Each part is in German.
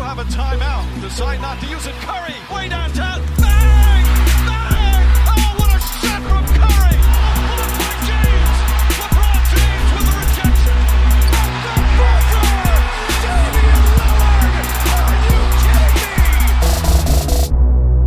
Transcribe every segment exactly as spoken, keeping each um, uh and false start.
have a timeout. Decide not to use it. Curry, way downtown. Bang! Bang! Oh, what a shot from Curry! Blocked by James. LeBron James with the rejection. The buzzer! Damian Lillard! Are you kidding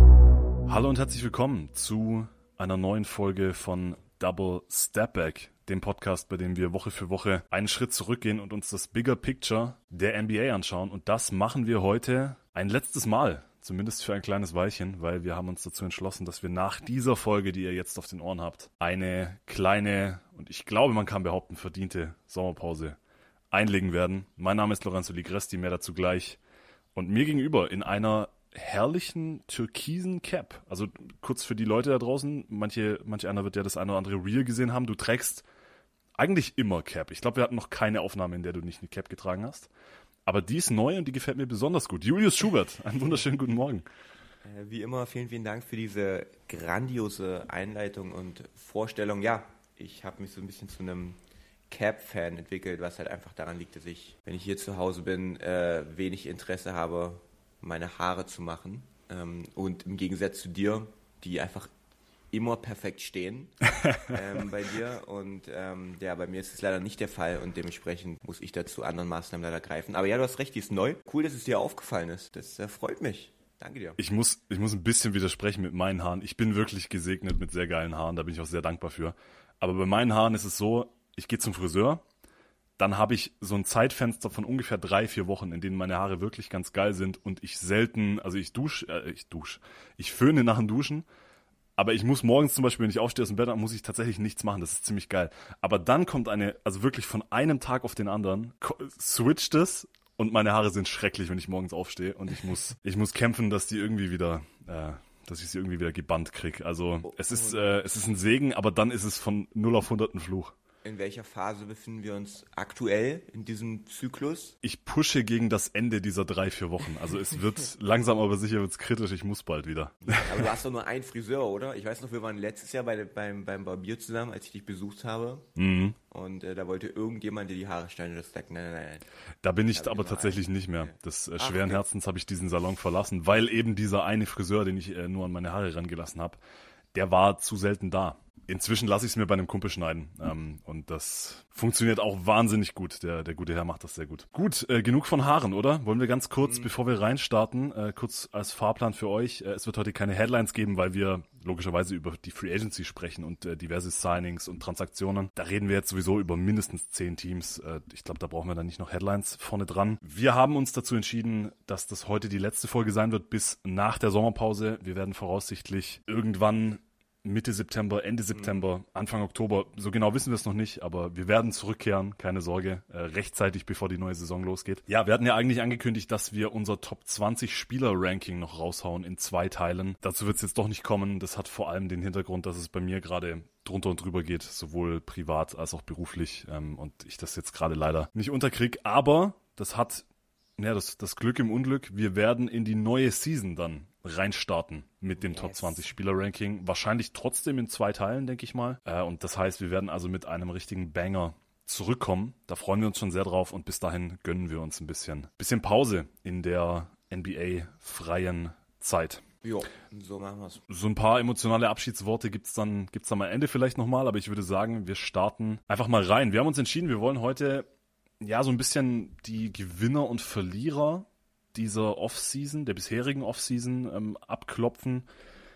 me? Hallo und herzlich willkommen zu einer neuen Folge von Double Step Back, dem Podcast, bei dem wir Woche für Woche einen Schritt zurückgehen und uns das Bigger Picture der N B A anschauen. Und das machen wir heute ein letztes Mal, zumindest für ein kleines Weilchen, weil wir haben uns dazu entschlossen, dass wir nach dieser Folge, die ihr jetzt auf den Ohren habt, eine kleine und ich glaube, man kann behaupten, verdiente Sommerpause einlegen werden. Mein Name ist Lorenzo Ligresti, mehr dazu gleich. Und mir gegenüber in einer herrlichen türkisen Cap. Also kurz für die Leute da draußen, manche, manche einer wird ja das eine oder andere Reel gesehen haben, du trägst eigentlich immer Cap. Ich glaube, wir hatten noch keine Aufnahme, in der du nicht eine Cap getragen hast. Aber die ist neu und die gefällt mir besonders gut. Julius Schubert, einen wunderschönen guten Morgen. Wie immer, vielen, vielen Dank für diese grandiose Einleitung und Vorstellung. Ja, ich habe mich so ein bisschen zu einem Cap-Fan entwickelt, was halt einfach daran liegt, dass ich, wenn ich hier zu Hause bin, äh, wenig Interesse habe, meine Haare zu machen. Ähm, und im Gegensatz zu dir, die einfach immer perfekt stehen ähm, bei dir. Und ähm, ja, bei mir ist es leider nicht der Fall und dementsprechend muss ich dazu anderen Maßnahmen leider greifen. Aber ja, du hast recht, die ist neu. Cool, dass es dir aufgefallen ist. Das äh, freut mich. Danke dir. Ich muss, ich muss ein bisschen widersprechen mit meinen Haaren. Ich bin wirklich gesegnet mit sehr geilen Haaren, da bin ich auch sehr dankbar für. Aber bei meinen Haaren ist es so, ich gehe zum Friseur, dann habe ich so ein Zeitfenster von ungefähr drei, vier Wochen, in denen meine Haare wirklich ganz geil sind und ich selten, also ich dusche, äh, ich dusche, ich föhne nach dem Duschen, aber ich muss morgens zum Beispiel, wenn ich aufstehe aus dem Bett, dann muss ich tatsächlich nichts machen, das ist ziemlich geil. Aber dann kommt eine, also wirklich von einem Tag auf den anderen, switcht es und meine Haare sind schrecklich, wenn ich morgens aufstehe und ich muss, ich muss kämpfen, dass die irgendwie wieder, äh, dass ich sie irgendwie wieder gebannt kriege. Also oh, es ist, äh, es ist ein Segen, aber dann ist es von null auf hundert ein Fluch. In welcher Phase befinden wir uns aktuell in diesem Zyklus? Ich pushe gegen das Ende dieser drei, vier Wochen. Also es wird langsam aber sicher wird's kritisch. Ich muss bald wieder. Aber du hast doch nur einen Friseur, oder? Ich weiß noch, wir waren letztes Jahr bei, beim, beim Barbier zusammen, als ich dich besucht habe. Mhm. Und äh, da wollte irgendjemand dir die Haare schneiden und das sagt, nein, nein, nein. Da bin ich Da aber bin tatsächlich ein. nicht mehr. Des äh, Ach, schweren okay. Herzens habe ich diesen Salon verlassen, weil eben dieser eine Friseur, den ich äh, nur an meine Haare rangelassen habe, der war zu selten da. Inzwischen lasse ich es mir bei einem Kumpel schneiden ähm, und das funktioniert auch wahnsinnig gut. Der, der gute Herr macht das sehr gut. Gut, äh, genug von Haaren, oder? Wollen wir ganz kurz, mhm. bevor wir reinstarten, äh, kurz als Fahrplan für euch. Äh, es wird heute keine Headlines geben, weil wir logischerweise über die Free Agency sprechen und äh, diverse Signings und Transaktionen. Da reden wir jetzt sowieso über mindestens zehn Teams. Äh, ich glaube, da brauchen wir dann nicht noch Headlines vorne dran. Wir haben uns dazu entschieden, dass das heute die letzte Folge sein wird bis nach der Sommerpause. Wir werden voraussichtlich irgendwann Mitte September, Ende September, Anfang Oktober, so genau wissen wir es noch nicht, aber wir werden zurückkehren, keine Sorge, äh, rechtzeitig, bevor die neue Saison losgeht. Ja, wir hatten ja eigentlich angekündigt, dass wir unser Top zwanzig Spieler-Ranking noch raushauen in zwei Teilen. Dazu wird es jetzt doch nicht kommen. Das hat vor allem den Hintergrund, dass es bei mir gerade drunter und drüber geht, sowohl privat als auch beruflich ähm, und ich das jetzt gerade leider nicht unterkriege. Aber das hat ja, das, das Glück im Unglück, wir werden in die neue Season dann reinstarten mit dem yes. Top zwanzig Spieler-Ranking. Wahrscheinlich trotzdem in zwei Teilen, denke ich mal. Äh, und das heißt, wir werden also mit einem richtigen Banger zurückkommen. Da freuen wir uns schon sehr drauf und bis dahin gönnen wir uns ein bisschen, bisschen Pause in der N B A-freien Zeit. Jo, so machen wir's. So ein paar emotionale Abschiedsworte gibt's dann, gibt's dann am Ende vielleicht nochmal, aber ich würde sagen, wir starten einfach mal rein. Wir haben uns entschieden, wir wollen heute ja so ein bisschen die Gewinner und Verlierer dieser Offseason, der bisherigen Offseason ähm, abklopfen.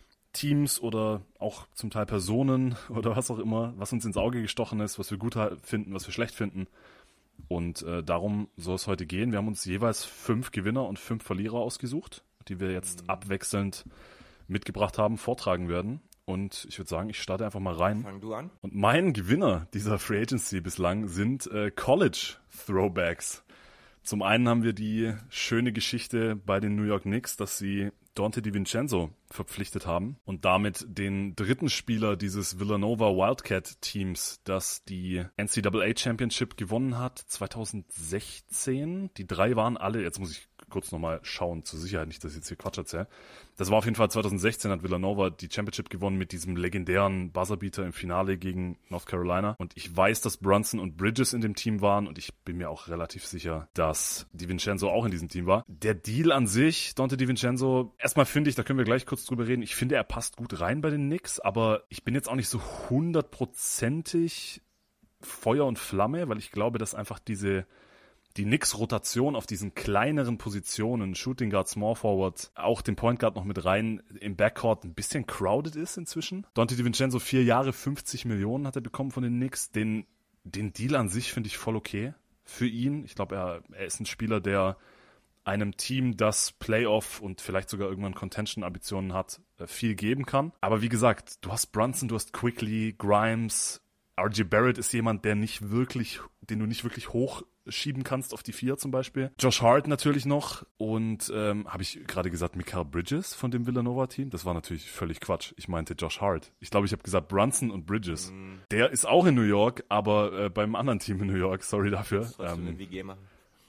Teams oder auch zum Teil Personen oder was auch immer, was uns ins Auge gestochen ist, was wir gut finden, was wir schlecht finden. Und äh, darum soll es heute gehen. Wir haben uns jeweils fünf Gewinner und fünf Verlierer ausgesucht, die wir jetzt mhm. abwechselnd mitgebracht haben, vortragen werden. Und ich würde sagen, ich starte einfach mal rein. Fang du an. Und mein Gewinner dieser Free Agency bislang sind äh, College Throwbacks. Zum einen haben wir die schöne Geschichte bei den New York Knicks, dass sie Dante DiVincenzo verpflichtet haben und damit den dritten Spieler dieses Villanova Wildcat-Teams, das die N C double A Championship gewonnen hat, zwanzig sechzehn. Die drei waren alle, jetzt muss ich kurz nochmal schauen, zur Sicherheit, nicht, dass ich jetzt hier Quatsch erzähle. Das war auf jeden Fall zwanzig sechzehn, hat Villanova die Championship gewonnen mit diesem legendären Buzzerbeater im Finale gegen North Carolina. Und ich weiß, dass Brunson und Bridges in dem Team waren und ich bin mir auch relativ sicher, dass DiVincenzo auch in diesem Team war. Der Deal an sich, Donte DiVincenzo, erstmal finde ich, da können wir gleich kurz drüber reden, ich finde, er passt gut rein bei den Knicks, aber ich bin jetzt auch nicht so hundertprozentig Feuer und Flamme, weil ich glaube, dass einfach diese die Knicks-Rotation auf diesen kleineren Positionen, Shooting Guard, Small Forward, auch den Point Guard noch mit rein, im Backcourt ein bisschen crowded ist inzwischen. Donte DiVincenzo, vier Jahre, fünfzig Millionen hat er bekommen von den Knicks. Den, den Deal an sich finde ich voll okay für ihn. Ich glaube, er, er ist ein Spieler, der einem Team, das Playoff und vielleicht sogar irgendwann Contention-Ambitionen hat, viel geben kann. Aber wie gesagt, du hast Brunson, du hast Quickly, Grimes, R J Barrett ist jemand, der nicht wirklich, den du nicht wirklich hochschieben kannst auf die vier zum Beispiel. Josh Hart natürlich noch und ähm, habe ich gerade gesagt Mikal Bridges von dem Villanova-Team? Das war natürlich völlig Quatsch. Ich meinte Josh Hart. Ich glaube, ich habe gesagt Brunson und Bridges. Mm. Der ist auch in New York, aber äh, beim anderen Team in New York. Sorry dafür. Sollst ähm, du eine W G machen?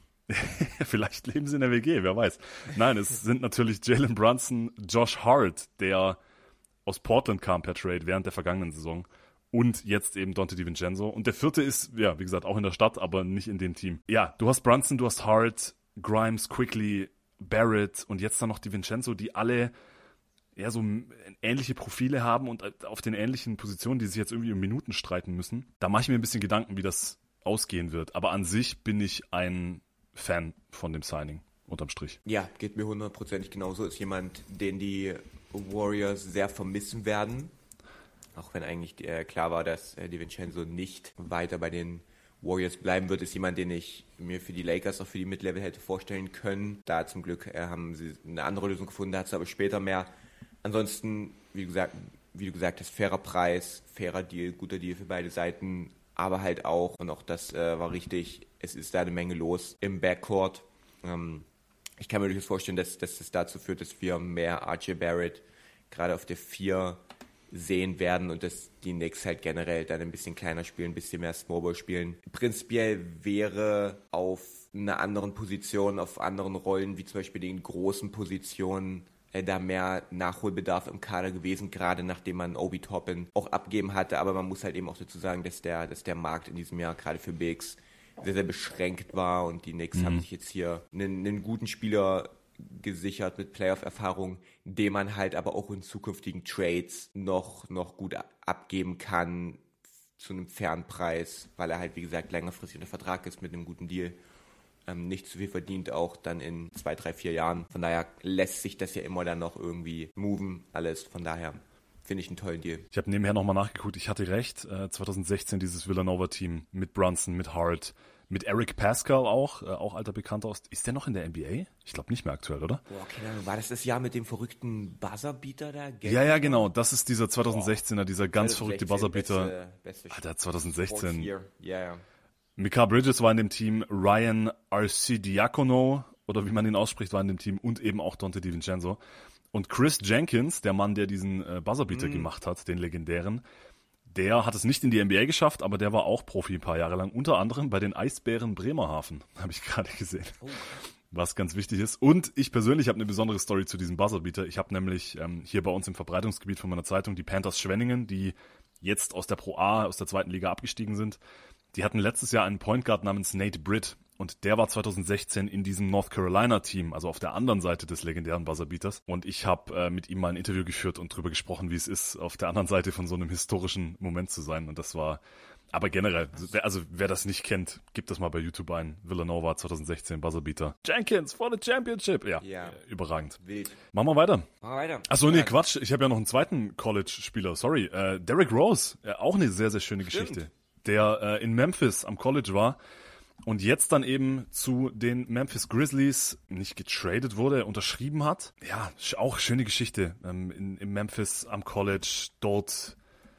Vielleicht leben sie in der W G, wer weiß. Nein, es sind natürlich Jalen Brunson, Josh Hart, der aus Portland kam per Trade während der vergangenen Saison. Und jetzt eben Donte DiVincenzo. Und der vierte ist, ja, wie gesagt, auch in der Stadt, aber nicht in dem Team. Ja, du hast Brunson, du hast Hart, Grimes, Quickly, Barrett und jetzt dann noch DiVincenzo, die alle eher so ähnliche Profile haben und auf den ähnlichen Positionen, die sich jetzt irgendwie um Minuten streiten müssen. Da mache ich mir ein bisschen Gedanken, wie das ausgehen wird. Aber an sich bin ich ein Fan von dem Signing, unterm Strich. Ja, geht mir hundertprozentig genauso. Ist jemand, den die Warriors sehr vermissen werden. Auch wenn eigentlich äh, klar war, dass äh, DiVincenzo nicht weiter bei den Warriors bleiben wird, ist jemand, den ich mir für die Lakers, auch für die Mid-Level hätte vorstellen können. Da zum Glück äh, haben sie eine andere Lösung gefunden, dazu aber später mehr. Ansonsten, wie du gesagt, wie du gesagt hast, fairer Preis, fairer Deal, guter Deal für beide Seiten, aber halt auch, und auch das äh, war richtig, es ist da eine Menge los im Backcourt. Ähm, ich kann mir durchaus vorstellen, dass, dass das dazu führt, dass wir mehr R J Barrett gerade auf der vier sehen werden und dass die Knicks halt generell dann ein bisschen kleiner spielen, ein bisschen mehr Smallball spielen. Prinzipiell wäre auf einer anderen Position, auf anderen Rollen, wie zum Beispiel den großen Positionen, äh, da mehr Nachholbedarf im Kader gewesen, gerade nachdem man Obi Toppin auch abgeben hatte. Aber man muss halt eben auch dazu sagen, dass der, dass der Markt in diesem Jahr gerade für Bigs sehr, sehr beschränkt war und die Knicks mhm. haben sich jetzt hier einen, einen guten Spieler gesichert mit Playoff-Erfahrung, den man halt aber auch in zukünftigen Trades noch, noch gut abgeben kann zu einem fairen Preis, weil er halt, wie gesagt, längerfristig unter Vertrag ist mit einem guten Deal. Ähm, nicht zu viel verdient, auch dann in zwei, drei, vier Jahren. Von daher lässt sich das ja immer dann noch irgendwie moven, alles. Von daher finde ich einen tollen Deal. Ich habe nebenher nochmal nachgeguckt, ich hatte recht, äh, zwanzig sechzehn dieses Villanova-Team mit Brunson, mit Hart, mit Eric Pascal auch, äh, auch alter Bekannter aus. Ist der noch in der N B A? Ich glaube nicht mehr aktuell, oder? Boah, keine Ahnung. War das das Jahr mit dem verrückten Buzzerbeater da? Geld ja, ja, genau. Das ist dieser zwanzig sechzehner, dieser ganz verrückte Buzzerbeater. Beste, beste Alter, zwanzig sechzehn. Ja, ja. Mikal Bridges war in dem Team, Ryan Arcidiacono, oder wie man ihn ausspricht, war in dem Team und eben auch Donte DiVincenzo. Und Chris Jenkins, der Mann, der diesen äh, Buzzerbeater mm. gemacht hat, den legendären, der hat es nicht in die N B A geschafft, aber der war auch Profi ein paar Jahre lang, unter anderem bei den Eisbären Bremerhaven, habe ich gerade gesehen, oh. Was ganz wichtig ist. Und ich persönlich habe eine besondere Story zu diesem Buzzerbeater. Ich habe nämlich ähm, hier bei uns im Verbreitungsgebiet von meiner Zeitung die Panthers Schwenningen, die jetzt aus der Pro A, aus der zweiten Liga abgestiegen sind. Die hatten letztes Jahr einen Point Guard namens Nate Britt. Und der war zwanzig sechzehn in diesem North Carolina-Team, also auf der anderen Seite des legendären Buzzerbeaters. Und ich habe äh, mit ihm mal ein Interview geführt und drüber gesprochen, wie es ist, auf der anderen Seite von so einem historischen Moment zu sein. Und das war, aber generell, also wer das nicht kennt, gibt das mal bei YouTube ein. Villanova zwanzig sechzehn Buzzerbeater. Jenkins for the Championship. Ja, ja. Äh, überragend. Wild. Machen wir weiter. Machen wir weiter. Achso, nee, Quatsch. Ich habe ja noch einen zweiten College-Spieler. Sorry. Äh, Derrick Rose. Äh, auch eine sehr, sehr schöne Stimmt. Geschichte. Der äh, in Memphis am College war. Und jetzt dann eben zu den Memphis Grizzlies nicht getradet wurde, unterschrieben hat. Ja, auch schöne Geschichte. Ähm, in, in Memphis am College, dort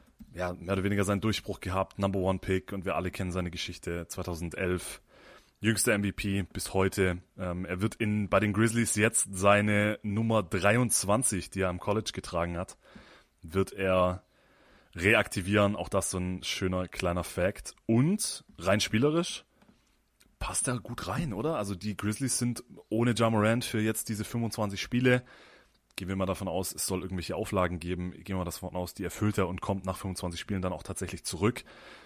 ja mehr oder weniger seinen Durchbruch gehabt, Number One Pick, und wir alle kennen seine Geschichte, zwanzig elf, jüngster M V P bis heute. Ähm, er wird in bei den Grizzlies jetzt seine Nummer dreiundzwanzig, die er am College getragen hat, wird er reaktivieren. Auch das so ein schöner kleiner Fact. Und rein spielerisch, passt da gut rein, oder? Also die Grizzlies sind ohne Ja Morant für jetzt diese fünfundzwanzig Spiele. Gehen wir mal davon aus, es soll irgendwelche Auflagen geben. Gehen wir mal davon aus, die erfüllt er und kommt nach fünfundzwanzig Spielen dann auch tatsächlich zurück.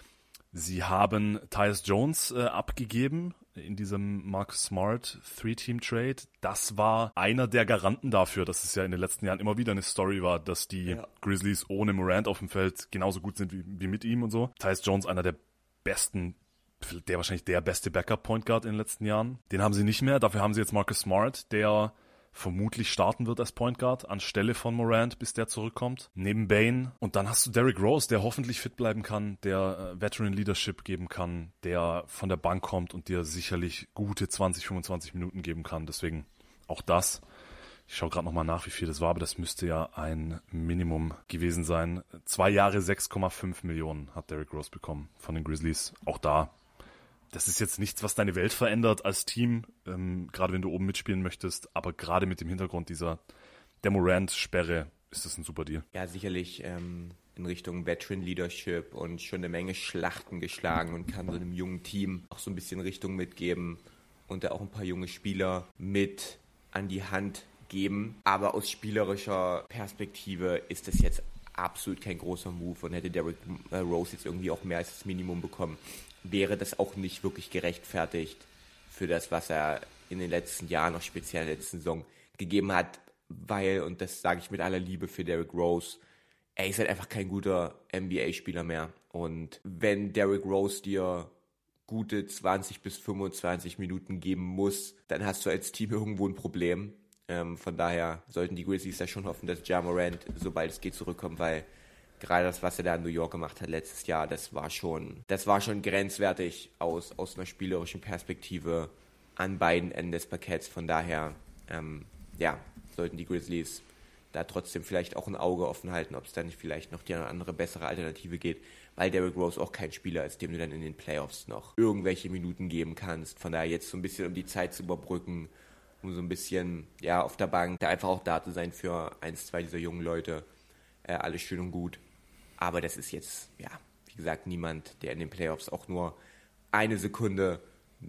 Sie haben Tyus Jones äh, abgegeben in diesem Marcus Smart Three-Team-Trade. Das war einer der Garanten dafür, dass es ja in den letzten Jahren immer wieder eine Story war, dass die ja. Grizzlies ohne Morant auf dem Feld genauso gut sind wie, wie mit ihm und so. Tyus Jones, einer der besten, der wahrscheinlich der beste Backup-Point Guard in den letzten Jahren. Den haben sie nicht mehr. Dafür haben sie jetzt Marcus Smart, der vermutlich starten wird als Point Guard anstelle von Morant, bis der zurückkommt. Neben Bane. Und dann hast du Derrick Rose, der hoffentlich fit bleiben kann, der äh, Veteran Leadership geben kann, der von der Bank kommt und dir sicherlich gute zwanzig, fünfundzwanzig Minuten geben kann. Deswegen auch das. Ich schaue gerade nochmal nach, wie viel das war, aber das müsste ja ein Minimum gewesen sein. Zwei Jahre, sechs Komma fünf Millionen hat Derrick Rose bekommen von den Grizzlies. Auch da. Das ist jetzt nichts, was deine Welt verändert als Team, ähm, gerade wenn du oben mitspielen möchtest, aber gerade mit dem Hintergrund dieser der Morant-Sperre ist das ein super Deal. Ja, sicherlich ähm, in Richtung Veteran Leadership und schon eine Menge Schlachten geschlagen und kann so einem jungen Team auch so ein bisschen Richtung mitgeben und da auch ein paar junge Spieler mit an die Hand geben. Aber aus spielerischer Perspektive ist das jetzt absolut kein großer Move und hätte Derrick Rose jetzt irgendwie auch mehr als das Minimum bekommen, wäre das auch nicht wirklich gerechtfertigt für das, was er in den letzten Jahren, auch speziell in der letzten Saison, gegeben hat, weil, und das sage ich mit aller Liebe für Derrick Rose, er ist halt einfach kein guter N B A-Spieler mehr. Und wenn Derrick Rose dir gute zwanzig bis fünfundzwanzig Minuten geben muss, dann hast du als Team irgendwo ein Problem. Ähm, von daher sollten die Grizzlies da schon hoffen, dass Ja Morant, sobald es geht, zurückkommt, weil gerade das, was er da in New York gemacht hat letztes Jahr, das war schon, das war schon grenzwertig aus, aus einer spielerischen Perspektive an beiden Enden des Parketts. Von daher, ähm, ja, sollten die Grizzlies da trotzdem vielleicht auch ein Auge offen halten, ob es da nicht vielleicht noch die eine andere, bessere Alternative geht, weil Derrick Rose auch kein Spieler ist, dem du dann in den Playoffs noch irgendwelche Minuten geben kannst. Von daher jetzt so ein bisschen, um die Zeit zu überbrücken, um so ein bisschen, ja, auf der Bank da einfach auch da zu sein für eins, zwei dieser jungen Leute. Äh, alles schön und gut. Aber das ist jetzt, ja, wie gesagt, niemand, der in den Playoffs auch nur eine Sekunde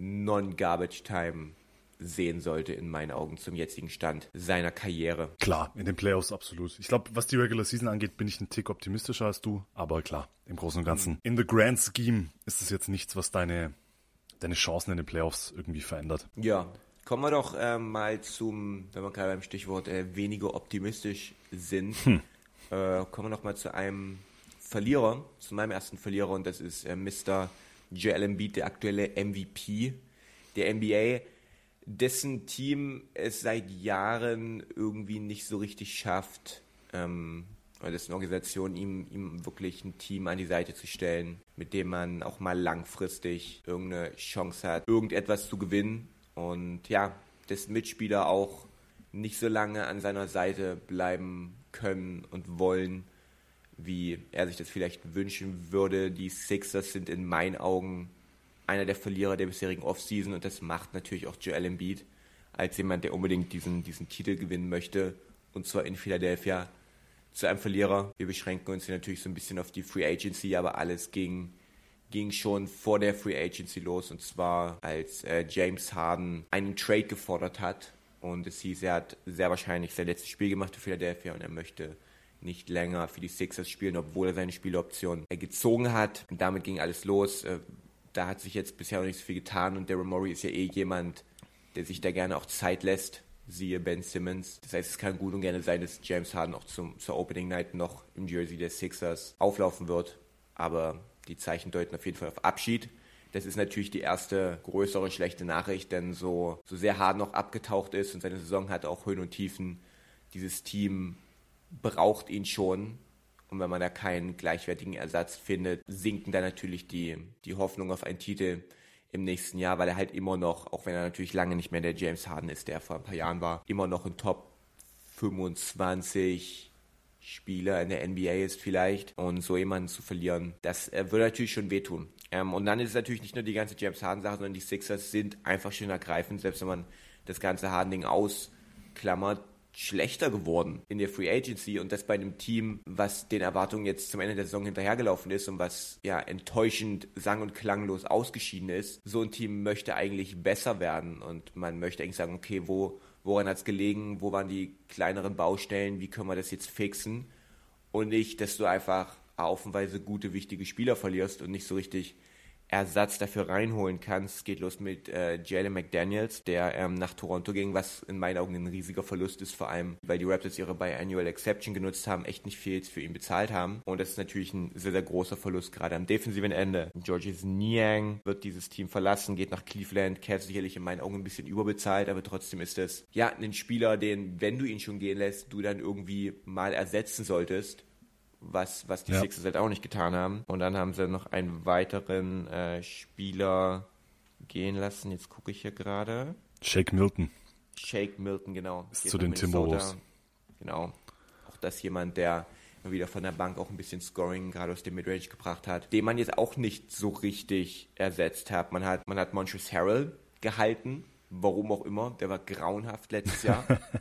Non-Garbage-Time sehen sollte, in meinen Augen, zum jetzigen Stand seiner Karriere. Klar, in den Playoffs absolut. Ich glaube, was die Regular Season angeht, bin ich ein Tick optimistischer als du. Aber klar, im Großen und Ganzen. Mhm. In the grand scheme ist es jetzt nichts, was deine, deine Chancen in den Playoffs irgendwie verändert. Ja, kommen wir doch äh, mal zum, wenn wir gerade beim Stichwort äh, weniger optimistisch sind, hm. äh, kommen wir noch mal zu einem Verlierer, zu meinem ersten Verlierer, und das ist äh, Mister Joel Embiid, der aktuelle M V P der N B A, dessen Team es seit Jahren irgendwie nicht so richtig schafft, ähm, oder dessen Organisation ihm, ihm wirklich ein Team an die Seite zu stellen, mit dem man auch mal langfristig irgendeine Chance hat, irgendetwas zu gewinnen. Und ja, dessen Mitspieler auch nicht so lange an seiner Seite bleiben können und wollen, wie er sich das vielleicht wünschen würde. Die Sixers sind in meinen Augen einer der Verlierer der bisherigen Offseason, und das macht natürlich auch Joel Embiid als jemand, der unbedingt diesen, diesen Titel gewinnen möchte, und zwar in Philadelphia, zu einem Verlierer. Wir beschränken uns hier natürlich so ein bisschen auf die Free Agency, aber alles ging, ging schon vor der Free Agency los, und zwar als äh, James Harden einen Trade gefordert hat, und es hieß, er hat sehr wahrscheinlich sein letztes Spiel gemacht für Philadelphia und er möchte nicht länger für die Sixers spielen, obwohl er seine Spieloption gezogen hat. Und damit ging alles los. Da hat sich jetzt bisher noch nicht so viel getan, und Daryl Morey ist ja eh jemand, der sich da gerne auch Zeit lässt, siehe Ben Simmons. Das heißt, es kann gut und gerne sein, dass James Harden auch zum, zur Opening Night noch im Jersey der Sixers auflaufen wird, aber die Zeichen deuten auf jeden Fall auf Abschied. Das ist natürlich die erste größere schlechte Nachricht, denn so, so sehr Harden noch abgetaucht ist und seine Saison hat auch Höhen und Tiefen, dieses Team braucht ihn schon, und wenn man da keinen gleichwertigen Ersatz findet, sinken dann natürlich die, die Hoffnung auf einen Titel im nächsten Jahr, weil er halt immer noch, auch wenn er natürlich lange nicht mehr der James Harden ist, der vor ein paar Jahren war, immer noch ein Top fünfundzwanzig Spieler in der N B A ist vielleicht, und so jemanden zu verlieren, das äh, würde natürlich schon wehtun. Ähm, und dann ist es natürlich nicht nur die ganze James Harden-Sache, sondern die Sixers sind einfach schön ergreifend, selbst wenn man das ganze Harden-Ding ausklammert, schlechter geworden in der Free Agency und das bei einem Team, was den Erwartungen jetzt zum Ende der Saison hinterhergelaufen ist und was ja enttäuschend sang- und klanglos ausgeschieden ist. So ein Team möchte eigentlich besser werden und man möchte eigentlich sagen, okay, wo, woran hat es gelegen, wo waren die kleineren Baustellen, wie können wir das jetzt fixen und nicht, dass du einfach haufenweise gute, wichtige Spieler verlierst und nicht so richtig Ersatz dafür reinholen kannst. Es geht los mit äh, Jalen McDaniels, der ähm, nach Toronto ging, was in meinen Augen ein riesiger Verlust ist, vor allem, weil die Raptors ihre Biannual Exception genutzt haben, echt nicht viel für ihn bezahlt haben. Und das ist natürlich ein sehr, sehr großer Verlust, gerade am defensiven Ende. Georges Niang wird dieses Team verlassen, geht nach Cleveland, Cavs sicherlich in meinen Augen ein bisschen überbezahlt, aber trotzdem ist es ja ein Spieler, den, wenn du ihn schon gehen lässt, du dann irgendwie mal ersetzen solltest. Was, was die ja. Sixers halt auch nicht getan haben. Und dann haben sie noch einen weiteren äh, Spieler gehen lassen. Jetzt gucke ich hier gerade. Shake Milton. Shake Milton, genau. Ist zu den Timberwolves. Genau. Auch das jemand, der wieder von der Bank auch ein bisschen Scoring gerade aus dem Midrange gebracht hat, den man jetzt auch nicht so richtig ersetzt hat. Man hat, man hat Montrezl Harrell gehalten, warum auch immer. Der war grauenhaft letztes Jahr.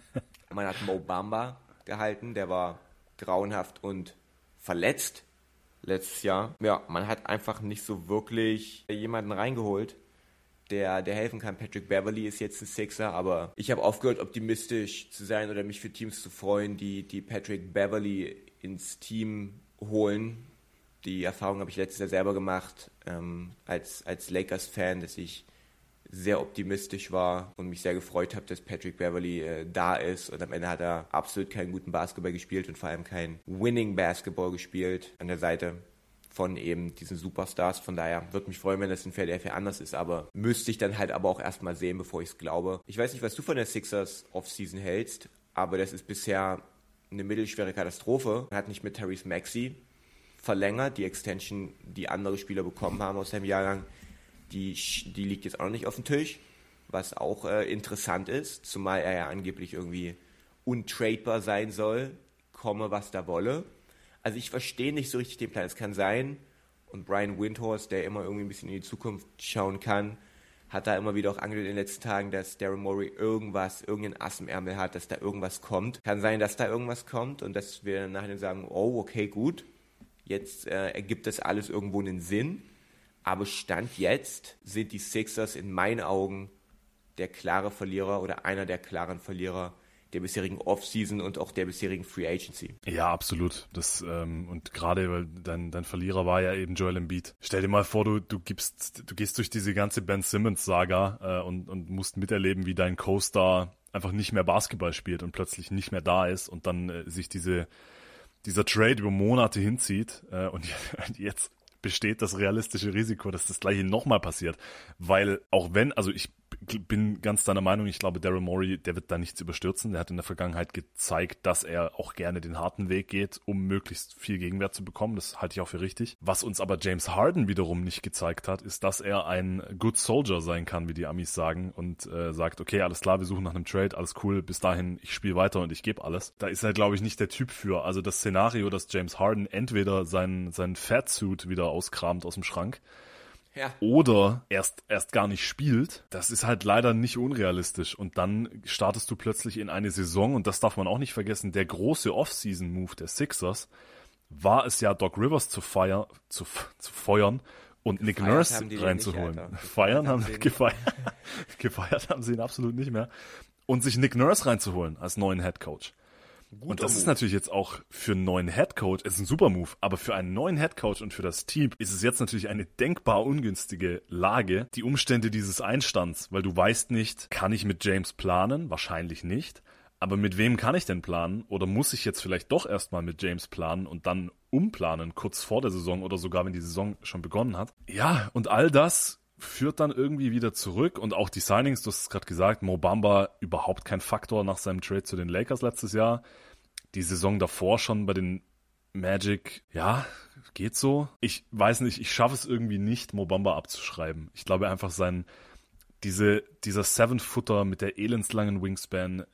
Man hat Mo Bamba gehalten, der war grauenhaft und verletzt letztes Jahr. Ja, man hat einfach nicht so wirklich jemanden reingeholt, der, der helfen kann. Patrick Beverley ist jetzt ein Sixer, aber ich habe aufgehört, optimistisch zu sein oder mich für Teams zu freuen, die, die Patrick Beverley ins Team holen. Die Erfahrung habe ich letztes Jahr selber gemacht, ähm, als, als Lakers-Fan, dass ich sehr optimistisch war und mich sehr gefreut habe, dass Patrick Beverley äh, da ist und am Ende hat er absolut keinen guten Basketball gespielt und vor allem keinen Winning Basketball gespielt an der Seite von eben diesen Superstars. Von daher würde mich freuen, wenn das in Philadelphia anders ist, aber müsste ich dann halt aber auch erstmal sehen, bevor ich es glaube. Ich weiß nicht, was du von der Sixers Offseason hältst, aber das ist bisher eine mittelschwere Katastrophe. Man hat nicht mit Tyrese Maxey verlängert, die Extension, die andere Spieler bekommen haben aus dem Jahrgang. Die, die liegt jetzt auch noch nicht auf dem Tisch, was auch äh, interessant ist, zumal er ja angeblich irgendwie untradebar sein soll, komme was da wolle. Also ich verstehe nicht so richtig den Plan. Es kann sein, und Brian Windhorst, der immer irgendwie ein bisschen in die Zukunft schauen kann, hat da immer wieder auch angedeutet in den letzten Tagen, dass Daryl Morey irgendwas, irgendeinen Ass im Ärmel hat, dass da irgendwas kommt. Kann sein, dass da irgendwas kommt und dass wir nachher sagen, oh, okay, gut, jetzt äh, ergibt das alles irgendwo einen Sinn. Aber Stand jetzt sind die Sixers in meinen Augen der klare Verlierer oder einer der klaren Verlierer der bisherigen Offseason und auch der bisherigen Free Agency. Ja, absolut. Das ähm, und gerade weil dein, dein Verlierer war ja eben Joel Embiid. Stell dir mal vor, du du gibst, du gehst durch diese ganze Ben Simmons-Saga äh, und und musst miterleben, wie dein Co-Star einfach nicht mehr Basketball spielt und plötzlich nicht mehr da ist und dann äh, sich diese dieser Trade über Monate hinzieht äh, und jetzt besteht das realistische Risiko, dass das Gleiche nochmal passiert. Weil auch wenn, also ich bin ganz deiner Meinung, ich glaube, Daryl Morey, der wird da nichts überstürzen. Der hat in der Vergangenheit gezeigt, dass er auch gerne den harten Weg geht, um möglichst viel Gegenwert zu bekommen. Das halte ich auch für richtig. Was uns aber James Harden wiederum nicht gezeigt hat, ist, dass er ein Good Soldier sein kann, wie die Amis sagen, und äh, sagt, okay, alles klar, wir suchen nach einem Trade, alles cool, bis dahin, ich spiele weiter und ich gebe alles. Da ist er, glaube ich, nicht der Typ für. Also das Szenario, dass James Harden entweder seinen, seinen Fatsuit wieder auskramt aus dem Schrank, ja, oder erst erst gar nicht spielt, das ist halt leider nicht unrealistisch. Und dann startest du plötzlich in eine Saison, und das darf man auch nicht vergessen, der große Off-Season-Move der Sixers war es ja, Doc Rivers zu, feier, zu, zu feuern und Nick Nurse reinzuholen. Nicht, Feiern haben sie gefeiert. Gefeiert haben sie ihn absolut nicht mehr. Und sich Nick Nurse reinzuholen als neuen Headcoach. Guter und das Move. Ist natürlich jetzt auch für einen neuen Headcoach, es ist ein super Move, aber für einen neuen Headcoach und für das Team ist es jetzt natürlich eine denkbar ungünstige Lage, die Umstände dieses Einstands, weil du weißt nicht, kann ich mit James planen? Wahrscheinlich nicht. Aber mit wem kann ich denn planen? Oder muss ich jetzt vielleicht doch erstmal mit James planen und dann umplanen, kurz vor der Saison oder sogar, wenn die Saison schon begonnen hat? Ja, und all das führt dann irgendwie wieder zurück, und auch die Signings, du hast es gerade gesagt, Mo Bamba überhaupt kein Faktor nach seinem Trade zu den Lakers letztes Jahr. Die Saison davor schon bei den Magic, ja, geht so. Ich weiß nicht, ich schaffe es irgendwie nicht, Mo Bamba abzuschreiben. Ich glaube einfach sein, diese, dieser Seven-Footer mit der elendslangen Wingspan,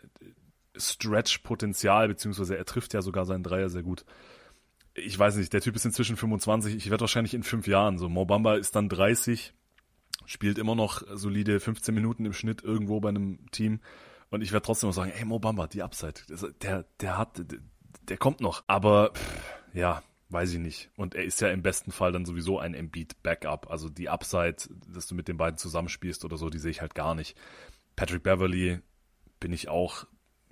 Stretch-Potenzial, beziehungsweise er trifft ja sogar seinen Dreier sehr gut. Ich weiß nicht, der Typ ist inzwischen fünfundzwanzig, ich werde wahrscheinlich in fünf Jahren so, Mo Bamba ist dann dreißig, spielt immer noch solide fünfzehn Minuten im Schnitt irgendwo bei einem Team Und ich werde trotzdem noch sagen, ey, Mo Bamba, die Upside, der, der hat, der, der kommt noch. Aber, pff, ja, weiß ich nicht. Und er ist ja im besten Fall dann sowieso ein Embiid-Backup. Also die Upside, dass du mit den beiden zusammenspielst oder so, die sehe ich halt gar nicht. Patrick Beverley bin ich auch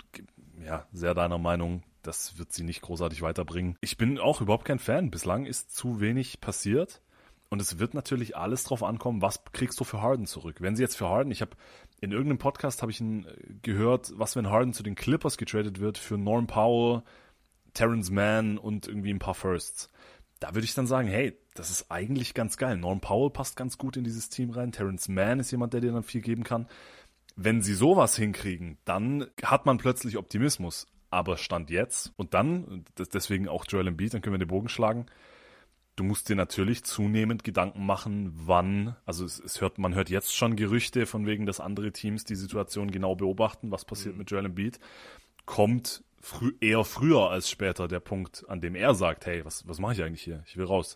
ja, sehr deiner Meinung. Das wird sie nicht großartig weiterbringen. Ich bin auch überhaupt kein Fan. Bislang ist zu wenig passiert. Und es wird natürlich alles drauf ankommen, was kriegst du für Harden zurück. Wenn sie jetzt für Harden, ich habe in irgendeinem Podcast habe ich ihn gehört, was wenn Harden zu den Clippers getradet wird für Norm Powell, Terrence Mann und irgendwie ein paar Firsts. Da würde ich dann sagen, hey, das ist eigentlich ganz geil. Norm Powell passt ganz gut in dieses Team rein. Terrence Mann ist jemand, der dir dann viel geben kann. Wenn sie sowas hinkriegen, dann hat man plötzlich Optimismus. Aber Stand jetzt und dann, deswegen auch Joel Embiid, dann können wir den Bogen schlagen, du musst dir natürlich zunehmend Gedanken machen, wann, also es, es hört, man hört jetzt schon Gerüchte von wegen, dass andere Teams die Situation genau beobachten, was passiert mhm. mit Joel Embiid, kommt frü- eher früher als später der Punkt, an dem er sagt, hey, was, was mache ich eigentlich hier? Ich will raus.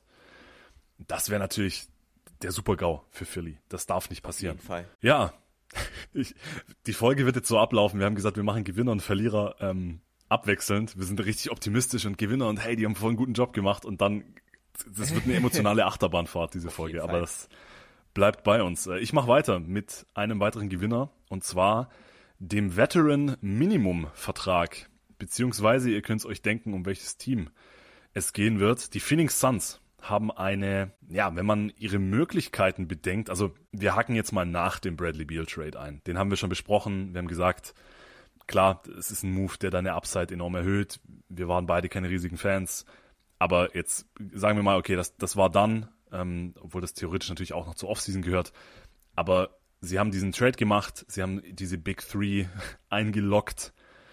Das wäre natürlich der Super-GAU für Philly. Das darf nicht passieren. Auf jeden Fall. Ja, ich, die Folge wird jetzt so ablaufen. Wir haben gesagt, wir machen Gewinner und Verlierer ähm, abwechselnd. Wir sind richtig optimistisch und Gewinner und hey, die haben voll einen guten Job gemacht und dann, das wird eine emotionale Achterbahnfahrt, diese Folge. Aber das bleibt bei uns. Ich mache weiter mit einem weiteren Gewinner und zwar dem Veteran Minimum Vertrag. Beziehungsweise, ihr könnt es euch denken, um welches Team es gehen wird. Die Phoenix Suns haben eine, ja, wenn man ihre Möglichkeiten bedenkt, also wir hacken jetzt mal nach dem Bradley Beal Trade ein. Den haben wir schon besprochen. Wir haben gesagt, klar, es ist ein Move, der deine Upside enorm erhöht. Wir waren beide keine riesigen Fans. Aber jetzt sagen wir mal, okay, das, das war dann, ähm, obwohl das theoretisch natürlich auch noch zur Offseason gehört. Aber sie haben diesen Trade gemacht, sie haben diese Big Three eingeloggt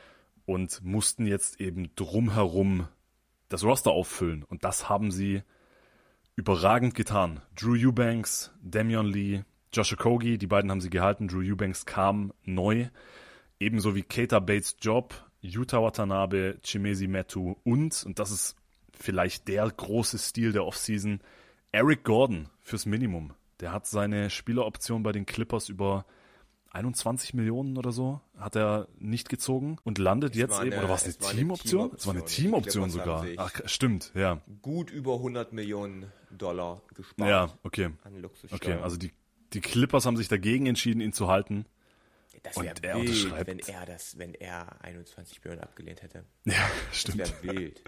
und mussten jetzt eben drumherum das Roster auffüllen. Und das haben sie überragend getan. Drew Eubanks, Damian Lee, Josh Okogie, die beiden haben sie gehalten. Drew Eubanks kam neu. Ebenso wie Keita Bates-Job, Yuta Watanabe, Chimezie Metu und, und das ist vielleicht der große Stil der Offseason, Eric Gordon fürs Minimum. Der hat seine Spieleroption bei den Clippers über einundzwanzig Millionen oder so, hat er nicht gezogen und landet es jetzt eine, eben, oder war es eine Teamoption? Es war eine Teamoption sogar. Ach, stimmt, ja. Gut über hundert Millionen Dollar gespart. Ja, okay. An Luxussteuer. Okay, also die, die Clippers haben sich dagegen entschieden, ihn zu halten. Das und wäre er wild, unterschreibt. wenn er das, wenn er einundzwanzig Millionen abgelehnt hätte. Ja, stimmt. Das wäre wild.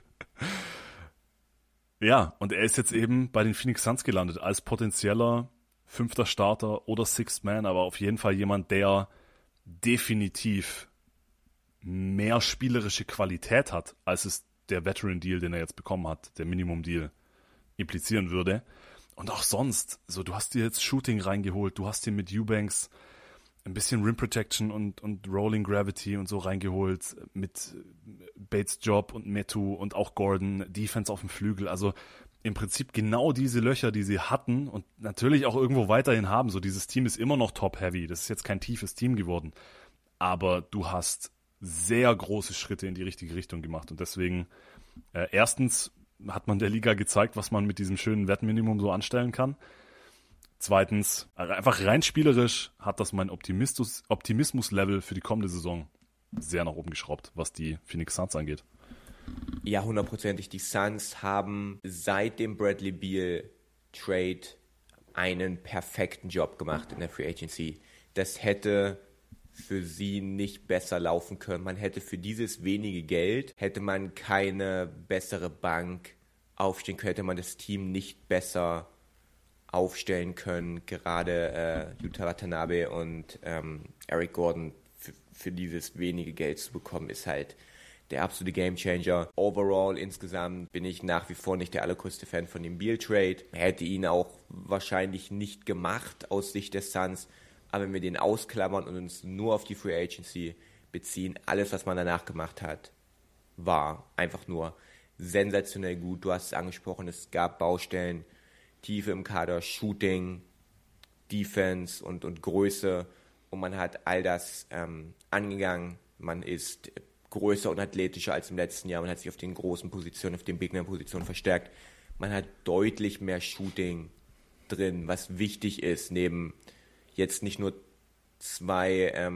Ja, und er ist jetzt eben bei den Phoenix Suns gelandet als potenzieller fünfter Starter oder Sixth Man, aber auf jeden Fall jemand, der definitiv mehr spielerische Qualität hat, als es der Veteran-Deal, den er jetzt bekommen hat, der Minimum-Deal, implizieren würde. Und auch sonst, so du hast dir jetzt Shooting reingeholt, du hast dir mit Eubanks ein bisschen Rim Protection und, und Rolling Gravity und so reingeholt, mit Bates Job und Metu und auch Gordon, Defense auf dem Flügel, also im Prinzip genau diese Löcher, die sie hatten und natürlich auch irgendwo weiterhin haben. So, dieses Team ist immer noch top-heavy. Das ist jetzt kein tiefes Team geworden. Aber du hast sehr große Schritte in die richtige Richtung gemacht. Und deswegen, äh, erstens hat man der Liga gezeigt, was man mit diesem schönen Wettminimum so anstellen kann. Zweitens, einfach rein spielerisch hat das mein Optimismus, Optimismus-Level für die kommende Saison sehr nach oben geschraubt, was die Phoenix Suns angeht. Ja, hundertprozentig. Die Suns haben seit dem Bradley Beal Trade einen perfekten Job gemacht in der Free Agency. Das hätte für sie nicht besser laufen können. Man hätte für dieses wenige Geld, hätte man keine bessere Bank aufstellen können, hätte man das Team nicht besser aufstellen können. Gerade äh, Yuta Watanabe und ähm, Eric Gordon für, für dieses wenige Geld zu bekommen, ist halt der absolute Gamechanger. Overall, insgesamt bin ich nach wie vor nicht der allergrößte Fan von dem Beal-Trade. Hätte ihn auch wahrscheinlich nicht gemacht aus Sicht des Suns. Aber wenn wir den ausklammern und uns nur auf die Free Agency beziehen, alles, was man danach gemacht hat, war einfach nur sensationell gut. Du hast es angesprochen, es gab Baustellen, Tiefe im Kader, Shooting, Defense und, und Größe. Und man hat all das ähm, angegangen. Man ist größer und athletischer als im letzten Jahr. Man hat sich auf den großen Positionen, auf den Big-Man-Positionen verstärkt. Man hat deutlich mehr Shooting drin, was wichtig ist, neben jetzt nicht nur zwei ähm,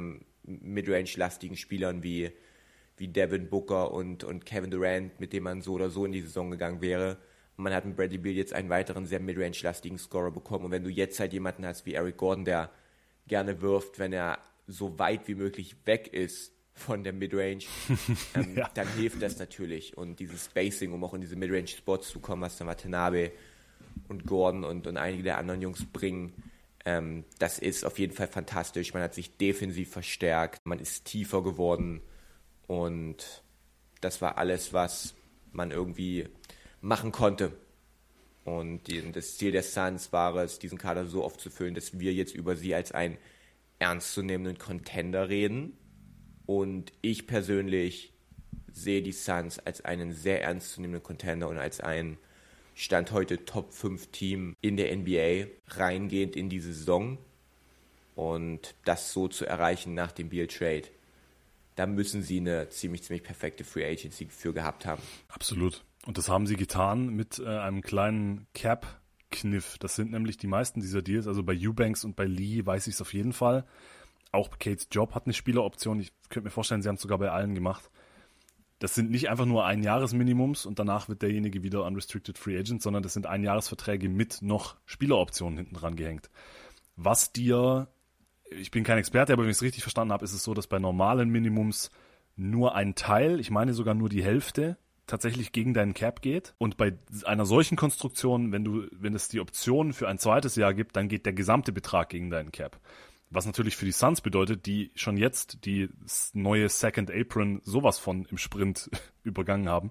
Midrange-lastigen Spielern wie, wie Devin Booker und, und Kevin Durant, mit dem man so oder so in die Saison gegangen wäre. Und man hat mit Bradley Beal jetzt einen weiteren sehr Midrange-lastigen Scorer bekommen. Und wenn du jetzt halt jemanden hast wie Eric Gordon, der gerne wirft, wenn er so weit wie möglich weg ist von der Midrange, ähm, ja. dann hilft das natürlich. Und dieses Spacing, um auch in diese Midrange-Spots zu kommen, was dann Watanabe und Gordon und, und einige der anderen Jungs bringen, ähm, das ist auf jeden Fall fantastisch. Man hat sich defensiv verstärkt, man ist tiefer geworden und das war alles, was man irgendwie machen konnte. Und die, das Ziel der Suns war es, diesen Kader so oft zu füllen, dass wir jetzt über sie als einen ernstzunehmenden Contender reden. Und ich persönlich sehe die Suns als einen sehr ernstzunehmenden Contender und als ein Stand heute Top fünf Team in der N B A reingehend in die Saison. Und das so zu erreichen nach dem Beal-Trade, da müssen sie eine ziemlich, ziemlich perfekte Free Agency für gehabt haben. Absolut. Und das haben sie getan mit äh, einem kleinen Cap-Kniff. Das sind nämlich die meisten dieser Deals. Also bei Eubanks und bei Lee weiß ich es auf jeden Fall. Auch Kates Job hat eine Spieleroption. Ich könnte mir vorstellen, sie haben es sogar bei allen gemacht. Das sind nicht einfach nur Einjahresminimums und danach wird derjenige wieder Unrestricted Free Agent, sondern das sind Einjahresverträge mit noch Spieleroptionen hinten dran gehängt. Was dir, ich bin kein Experte, aber wenn ich es richtig verstanden habe, ist es so, dass bei normalen Minimums nur ein Teil, ich meine sogar nur die Hälfte, tatsächlich gegen deinen Cap geht. Und bei einer solchen Konstruktion, wenn du, wenn es die Option für ein zweites Jahr gibt, dann geht der gesamte Betrag gegen deinen Cap. Was natürlich für die Suns bedeutet, die schon jetzt die neue Second Apron sowas von im Sprint übergangen haben.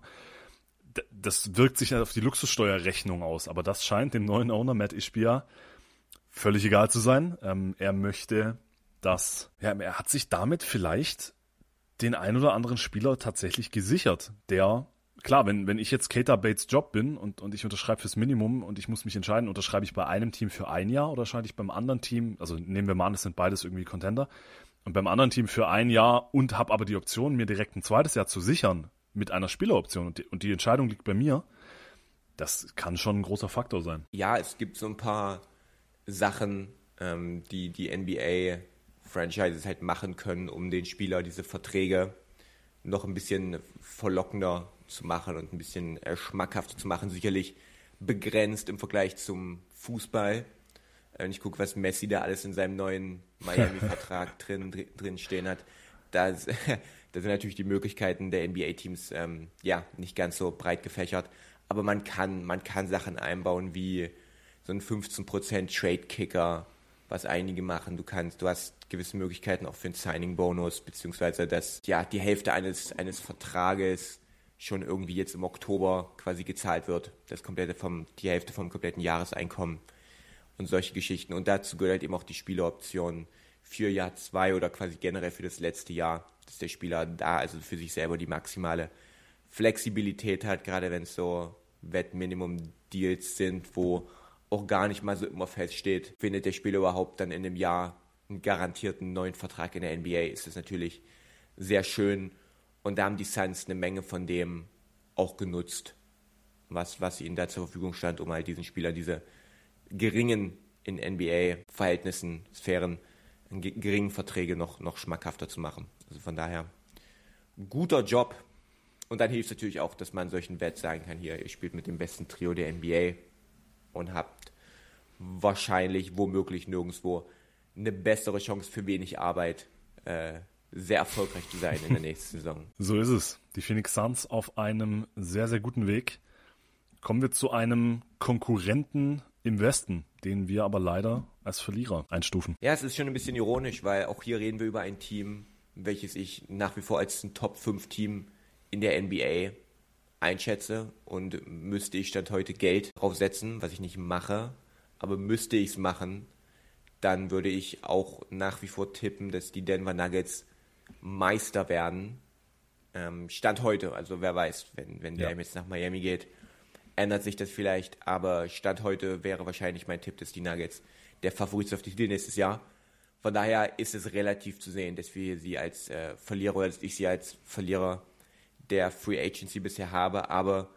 Das wirkt sich auf die Luxussteuerrechnung aus. Aber das scheint dem neuen Owner Matt Ishbia völlig egal zu sein. Ähm, er möchte, dass, ja, er hat sich damit vielleicht den ein oder anderen Spieler tatsächlich gesichert, der, klar, wenn, wenn ich jetzt Keita Bates Job bin und, und ich unterschreibe fürs Minimum und ich muss mich entscheiden, unterschreibe ich bei einem Team für ein Jahr oder unterschreibe ich beim anderen Team, also nehmen wir mal an, das sind beides irgendwie Contender, und beim anderen Team für ein Jahr und habe aber die Option, mir direkt ein zweites Jahr zu sichern mit einer Spieleroption und die, und die Entscheidung liegt bei mir, das kann schon ein großer Faktor sein. Ja, es gibt so ein paar Sachen, ähm, die die N B A-Franchises halt machen können, um den Spieler diese Verträge noch ein bisschen verlockender zu machen und ein bisschen äh, schmackhafter zu machen. Sicherlich begrenzt im Vergleich zum Fußball. Wenn ich gucke, was Messi da alles in seinem neuen Miami-Vertrag drin, drin stehen hat, da, da sind natürlich die Möglichkeiten der N B A-Teams ähm, ja, nicht ganz so breit gefächert. Aber man kann, man kann Sachen einbauen wie so ein fünfzehn Prozent Trade-Kicker, was einige machen. Du kannst, du hast gewisse Möglichkeiten auch für einen Signing-Bonus, beziehungsweise dass ja, die Hälfte eines, eines Vertrages schon irgendwie jetzt im Oktober quasi gezahlt wird. Das komplette vom, die Hälfte vom kompletten Jahreseinkommen und solche Geschichten. Und dazu gehört eben auch die Spieleroption für Jahr zwei oder quasi generell für das letzte Jahr, dass der Spieler da also für sich selber die maximale Flexibilität hat, gerade wenn es so Wettminimum-Deals sind, wo auch gar nicht mal so immer feststeht, findet der Spieler überhaupt dann in einem Jahr einen garantierten neuen Vertrag in der N B A, ist das natürlich sehr schön. Und da haben die Suns eine Menge von dem auch genutzt, was, was ihnen da zur Verfügung stand, um halt diesen Spieler diese geringen in N B A-Verhältnissen, Sphären, geringen Verträge noch, noch schmackhafter zu machen. Also von daher, guter Job. Und dann hilft es natürlich auch, dass man solchen Wett sagen kann, hier, ihr spielt mit dem besten Trio der N B A und habt wahrscheinlich, womöglich nirgendwo, eine bessere Chance für wenig Arbeit, äh, sehr erfolgreich zu sein in der nächsten Saison. So ist es. Die Phoenix Suns auf einem sehr, sehr guten Weg. Kommen wir zu einem Konkurrenten im Westen, den wir aber leider als Verlierer einstufen. Ja, es ist schon ein bisschen ironisch, weil auch hier reden wir über ein Team, welches ich nach wie vor als ein Top fünf Team in der N B A einschätze, und müsste ich Stand heute Geld draufsetzen, was ich nicht mache, aber müsste ich es machen, dann würde ich auch nach wie vor tippen, dass die Denver Nuggets Meister werden. Ähm, Stand heute, also wer weiß, wenn, wenn der ja. jetzt nach Miami geht, ändert sich das vielleicht, aber Stand heute wäre wahrscheinlich mein Tipp, dass die Nuggets der Favorit auf die Titel nächstes Jahr. Von daher ist es relativ zu sehen, dass wir sie als äh, Verlierer, oder dass ich sie als Verlierer der Free Agency bisher habe, aber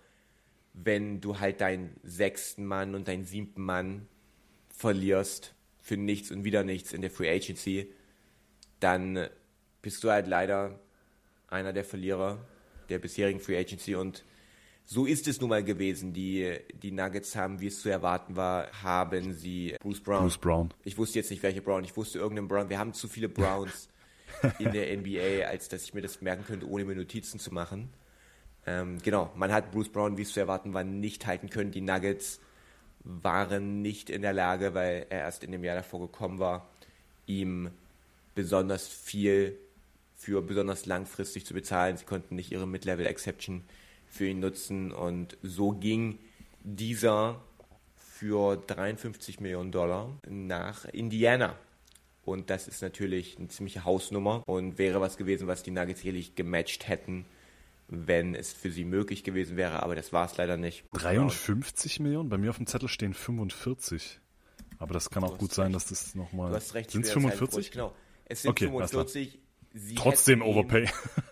wenn du halt deinen sechsten Mann und deinen siebten Mann verlierst für nichts und wieder nichts in der Free Agency, dann bist du halt leider einer der Verlierer der bisherigen Free Agency und so ist es nun mal gewesen. Die, die Nuggets haben, wie es zu erwarten war, haben sie Bruce Brown. Bruce Brown. Ich wusste jetzt nicht, welche Brown. Ich wusste irgendeinen Brown. Wir haben zu viele Browns in der N B A, als dass ich mir das merken könnte, ohne mir Notizen zu machen. Ähm, genau, man hat Bruce Brown, wie es zu erwarten war, nicht halten können. Die Nuggets waren nicht in der Lage, weil er erst in dem Jahr davor gekommen war, ihm besonders viel für besonders langfristig zu bezahlen. Sie konnten nicht ihre Mid-Level-Exception für ihn nutzen und so ging dieser für dreiundfünfzig Millionen Dollar nach Indiana. Und das ist natürlich eine ziemliche Hausnummer und wäre was gewesen, was die Nuggets sicherlich gematcht hätten, wenn es für sie möglich gewesen wäre, aber das war es leider nicht. dreiundfünfzig Millionen? Bei mir auf dem Zettel stehen fünfundvierzig. Aber das kann auch gut sein, dass das nochmal... Du hast recht. Sind es fünfundvierzig? Genau. Es sind okay, fünfundvierzig. Sie trotzdem Overpay.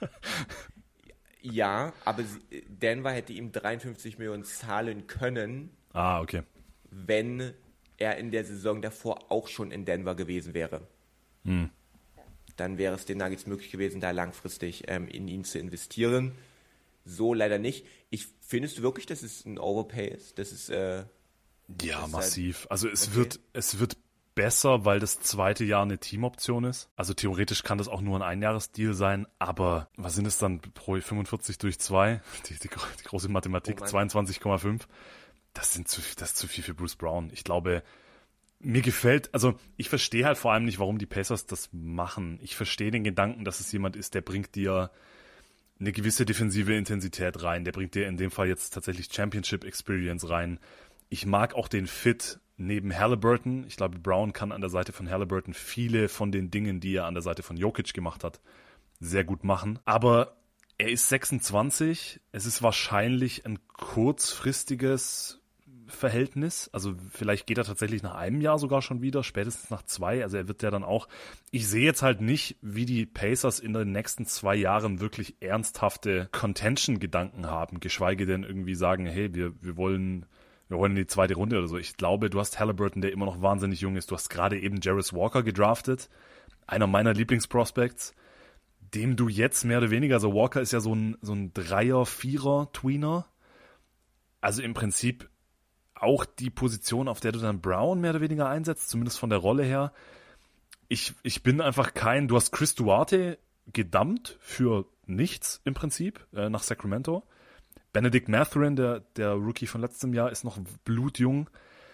Ja, aber Denver hätte ihm dreiundfünfzig Millionen zahlen können, ah, okay. wenn er in der Saison davor auch schon in Denver gewesen wäre. Hm. Dann wäre es den Nuggets möglich gewesen, da langfristig ähm, in ihn zu investieren. So leider nicht. Ich, findest du wirklich, dass es ein Overpay ist? Das ist, äh, ja, das massiv. Halt, also es okay. wird, es wird besser, weil das zweite Jahr eine Teamoption ist. Also theoretisch kann das auch nur ein Einjahresdeal sein, aber was sind es dann pro fünfundvierzig durch zwei? Die, die, die große Mathematik, oh zweiundzwanzig Komma fünf. Das sind zu, das ist zu viel für Bruce Brown. Ich glaube, mir gefällt, also ich verstehe halt vor allem nicht, warum die Pacers das machen. Ich verstehe den Gedanken, dass es jemand ist, der bringt dir eine gewisse defensive Intensität rein. Der bringt dir in dem Fall jetzt tatsächlich Championship Experience rein. Ich mag auch den Fit neben Halliburton. Ich glaube, Brown kann an der Seite von Halliburton viele von den Dingen, die er an der Seite von Jokic gemacht hat, sehr gut machen. Aber er ist sechsundzwanzig. Es ist wahrscheinlich ein kurzfristiges Verhältnis. Also vielleicht geht er tatsächlich nach einem Jahr sogar schon wieder, spätestens nach zwei. Also er wird ja dann auch... Ich sehe jetzt halt nicht, wie die Pacers in den nächsten zwei Jahren wirklich ernsthafte Contention-Gedanken haben, geschweige denn irgendwie sagen, hey, wir, wir wollen... Wir wollen in die zweite Runde oder so. Ich glaube, du hast Halliburton, der immer noch wahnsinnig jung ist. Du hast gerade eben Jarris Walker gedraftet. Einer meiner Lieblingsprospects, dem du jetzt mehr oder weniger, also Walker ist ja so ein, so ein Dreier-, Vierer-Tweener. Also im Prinzip auch die Position, auf der du dann Brown mehr oder weniger einsetzt, zumindest von der Rolle her. Ich, ich bin einfach kein, du hast Chris Duarte gedumpt für nichts im Prinzip, äh, nach Sacramento. Benedict Mathurin, der, der Rookie von letztem Jahr, ist noch blutjung.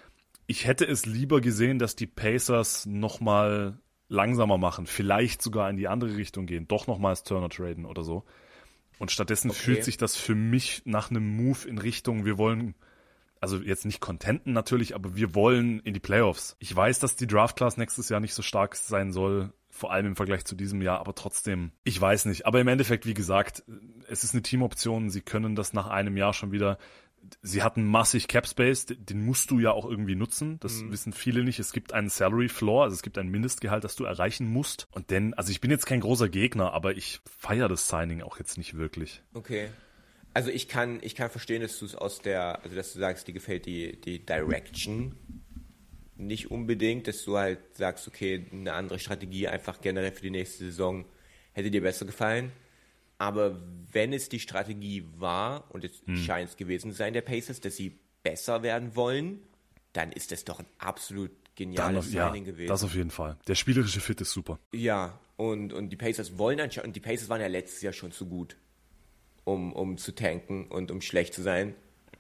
Ich hätte es lieber gesehen, dass die Pacers nochmal langsamer machen, vielleicht sogar in die andere Richtung gehen, doch nochmals Turner traden oder so. Und stattdessen okay. fühlt sich das für mich nach einem Move in Richtung, wir wollen, also jetzt nicht contenten natürlich, aber wir wollen in die Playoffs. Ich weiß, dass die Draft-Class nächstes Jahr nicht so stark sein soll, vor allem im Vergleich zu diesem Jahr, aber trotzdem, ich weiß nicht. Aber im Endeffekt, wie gesagt, es ist eine Teamoption, sie können das nach einem Jahr schon wieder, sie hatten massig Cap Space, den musst du ja auch irgendwie nutzen, das mhm. wissen viele nicht. Es gibt einen Salary Floor, also es gibt ein Mindestgehalt, das du erreichen musst. Und denn, also ich bin jetzt kein großer Gegner, aber ich feiere das Signing auch jetzt nicht wirklich. Okay. Also ich kann, ich kann verstehen, dass du es aus der, also dass du sagst, dir gefällt die, die Direction nicht unbedingt, dass du halt sagst, okay, eine andere Strategie einfach generell für die nächste Saison hätte dir besser gefallen. Aber wenn es die Strategie war, und es hm. scheint es gewesen zu sein, der Pacers, dass sie besser werden wollen, dann ist das doch ein absolut geniales dann, Signing ja, gewesen. Das auf jeden Fall. Der spielerische Fit ist super. Ja, und, und die Pacers wollen anscheinend, und die Pacers waren ja letztes Jahr schon zu gut, um, um zu tanken und um schlecht zu sein.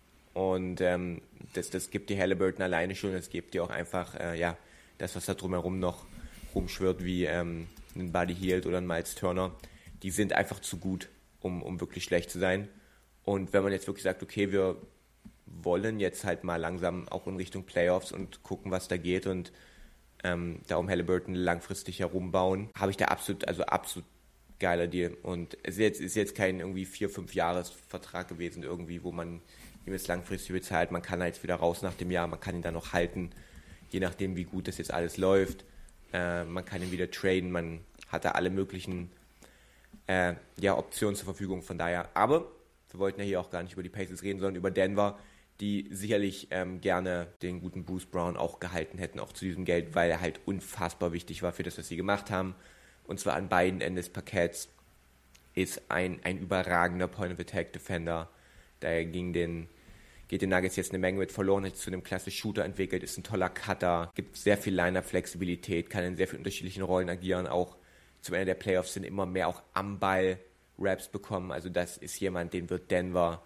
Und ähm, das, das gibt dir Halliburton alleine schon, das gibt dir auch einfach, äh, ja, das, was da drumherum noch rumschwirrt, wie ähm, ein Buddy Hield oder ein Miles Turner, die sind einfach zu gut, um, um wirklich schlecht zu sein. Und wenn man jetzt wirklich sagt, okay, wir wollen jetzt halt mal langsam auch in Richtung Playoffs und gucken, was da geht und ähm, da um Halliburton langfristig herumbauen, habe ich da absolut, also absolut geiler Deal. Und es ist jetzt, ist jetzt kein irgendwie vier, fünf Jahres-Vertrag gewesen irgendwie, wo man ihm jetzt langfristig bezahlt, man kann halt wieder raus nach dem Jahr, man kann ihn dann noch halten, je nachdem wie gut das jetzt alles läuft, äh, man kann ihn wieder traden, man hat da alle möglichen äh, ja, Optionen zur Verfügung, von daher, aber wir wollten ja hier auch gar nicht über die Pacers reden, sondern über Denver, die sicherlich ähm, gerne den guten Bruce Brown auch gehalten hätten, auch zu diesem Geld, weil er halt unfassbar wichtig war für das, was sie gemacht haben und zwar an beiden Enden des Parketts, ist ein, ein überragender Point-of-Attack-Defender. Daher ging den, geht den Nuggets jetzt eine Menge mit verloren, hat sich zu einem klasse Shooter entwickelt, ist ein toller Cutter, gibt sehr viel Line-Up-Flexibilität, kann in sehr vielen unterschiedlichen Rollen agieren, auch zum Ende der Playoffs sind immer mehr auch am Ball Raps bekommen. Also das ist jemand, den wird Denver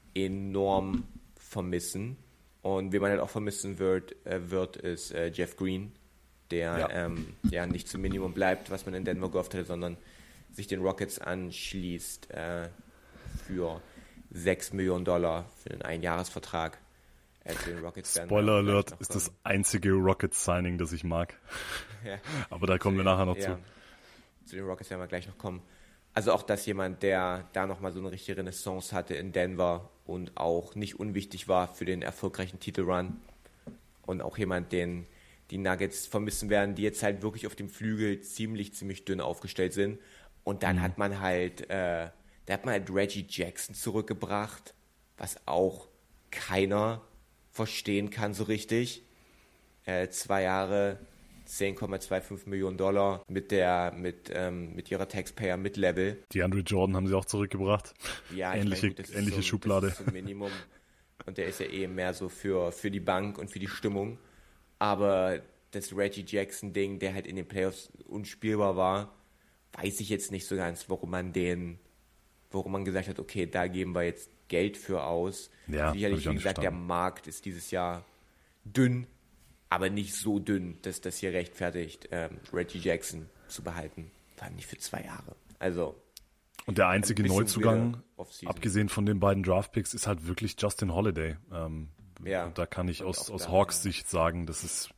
enorm vermissen. Und wie man halt auch vermissen wird, äh, wird ist äh, Jeff Green, der ja. Ähm, ja nicht zum Minimum bleibt, was man in Denver gehofft hätte, sondern sich den Rockets anschließt äh, für sechs Millionen Dollar für einen Einjahresvertrag. Äh, für den Rockets Spoiler Alert, ist das einzige Rockets-Signing, das ich mag. Ja. Aber da kommen wir nachher noch ja. zu. Zu den Rockets werden wir gleich noch kommen. Also auch das jemand, der da nochmal so eine richtige Renaissance hatte in Denver und auch nicht unwichtig war für den erfolgreichen Titelrun. Und auch jemand, den die Nuggets vermissen werden, die jetzt halt wirklich auf dem Flügel ziemlich, ziemlich dünn aufgestellt sind. Und dann mhm. hat man halt, äh, da hat man halt Reggie Jackson zurückgebracht, was auch keiner verstehen kann so richtig. Äh, zwei Jahre, zehn Komma fünfundzwanzig Millionen Dollar mit der mit ähm, mit ihrer Taxpayer Mid-Level. Die Andre Jordan haben sie auch zurückgebracht. Ja, ähnliche, ich mein, gut, ähnliche so, Schublade. Das ist so ein Minimum. Und der ist ja eh mehr so für, für die Bank und für die Stimmung. Aber das Reggie Jackson-Ding, der halt in den Playoffs unspielbar war, weiß ich jetzt nicht so ganz, warum man den, warum man gesagt hat, okay, da geben wir jetzt Geld für aus. Ja, sicherlich, wie gesagt, der Markt ist dieses Jahr dünn, aber nicht so dünn, dass das hier rechtfertigt, ähm, Reggie Jackson zu behalten. Vor allem nicht für zwei Jahre. Also. Und der einzige Neuzugang, abgesehen von den beiden Draftpicks, ist halt wirklich Justin Holiday. Ähm, ja. Und da kann ich und aus, aus da, Hawks ja. Sicht sagen, das ist,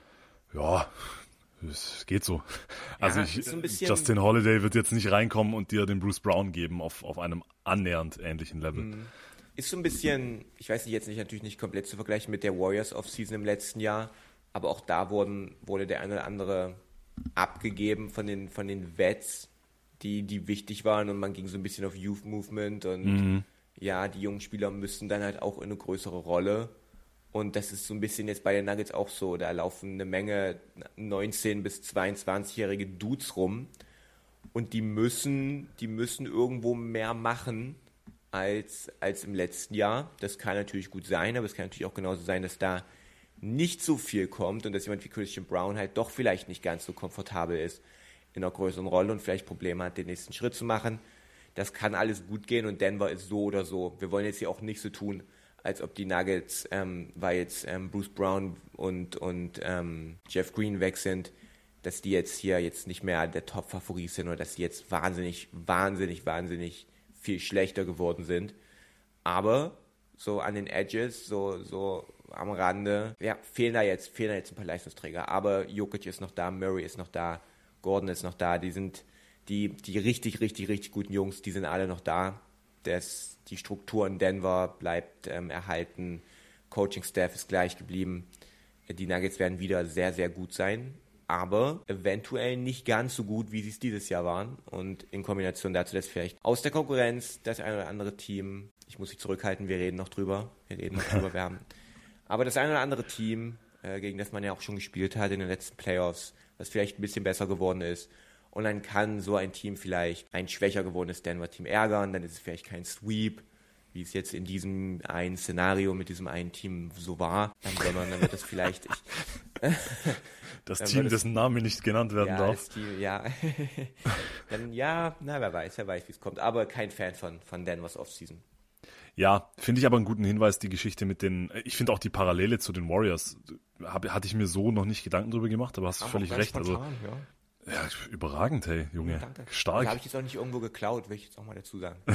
ja, es geht so. Also ja, ich, so Justin Holiday wird jetzt nicht reinkommen und dir den Bruce Brown geben auf, auf einem annähernd ähnlichen Level. Ist so ein bisschen, ich weiß nicht, jetzt nicht natürlich nicht komplett zu vergleichen mit der Warriors Offseason im letzten Jahr, aber auch da wurden, wurde der eine oder andere abgegeben von den, von den Vets, die, die wichtig waren, und man ging so ein bisschen auf Youth Movement und mhm. ja, die jungen Spieler müssen dann halt auch in eine größere Rolle. Und das ist so ein bisschen jetzt bei den Nuggets auch so. Da laufen eine Menge neunzehn- bis zweiundzwanzigjährige Dudes rum und die müssen, die müssen irgendwo mehr machen als, als im letzten Jahr. Das kann natürlich gut sein, aber es kann natürlich auch genauso sein, dass da nicht so viel kommt und dass jemand wie Christian Brown halt doch vielleicht nicht ganz so komfortabel ist in einer größeren Rolle und vielleicht Probleme hat, den nächsten Schritt zu machen. Das kann alles gut gehen und Denver ist so oder so. Wir wollen jetzt hier auch nicht so tun, als ob die Nuggets, ähm, weil jetzt ähm, Bruce Brown und, und ähm, Jeff Green weg sind, dass die jetzt hier jetzt nicht mehr der Top-Favorit sind oder dass die jetzt wahnsinnig, wahnsinnig, wahnsinnig viel schlechter geworden sind. Aber so an den Edges, so, so am Rande, ja, fehlen da jetzt, fehlen da jetzt ein paar Leistungsträger. Aber Jokic ist noch da, Murray ist noch da, Gordon ist noch da, die sind die, die richtig, richtig, richtig guten Jungs, die sind alle noch da. Das, die Struktur in Denver bleibt ähm, erhalten, Coaching-Staff ist gleich geblieben. Die Nuggets werden wieder sehr, sehr gut sein, aber eventuell nicht ganz so gut, wie sie es dieses Jahr waren. Und in Kombination dazu, dass vielleicht aus der Konkurrenz das eine oder andere Team, ich muss mich zurückhalten, wir reden noch drüber, wir reden noch drüber, wir haben, aber das eine oder andere Team, äh, gegen das man ja auch schon gespielt hat in den letzten Playoffs, was vielleicht ein bisschen besser geworden ist. Und dann kann so ein Team vielleicht ein schwächer gewordenes Denver-Team ärgern, dann ist es vielleicht kein Sweep, wie es jetzt in diesem einen Szenario mit diesem einen Team so war, sondern dann wird es vielleicht... Ich, das Team, das, dessen Name nicht genannt werden ja, darf. Das Team, ja, dann ja, na wer weiß, wer weiß, wie es kommt, aber kein Fan von, von Denvers Offseason. Ja, finde ich aber einen guten Hinweis, die Geschichte mit den, ich finde auch die Parallele zu den Warriors, hab, hatte ich mir so noch nicht Gedanken drüber gemacht, aber hast du völlig recht. Spontan, also ja. Ja, überragend, hey, Junge. Danke. Stark. Das habe ich jetzt auch nicht irgendwo geklaut, will ich jetzt auch mal dazu sagen.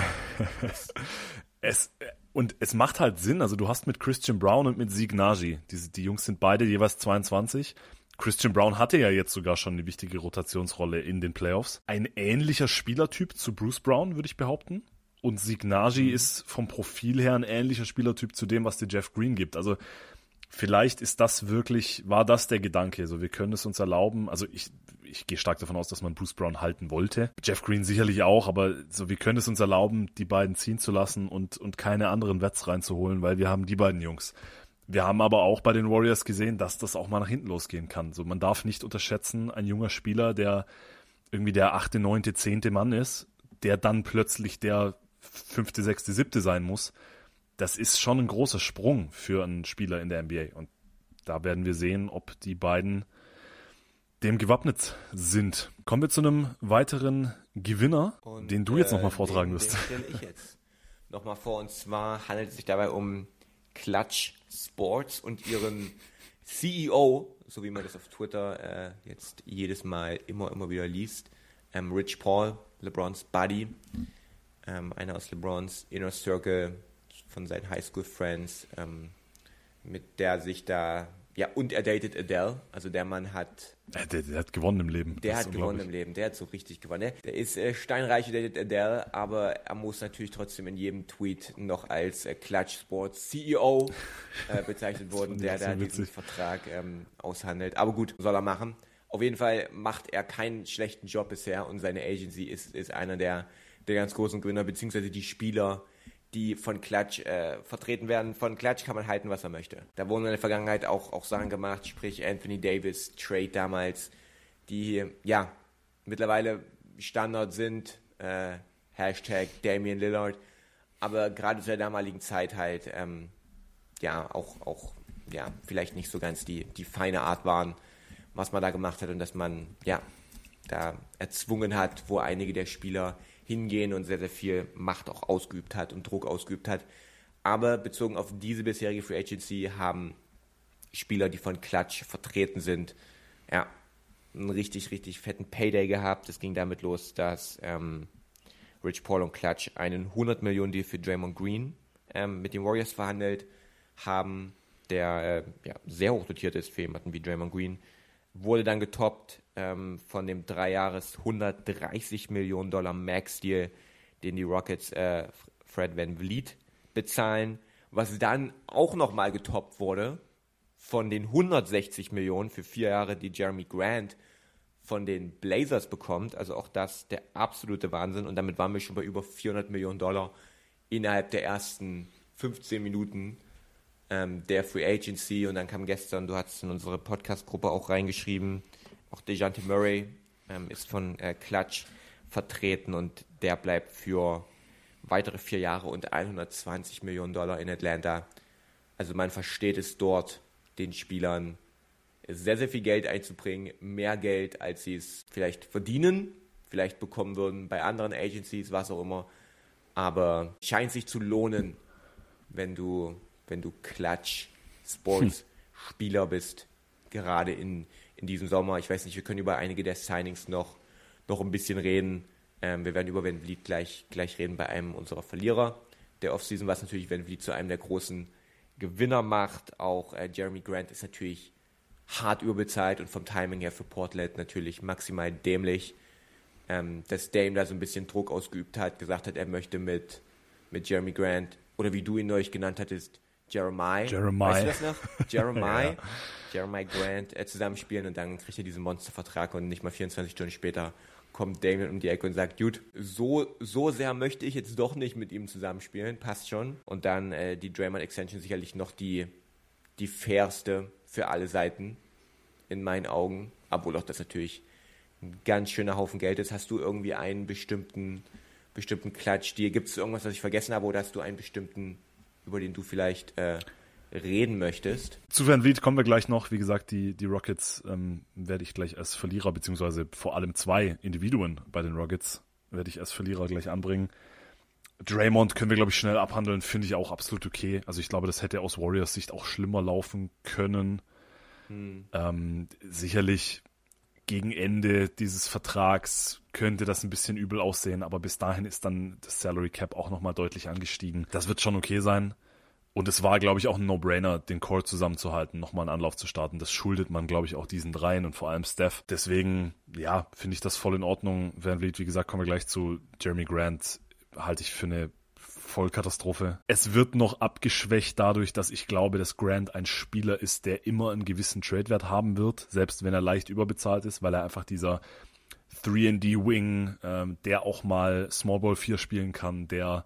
es, und es macht halt Sinn, also du hast mit Christian Brown und mit Zeke Nnaji, die, die Jungs sind beide jeweils zweiundzwanzig. Christian Brown hatte ja jetzt sogar schon eine wichtige Rotationsrolle in den Playoffs. Ein ähnlicher Spielertyp zu Bruce Brown, würde ich behaupten. Und Zeke Nnaji mhm. ist vom Profil her ein ähnlicher Spielertyp zu dem, was dir Jeff Green gibt. Also vielleicht ist das wirklich, war das der Gedanke. Also wir können es uns erlauben, also ich, ich gehe stark davon aus, dass man Bruce Brown halten wollte. Jeff Green sicherlich auch, aber so wir können es uns erlauben, die beiden ziehen zu lassen und, und keine anderen Vets reinzuholen, weil wir haben die beiden Jungs. Wir haben aber auch bei den Warriors gesehen, dass das auch mal nach hinten losgehen kann. So, man darf nicht unterschätzen, ein junger Spieler, der irgendwie der achte, neunte, zehnte Mann ist, der dann plötzlich der fünfte, sechste, siebte sein muss, das ist schon ein großer Sprung für einen Spieler in der N B A. Und da werden wir sehen, ob die beiden dem gewappnet sind. Kommen wir zu einem weiteren Gewinner, und, den du jetzt nochmal äh, vortragen wirst. Den stelle ich jetzt nochmal vor. Und zwar handelt es sich dabei um Clutch Sports und ihren C E O, so wie man das auf Twitter äh, jetzt jedes Mal immer, immer wieder liest, ähm, Rich Paul, LeBrons Buddy, ähm, einer aus LeBrons Inner Circle von seinen Highschool-Friends, ähm, mit der sich da, ja, und er datet Adele, also der Mann hat... Der, der, der hat gewonnen im Leben. Der hat gewonnen im Leben, der hat so richtig gewonnen. Der ist äh, steinreich, datet Adele, aber er muss natürlich trotzdem in jedem Tweet noch als äh, Clutch Sports C E O äh, bezeichnet worden, der da so diesen Vertrag ähm, aushandelt. Aber gut, soll er machen. Auf jeden Fall macht er keinen schlechten Job bisher und seine Agency ist, ist einer der, der ganz großen Gewinner, beziehungsweise die Spieler, die von Clutch äh, vertreten werden. Von Clutch kann man halten, was er möchte. Da wurden in der Vergangenheit auch, auch Sachen gemacht, sprich Anthony Davis, Trade damals, die ja mittlerweile Standard sind, äh, Hashtag Damian Lillard, aber gerade zu der damaligen Zeit halt ähm, ja auch, auch ja, vielleicht nicht so ganz die, die feine Art waren, was man da gemacht hat und dass man ja da erzwungen hat, wo einige der Spieler hingehen und sehr, sehr viel Macht auch ausgeübt hat und Druck ausgeübt hat. Aber bezogen auf diese bisherige Free Agency haben Spieler, die von Clutch vertreten sind, ja, einen richtig, richtig fetten Payday gehabt. Es ging damit los, dass ähm, Rich Paul und Clutch einen hundert Millionen Deal für Draymond Green ähm, mit den Warriors verhandelt haben, der äh, ja, sehr hoch dotiert ist für jemanden wie Draymond Green. Wurde dann getoppt ähm, von dem drei Jahres hundertdreißig Millionen Dollar Max-Deal, den die Rockets äh, Fred VanVleet bezahlen, was dann auch nochmal getoppt wurde von den hundertsechzig Millionen für vier Jahre, die Jeremy Grant von den Blazers bekommt. Also auch das der absolute Wahnsinn. Und damit waren wir schon bei über vierhundert Millionen Dollar innerhalb der ersten fünfzehn Minuten der Free Agency. Und dann kam gestern, du hast in unsere Podcast-Gruppe auch reingeschrieben, auch DeJounte Murray ähm, ist von äh, Clutch vertreten und der bleibt für weitere vier Jahre und hundertzwanzig Millionen Dollar in Atlanta. Also man versteht es dort, den Spielern sehr, sehr viel Geld einzubringen, mehr Geld, als sie es vielleicht verdienen, vielleicht bekommen würden bei anderen Agencies, was auch immer. Aber scheint sich zu lohnen, wenn du wenn du Clutch Sports Spieler bist, gerade in, in diesem Sommer. Ich weiß nicht, wir können über einige der Signings noch, noch ein bisschen reden. Ähm, wir werden über VanVleet gleich, gleich reden bei einem unserer Verlierer der Offseason, was natürlich VanVleet zu einem der großen Gewinner macht. Auch äh, Jeremy Grant ist natürlich hart überbezahlt und vom Timing her für Portland natürlich maximal dämlich. Ähm, dass Dame da so ein bisschen Druck ausgeübt hat, gesagt hat, er möchte mit, mit Jeremy Grant, oder wie du ihn neulich genannt hattest, Jeremiah, Jeremiah. Weißt du das noch? Jeremiah, ja. Jeremiah Grant äh, zusammenspielen und dann kriegt er diesen Monstervertrag und nicht mal vierundzwanzig Stunden später kommt Damian um die Ecke und sagt, gut, so, so sehr möchte ich jetzt doch nicht mit ihm zusammenspielen, passt schon. Und dann äh, die Draymond Extension sicherlich noch die, die fairste für alle Seiten in meinen Augen, obwohl auch das natürlich ein ganz schöner Haufen Geld ist. Hast du irgendwie einen bestimmten, bestimmten Klatsch-Deal? Gibt es irgendwas, was ich vergessen habe, oder hast du einen bestimmten, über den du vielleicht äh, reden möchtest? Zu VanVleet kommen wir gleich noch. Wie gesagt, die, die Rockets ähm, werde ich gleich als Verlierer, beziehungsweise vor allem zwei Individuen bei den Rockets werde ich als Verlierer gleich anbringen. Draymond können wir, glaube ich, schnell abhandeln, finde ich auch absolut okay. Also ich glaube, das hätte aus Warriors Sicht auch schlimmer laufen können. Hm. Ähm, sicherlich gegen Ende dieses Vertrags könnte das ein bisschen übel aussehen, aber bis dahin ist dann das Salary Cap auch nochmal deutlich angestiegen. Das wird schon okay sein. Und es war, glaube ich, auch ein No-Brainer, den Core zusammenzuhalten, nochmal einen Anlauf zu starten. Das schuldet man, glaube ich, auch diesen dreien und vor allem Steph. Deswegen, ja, finde ich das voll in Ordnung. VanVleet, wie gesagt, kommen wir gleich zu. Jeremy Grant halte ich für eine Vollkatastrophe. Es wird noch abgeschwächt dadurch, dass ich glaube, dass Grant ein Spieler ist, der immer einen gewissen Trade-Wert haben wird, selbst wenn er leicht überbezahlt ist, weil er einfach dieser drei und D-Wing, ähm, der auch mal Small Ball vier spielen kann, der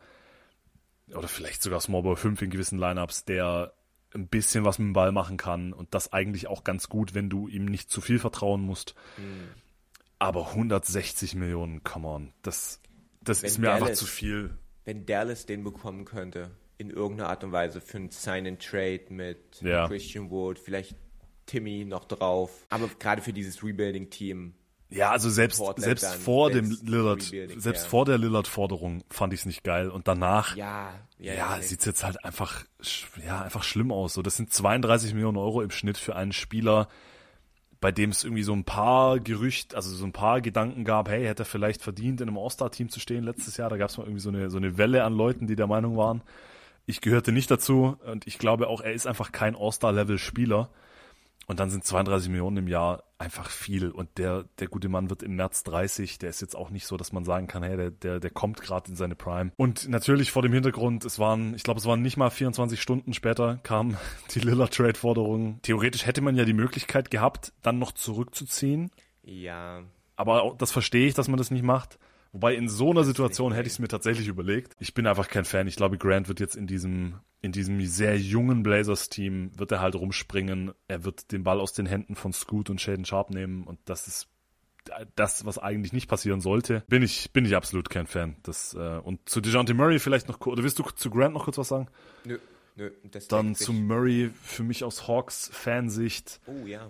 oder vielleicht sogar Small Ball fünf in gewissen Lineups, der ein bisschen was mit dem Ball machen kann und das eigentlich auch ganz gut, wenn du ihm nicht zu viel vertrauen musst. Mhm. Aber hundertsechzig Millionen, come on, das, das ist mir Dallas, einfach zu viel. Wenn Dallas den bekommen könnte, in irgendeiner Art und Weise für ein Sign-and-Trade mit ja. Christian Wood, vielleicht Timmy noch drauf, aber gerade für dieses Rebuilding-Team. Ja, also selbst, selbst vor dem Lillard, selbst ja. vor der Lillard-Forderung fand ich es nicht geil und danach, ja, ja, ja, ja sieht es jetzt halt einfach, ja, einfach schlimm aus. So, das sind zweiunddreißig Millionen Euro im Schnitt für einen Spieler, bei dem es irgendwie so ein paar Gerüchte, also so ein paar Gedanken gab, hey, hätte er vielleicht verdient, in einem All-Star-Team zu stehen letztes Jahr. Da gab es mal irgendwie so eine, so eine Welle an Leuten, die der Meinung waren. Ich gehörte nicht dazu und ich glaube auch, er ist einfach kein All-Star-Level-Spieler. Und dann sind zweiunddreißig Millionen im Jahr einfach viel. Und der, der gute Mann wird im März dreißig. Der ist jetzt auch nicht so, dass man sagen kann, hey, der, der, der kommt gerade in seine Prime. Und natürlich vor dem Hintergrund, es waren, ich glaube, es waren nicht mal vierundzwanzig Stunden später kam die Lillard-Trade-Forderung. Theoretisch hätte man ja die Möglichkeit gehabt, dann noch zurückzuziehen. Ja. Aber auch, das verstehe ich, dass man das nicht macht. Wobei in so einer Situation hätte ich es mir tatsächlich überlegt. Ich bin einfach kein Fan. Ich glaube, Grant wird jetzt in diesem in diesem sehr jungen Blazers-Team, wird er halt rumspringen. Er wird den Ball aus den Händen von Scoot und Shaedon Sharpe nehmen. Und das ist das, was eigentlich nicht passieren sollte. Bin ich bin ich absolut kein Fan. Das, äh, und zu DeJounte Murray vielleicht noch kurz, oder willst du zu Grant noch kurz was sagen? Nö, nö. Das Dann zu Murray, für mich aus Hawks-Fansicht. Oh ja.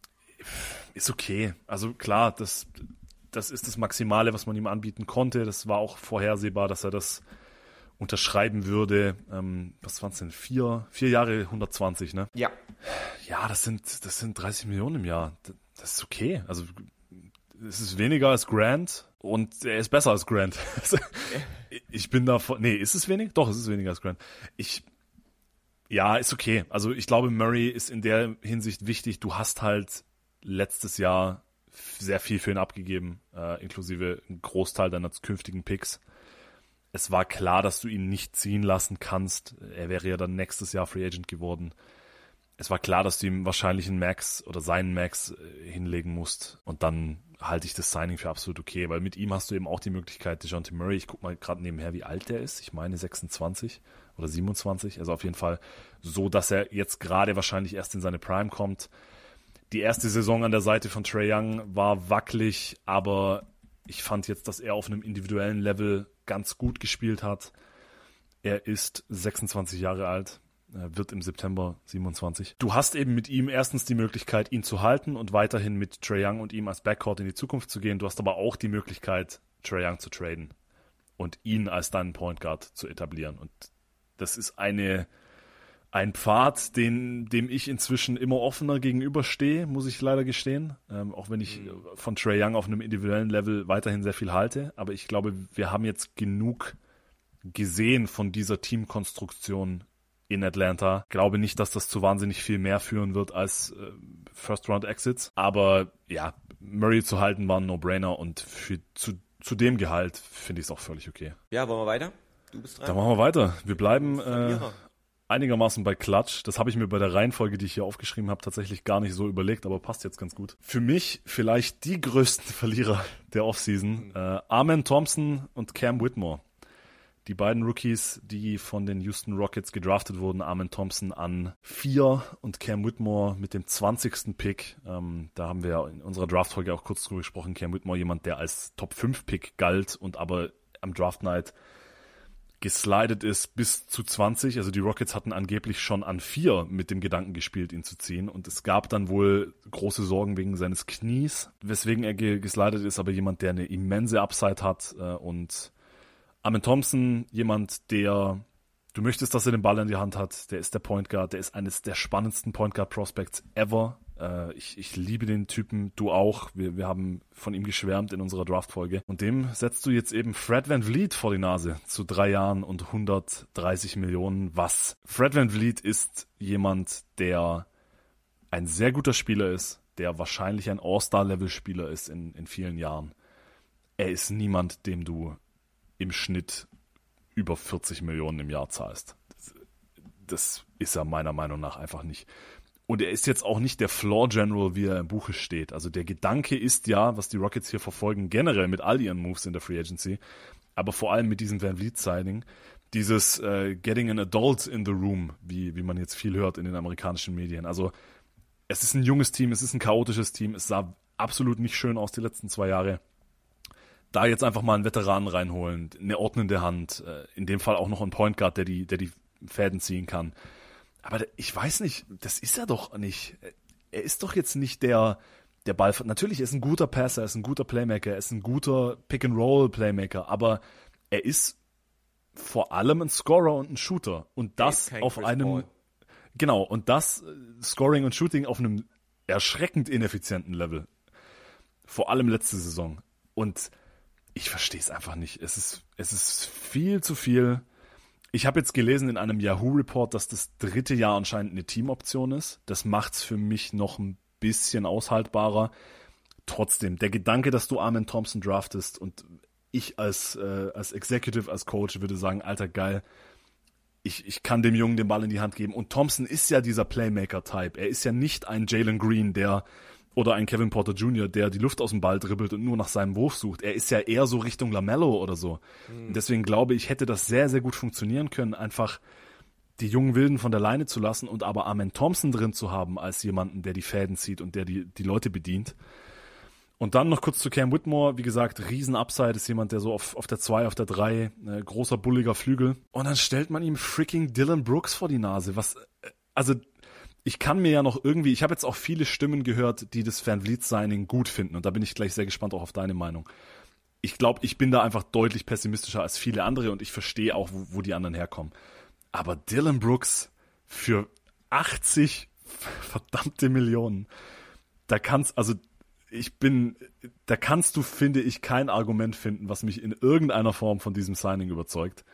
Ist okay. Also klar, das... Das ist das Maximale, was man ihm anbieten konnte. Das war auch vorhersehbar, dass er das unterschreiben würde. Ähm, was waren es denn? Vier, vier Jahre hundertzwanzig, ne? Ja. Ja, das sind, das sind dreißig Millionen im Jahr. Das ist okay. Also es ist weniger als Grant und er ist besser als Grant. Ich bin da vor. Nee, ist es wenig? Doch, es ist weniger als Grant. Ich. Ja, ist okay. Also ich glaube, Murray ist in der Hinsicht wichtig. Du hast halt letztes Jahr sehr viel für ihn abgegeben, äh, inklusive einen Großteil deiner künftigen Picks. Es war klar, dass du ihn nicht ziehen lassen kannst. Er wäre ja dann nächstes Jahr Free Agent geworden. Es war klar, dass du ihm wahrscheinlich einen Max oder seinen Max äh, hinlegen musst. Und dann halte ich das Signing für absolut okay, weil mit ihm hast du eben auch die Möglichkeit, DeJounte Murray, ich gucke mal gerade nebenher, wie alt der ist. Ich meine sechsundzwanzig oder siebenundzwanzig. Also auf jeden Fall so, dass er jetzt gerade wahrscheinlich erst in seine Prime kommt. Die erste Saison an der Seite von Trae Young war wackelig, aber ich fand jetzt, dass er auf einem individuellen Level ganz gut gespielt hat. Er ist sechsundzwanzig Jahre alt, wird im September siebenundzwanzig. Du hast eben mit ihm erstens die Möglichkeit, ihn zu halten und weiterhin mit Trae Young und ihm als Backcourt in die Zukunft zu gehen. Du hast aber auch die Möglichkeit, Trae Young zu traden und ihn als deinen Point Guard zu etablieren. Und das ist eine... Ein Pfad, den, dem ich inzwischen immer offener gegenüberstehe, muss ich leider gestehen. Ähm, auch wenn ich von Trae Young auf einem individuellen Level weiterhin sehr viel halte. Aber ich glaube, wir haben jetzt genug gesehen von dieser Teamkonstruktion in Atlanta. Glaube nicht, dass das zu wahnsinnig viel mehr führen wird als äh, First-Round-Exits. Aber ja, Murray zu halten war ein No-Brainer und für, zu, zu dem Gehalt finde ich es auch völlig okay. Ja, wollen wir weiter? Du bist dran. Dann machen wir weiter. Wir bleiben... Äh, einigermaßen bei Clutch. Das habe ich mir bei der Reihenfolge, die ich hier aufgeschrieben habe, tatsächlich gar nicht so überlegt, aber passt jetzt ganz gut. Für mich vielleicht die größten Verlierer der Offseason. Mhm. Äh, Amen Thompson und Cam Whitmore. Die beiden Rookies, die von den Houston Rockets gedraftet wurden. Amen Thompson an vier und Cam Whitmore mit dem zwanzigsten Pick. Ähm, da haben wir ja in unserer Draftfolge auch kurz drüber gesprochen. Cam Whitmore, jemand, der als Top fünf Pick galt und aber am Draft Night geslidet ist bis zu zwanzig. Also die Rockets hatten angeblich schon an vier mit dem Gedanken gespielt, ihn zu ziehen. Und es gab dann wohl große Sorgen wegen seines Knies, weswegen er ge- geslidet ist. Aber jemand, der eine immense Upside hat. Äh, und Amen Thompson, jemand, der, du möchtest, dass er den Ball in die Hand hat. Der ist der Point Guard. Der ist eines der spannendsten Point Guard Prospects ever. Äh, ich, ich liebe den Typen, du auch. Wir, wir haben von ihm geschwärmt in unserer Draftfolge. Und dem setzt du jetzt eben Fred VanVleet vor die Nase zu drei Jahren und hundertdreißig Millionen. Was? Fred VanVleet ist jemand, der ein sehr guter Spieler ist, der wahrscheinlich ein All-Star-Level-Spieler ist in, in vielen Jahren. Er ist niemand, dem du im Schnitt über vierzig Millionen im Jahr zahlst. Das, das ist er meiner Meinung nach einfach nicht. Und er ist jetzt auch nicht der Floor General, wie er im Buche steht. Also der Gedanke ist ja, was die Rockets hier verfolgen, generell mit all ihren Moves in der Free Agency, aber vor allem mit diesem VanVleet-Signing, dieses äh, Getting an Adult in the Room, wie, wie man jetzt viel hört in den amerikanischen Medien. Also es ist ein junges Team, es ist ein chaotisches Team, es sah absolut nicht schön aus die letzten zwei Jahre. Da jetzt einfach mal einen Veteranen reinholen, eine ordnende Hand, in dem Fall auch noch einen Point Guard, der die, der die Fäden ziehen kann. Aber ich weiß nicht, das ist er doch nicht. Er ist doch jetzt nicht der, der Ball. Natürlich ist er ein guter Passer, er ist ein guter Playmaker, er ist ein guter Pick-and-Roll-Playmaker, aber er ist vor allem ein Scorer und ein Shooter. Und das auf Chris einem, Paul. Genau, und das Scoring und Shooting auf einem erschreckend ineffizienten Level. Vor allem letzte Saison. Und ich verstehe es einfach nicht. Es ist, es ist viel zu viel. Ich habe jetzt gelesen in einem Yahoo-Report, dass das dritte Jahr anscheinend eine Teamoption ist. Das macht's für mich noch ein bisschen aushaltbarer. Trotzdem, der Gedanke, dass du Amen Thompson draftest und ich als, äh, als Executive, als Coach würde sagen, alter, geil, ich, ich kann dem Jungen den Ball in die Hand geben. Und Thompson ist ja dieser Playmaker-Type. Er ist ja nicht ein Jalen Green, der oder ein Kevin Porter Junior, der die Luft aus dem Ball dribbelt und nur nach seinem Wurf sucht. Er ist ja eher so Richtung LaMelo oder so. Mhm. Und deswegen glaube ich, hätte das sehr, sehr gut funktionieren können, einfach die jungen Wilden von der Leine zu lassen und aber Amen Thompson drin zu haben als jemanden, der die Fäden zieht und der die, die Leute bedient. Und dann noch kurz zu Cam Whitmore. Wie gesagt, riesen Upside, ist jemand, der so auf, auf der zwei, auf der drei, äh, großer, bulliger Flügel. Und dann stellt man ihm freaking Dylan Brooks vor die Nase. Was, äh, also ich kann mir ja noch irgendwie, ich habe jetzt auch viele Stimmen gehört, die das Van Vliet-Signing gut finden. Und da bin ich gleich sehr gespannt auch auf deine Meinung. Ich glaube, ich bin da einfach deutlich pessimistischer als viele andere und ich verstehe auch, wo, wo die anderen herkommen. Aber Dylan Brooks für achtzig verdammte Millionen, da kannst, also ich bin, da kannst du, finde ich, kein Argument finden, was mich in irgendeiner Form von diesem Signing überzeugt.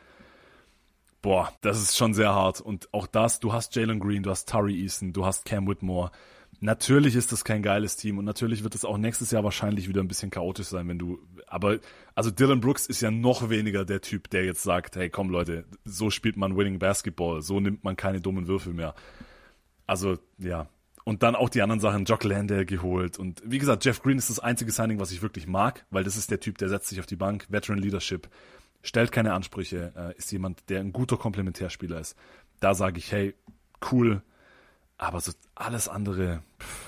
Boah, das ist schon sehr hart. Und auch das, du hast Jalen Green, du hast Tari Eason, du hast Cam Whitmore. Natürlich ist das kein geiles Team und natürlich wird es auch nächstes Jahr wahrscheinlich wieder ein bisschen chaotisch sein, wenn du, aber, also Dylan Brooks ist ja noch weniger der Typ, der jetzt sagt, hey komm Leute, so spielt man Winning Basketball, so nimmt man keine dummen Würfel mehr. Also, ja. Und dann auch die anderen Sachen, Jock Landale geholt und wie gesagt, Jeff Green ist das einzige Signing, was ich wirklich mag, weil das ist der Typ, der setzt sich auf die Bank, Veteran Leadership, stellt keine Ansprüche, äh, ist jemand, der ein guter Komplementärspieler ist. Da sage ich, hey, cool, aber so alles andere, pff,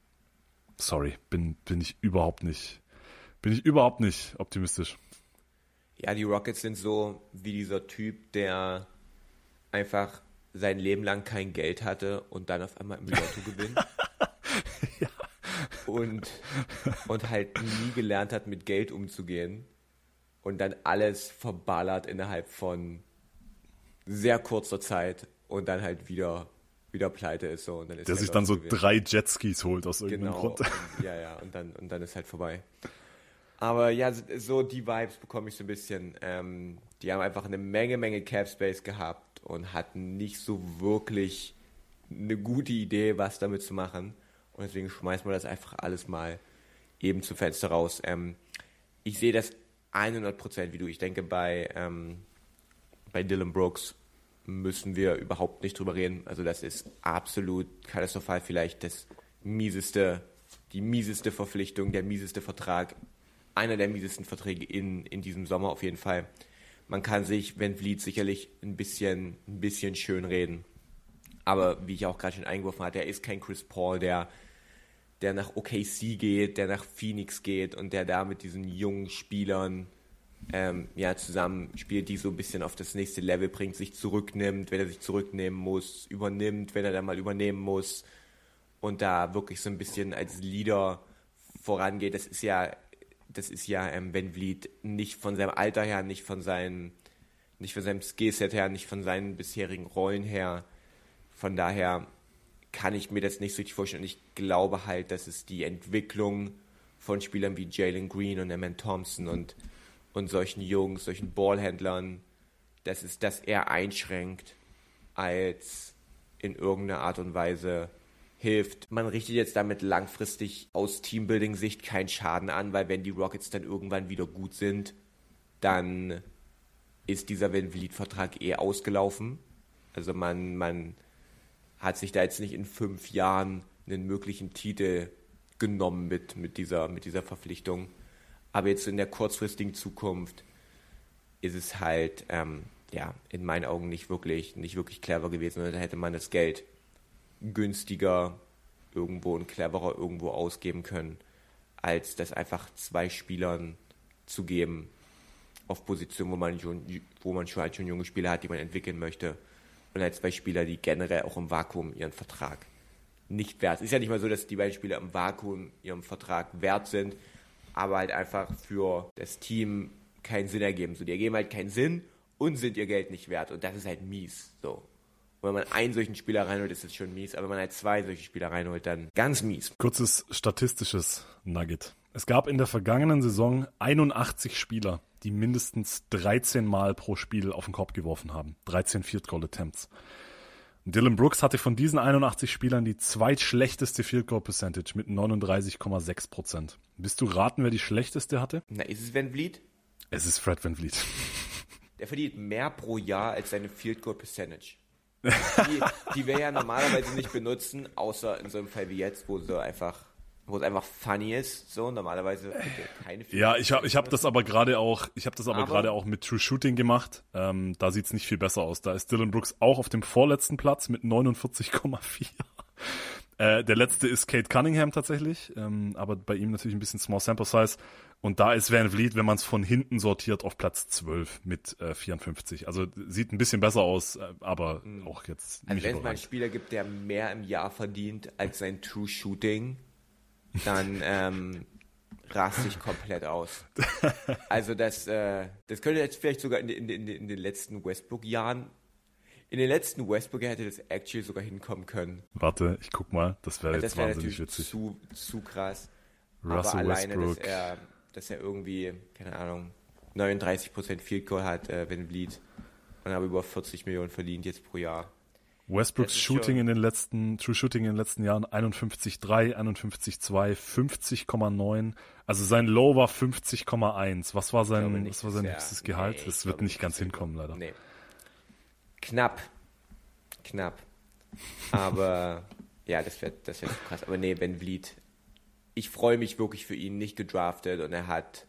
sorry, bin, bin ich überhaupt nicht, bin ich überhaupt nicht optimistisch. Ja, die Rockets sind so wie dieser Typ, der einfach sein Leben lang kein Geld hatte und dann auf einmal im Lotto gewinnt. Ja. Und, und halt nie gelernt hat, mit Geld umzugehen. Und dann alles verballert innerhalb von sehr kurzer Zeit und dann halt wieder, wieder pleite ist. So. Und dann ist der sich dann so gewinnt. drei Jetskis holt aus irgendeinem genau. Grund. Und, ja, ja, und dann, und dann ist halt vorbei. Aber ja, so die Vibes bekomme ich so ein bisschen. Ähm, die haben einfach eine Menge, Menge Cap Space gehabt und hatten nicht so wirklich eine gute Idee, was damit zu machen. Und deswegen schmeißt man das einfach alles mal eben zum Fenster raus. Ähm, ich sehe das hundert Prozent wie du. Ich denke, bei, ähm, bei Dylan Brooks müssen wir überhaupt nicht drüber reden. Also das ist absolut katastrophal. Vielleicht das mieseste, die mieseste Verpflichtung, der mieseste Vertrag. Einer der miesesten Verträge in, in diesem Sommer auf jeden Fall. Man kann sich Van Vliet sicherlich ein bisschen, ein bisschen schön reden. Aber wie ich auch gerade schon eingeworfen hatte, er ist kein Chris Paul, der, der nach O K C geht, der nach Phoenix geht und der da mit diesen jungen Spielern ähm, ja, zusammen spielt, die so ein bisschen auf das nächste Level bringt, sich zurücknimmt, wenn er sich zurücknehmen muss, übernimmt, wenn er dann mal übernehmen muss und da wirklich so ein bisschen als Leader vorangeht. Das ist ja Das ist ja ähm, Van Vliet nicht von seinem Alter her, nicht von seinem, nicht von seinem Skillset her, nicht von seinen bisherigen Rollen her. Von daher kann ich mir das nicht so richtig vorstellen. Und ich glaube halt, dass es die Entwicklung von Spielern wie Jalen Green und Amen Thompson und, und solchen Jungs, solchen Ballhändlern, dass es das eher einschränkt, als in irgendeiner Art und Weise hilft. Man richtet jetzt damit langfristig aus Teambuilding-Sicht keinen Schaden an, weil wenn die Rockets dann irgendwann wieder gut sind, dann ist dieser Van Vliet-Vertrag eh ausgelaufen. Also man, man hat sich da jetzt nicht in fünf Jahren einen möglichen Titel genommen mit, mit, dieser, mit dieser Verpflichtung. Aber jetzt in der kurzfristigen Zukunft ist es halt ähm, ja, in meinen Augen nicht wirklich, nicht wirklich clever gewesen. Da hätte man das Geld günstiger irgendwo und cleverer irgendwo ausgeben können. als das einfach zwei Spielern zu geben auf Positionen, wo man schon, wo man schon, halt schon junge Spieler hat, die man entwickeln möchte. Und als zwei Spieler, die generell auch im Vakuum ihren Vertrag nicht wert sind. Ist ja nicht mal so, dass die beiden Spieler im Vakuum ihren Vertrag wert sind, aber halt einfach für das Team keinen Sinn ergeben. So, die ergeben halt keinen Sinn und sind ihr Geld nicht wert. Und das ist halt mies. So. Und wenn man einen solchen Spieler reinholt, ist es schon mies. Aber wenn man halt zwei solche Spieler reinholt, dann ganz mies. Kurzes statistisches Nugget. Es gab in der vergangenen Saison einundachtzig Spieler, die mindestens dreizehn Mal pro Spiel auf den Korb geworfen haben. dreizehn Field Goal Attempts. Dillon Brooks hatte von diesen einundachtzig Spielern die zweitschlechteste Field Goal Percentage mit neununddreißig Komma sechs Prozent. Willst du raten, wer die schlechteste hatte? Na, ist es VanVleet? Es ist Fred VanVleet. Der verdient mehr pro Jahr als seine Field Goal Percentage. Die, die wir ja normalerweise nicht benutzen, außer in so einem Fall wie jetzt, wo so einfach, wo es einfach funny ist. So normalerweise keine. Field Ja, ich habe ich hab das aber gerade auch, ich habe das aber, Aber- gerade auch mit True Shooting gemacht. Ähm, da sieht's nicht viel besser aus. Da ist Dillon Brooks auch auf dem vorletzten Platz mit neunundvierzig Komma vier. Äh, der letzte ist Kate Cunningham tatsächlich, ähm, aber bei ihm natürlich ein bisschen Small Sample Size. Und da ist VanVleet, wenn man es von hinten sortiert, auf Platz zwölf mit äh, vierundfünfzig. Also sieht ein bisschen besser aus, äh, aber auch jetzt Also nicht wenn es mal einen überragend. Spieler gibt, der mehr im Jahr verdient als sein True Shooting, dann ähm, raste ich komplett aus. Also das, äh, das könnte jetzt vielleicht sogar in, in, in, in den letzten Westbrook-Jahren, in den letzten Westbrook-Jahren hätte das actually sogar hinkommen können. Warte, ich guck mal. Das wäre Also jetzt das wäre wahnsinnig natürlich witzig. zu, zu krass. Russell Aber alleine, Westbrook. dass er, dass er irgendwie, keine Ahnung, neununddreißig Prozent Field Goal hat, äh, VanVleet, und aber über vierzig Millionen verdient jetzt pro Jahr. Westbrooks Das ist Shooting schon- in den letzten, True Shooting in den letzten Jahren einundfünfzig Komma drei, einundfünfzig Komma zwei, fünfzig Komma neun. Also sein Low war fünfzig Komma eins. Was war Ich glaube sein, nicht, was war dass sein er- höchstes Gehalt? nee, das ich wird glaube nicht ganz dass er- hinkommen, leider. Nee. Knapp. Knapp. Aber ja, das wäre das wär krass. Aber nee, VanVleet, ich freue mich wirklich für ihn, nicht gedraftet, und er hat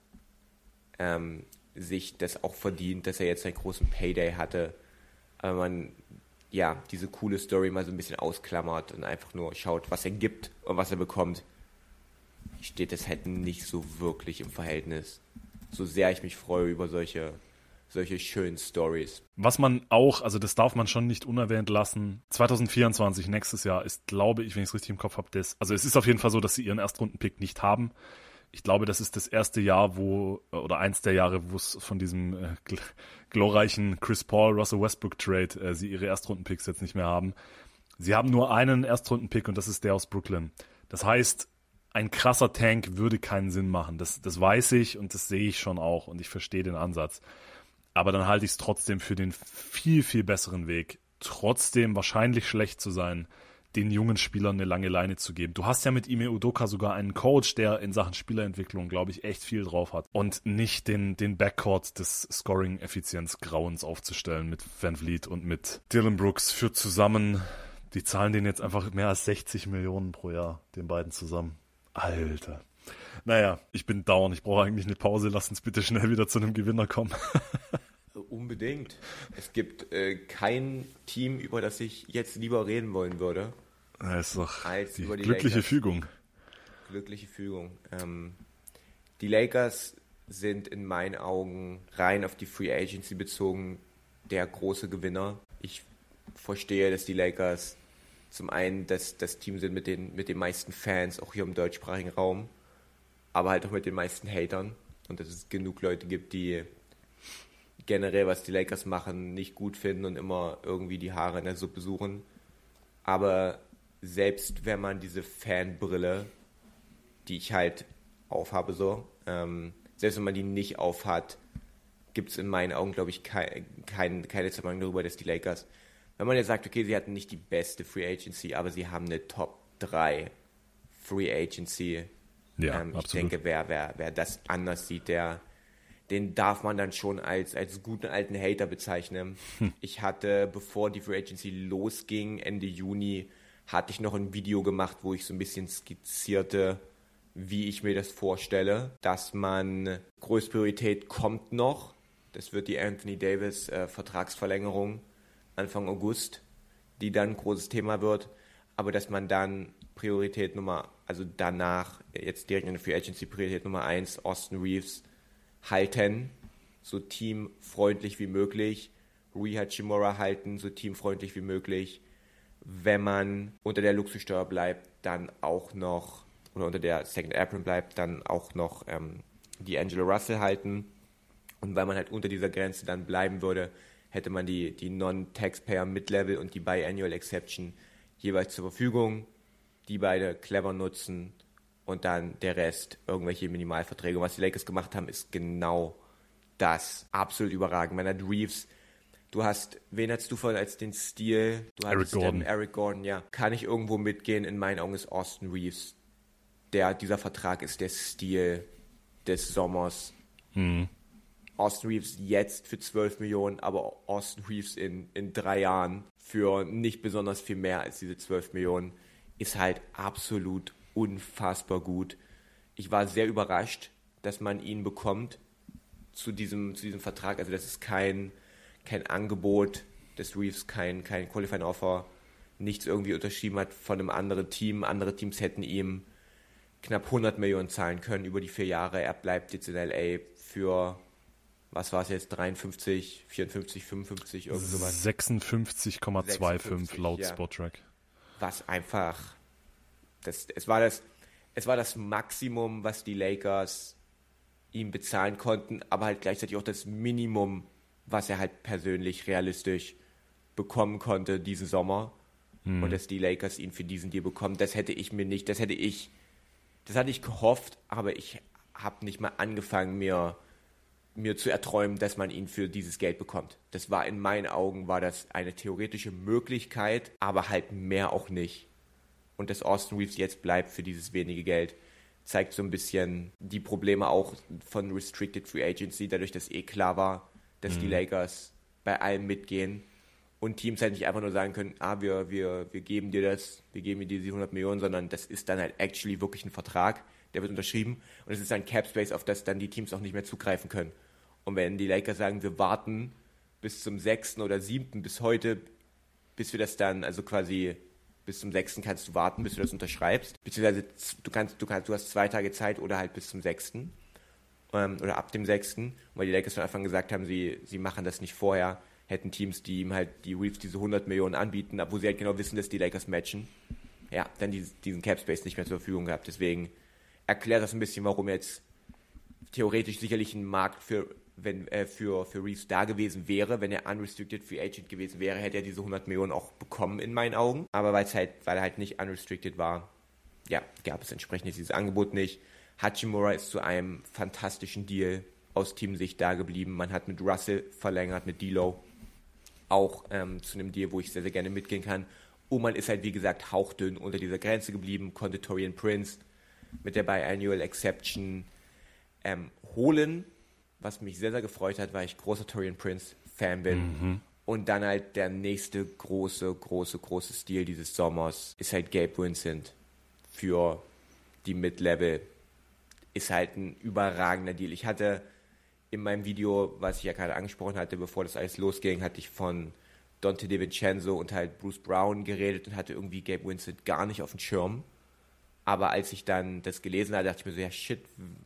ähm, sich das auch verdient, dass er jetzt einen großen Payday hatte. Aber man, ja, diese coole Story mal so ein bisschen ausklammert und einfach nur schaut, was er gibt und was er bekommt, steht das halt nicht so wirklich im Verhältnis. So sehr ich mich freue über solche, solche schönen Stories. Was man auch, also das darf man schon nicht unerwähnt lassen, zwanzig vierundzwanzig, nächstes Jahr, ist, glaube ich, wenn ich es richtig im Kopf habe, das, also es ist auf jeden Fall so, dass sie ihren Erstrundenpick nicht haben. Ich glaube, das ist das erste Jahr, wo, oder eins der Jahre, wo es von diesem äh, gl- glorreichen Chris Paul, Russell Westbrook Trade, äh, sie ihre Erstrundenpicks jetzt nicht mehr haben. Sie haben nur einen Erstrundenpick und das ist der aus Brooklyn. Das heißt, ein krasser Tank würde keinen Sinn machen. Das, das weiß ich und das sehe ich schon auch und ich verstehe den Ansatz. Aber dann halte ich es trotzdem für den viel, viel besseren Weg, trotzdem wahrscheinlich schlecht zu sein, den jungen Spielern eine lange Leine zu geben. Du hast ja mit Ime Udoka sogar einen Coach, der in Sachen Spielerentwicklung, glaube ich, echt viel drauf hat. Und nicht den, den Backcourt des Scoring-Effizienz-Grauens aufzustellen mit VanVleet und mit Dillon Brooks für zusammen. Die zahlen denen jetzt einfach mehr als sechzig Millionen pro Jahr, den beiden zusammen. Alter. Naja, ich bin down. Ich brauche eigentlich eine Pause. Lass uns bitte schnell wieder zu einem Gewinner kommen. Unbedingt. Es gibt äh, kein Team, über das ich jetzt lieber reden wollen würde. Das ist doch Als die über die glückliche Lakers. Fügung. Glückliche Fügung. Ähm, die Lakers sind in meinen Augen rein auf die Free Agency bezogen der große Gewinner. Ich verstehe, dass die Lakers zum einen das, das Team sind mit den, mit den meisten Fans, auch hier im deutschsprachigen Raum, aber halt auch mit den meisten Hatern. Und dass es genug Leute gibt, die generell, was die Lakers machen, nicht gut finden und immer irgendwie die Haare in der Suppe suchen. Aber selbst wenn man diese Fanbrille, die ich halt aufhabe so, ähm, selbst wenn man die nicht aufhat, gibt es in meinen Augen, glaube ich, kein, kein, keine Zermeinung darüber, dass die Lakers, wenn man jetzt sagt, okay, sie hatten nicht die beste Free Agency, aber sie haben eine Top drei Free Agency. Ja, ähm, ich absolut. denke, wer, wer, wer das anders sieht, der den darf man dann schon als, als guten alten Hater bezeichnen. Hm. Ich hatte, bevor die Free Agency losging, Ende Juni, hatte ich noch ein Video gemacht, wo ich so ein bisschen skizzierte, wie ich mir das vorstelle, dass man, größte Priorität kommt noch, das wird die Anthony Davis äh, Vertragsverlängerung Anfang August, die dann ein großes Thema wird, aber dass man dann Priorität Nummer also danach, jetzt direkt in der Free Agency Priorität Nummer eins, Austin Reeves halten, so teamfreundlich wie möglich, Rui Hachimura halten, so teamfreundlich wie möglich. Wenn man unter der Luxussteuer bleibt, dann auch noch, oder unter der Second Apron bleibt, dann auch noch ähm, die D'Angelo Russell halten. Und weil man halt unter dieser Grenze dann bleiben würde, hätte man die, die Non-Taxpayer Mid-Level und die Biannual Exception jeweils zur Verfügung. Die beide clever nutzen und dann der Rest, irgendwelche Minimalverträge. Und was die Lakers gemacht haben, ist genau das. Absolut überragend. Man hat Reeves, du hast, wen hast du vorhin als den Stil? Du Eric hattest Gordon. Den Eric Gordon, ja. Kann ich irgendwo mitgehen? In meinen Augen ist Austin Reeves. Der, dieser Vertrag ist der Stil des Sommers. Mhm. Austin Reeves jetzt für zwölf Millionen, aber Austin Reeves in, in drei Jahren für nicht besonders viel mehr als diese zwölf Millionen ist halt absolut unfassbar gut. Ich war sehr überrascht, dass man ihn bekommt zu diesem, zu diesem Vertrag. Also das ist kein, kein Angebot des Reeves, kein, kein Qualifying Offer, nichts irgendwie unterschrieben hat von einem anderen Team. Andere Teams hätten ihm knapp hundert Millionen zahlen können über die vier Jahre. Er bleibt jetzt in L A für, was war es jetzt, dreiundfünfzig, vierundfünfzig, fünfundfünfzig, irgend sowas. sechsundfünfzig Komma fünfundzwanzig laut ja. Spotrac. Was einfach, das, es, war das, es war das Maximum, was die Lakers ihm bezahlen konnten, aber halt gleichzeitig auch das Minimum, was er halt persönlich realistisch bekommen konnte diesen Sommer. Hm. Und dass die Lakers ihn für diesen Deal bekommen, das hätte ich mir nicht, das hätte ich, das hatte ich gehofft, aber ich habe nicht mal angefangen, mir mir zu erträumen, dass man ihn für dieses Geld bekommt. Das war in meinen Augen, war das eine theoretische Möglichkeit, aber halt mehr auch nicht. Und dass Austin Reeves jetzt bleibt für dieses wenige Geld, zeigt so ein bisschen die Probleme auch von Restricted Free Agency, dadurch, dass eh klar war, dass mhm. die Lakers bei allem mitgehen und Teams halt nicht einfach nur sagen können, ah, wir, wir, wir geben dir das, wir geben dir diese hundert Millionen, sondern das ist dann halt actually wirklich ein Vertrag, der wird unterschrieben und es ist ein Cap Space, auf das dann die Teams auch nicht mehr zugreifen können. Und wenn die Lakers sagen, wir warten bis zum sechsten oder siebten bis heute, bis wir das dann, also quasi bis zum sechsten kannst du warten, bis du das unterschreibst, beziehungsweise du kannst, du kannst, du hast zwei Tage Zeit oder halt bis zum sechsten Ähm, oder ab dem sechsten Weil die Lakers von Anfang gesagt haben, sie, sie machen das nicht vorher, hätten Teams, die ihm halt die Reeves diese hundert Millionen anbieten, obwohl sie halt genau wissen, dass die Lakers matchen, ja, dann diesen, diesen Cap Space nicht mehr zur Verfügung gehabt. Deswegen erklärt das ein bisschen, warum jetzt theoretisch sicherlich ein Markt für wenn äh, für, für Reeves da gewesen wäre, wenn er unrestricted Free Agent gewesen wäre, hätte er diese hundert Millionen auch bekommen in meinen Augen. Aber weil es halt, weil er halt nicht unrestricted war, ja, gab es entsprechend dieses Angebot nicht. Hachimura ist zu einem fantastischen Deal aus Teamsicht da geblieben. Man hat mit Russell verlängert, mit D'Lo auch ähm, zu einem Deal, wo ich sehr, sehr gerne mitgehen kann. Und man ist halt, wie gesagt, hauchdünn unter dieser Grenze geblieben, konnte Taurean Prince mit der Biannual Exception ähm, holen. Was mich sehr, sehr gefreut hat, weil ich großer Taurean Prince-Fan bin. Mhm. Und dann halt der nächste große, große, große Stil dieses Sommers ist halt Gabe Vincent für die Mid-Level. Ist halt ein überragender Deal. Ich hatte in meinem Video, was ich ja gerade angesprochen hatte, bevor das alles losging, hatte ich von Dante DiVincenzo und halt Bruce Brown geredet und hatte irgendwie Gabe Vincent gar nicht auf dem Schirm. Aber als ich dann das gelesen habe, dachte ich mir so, ja shit,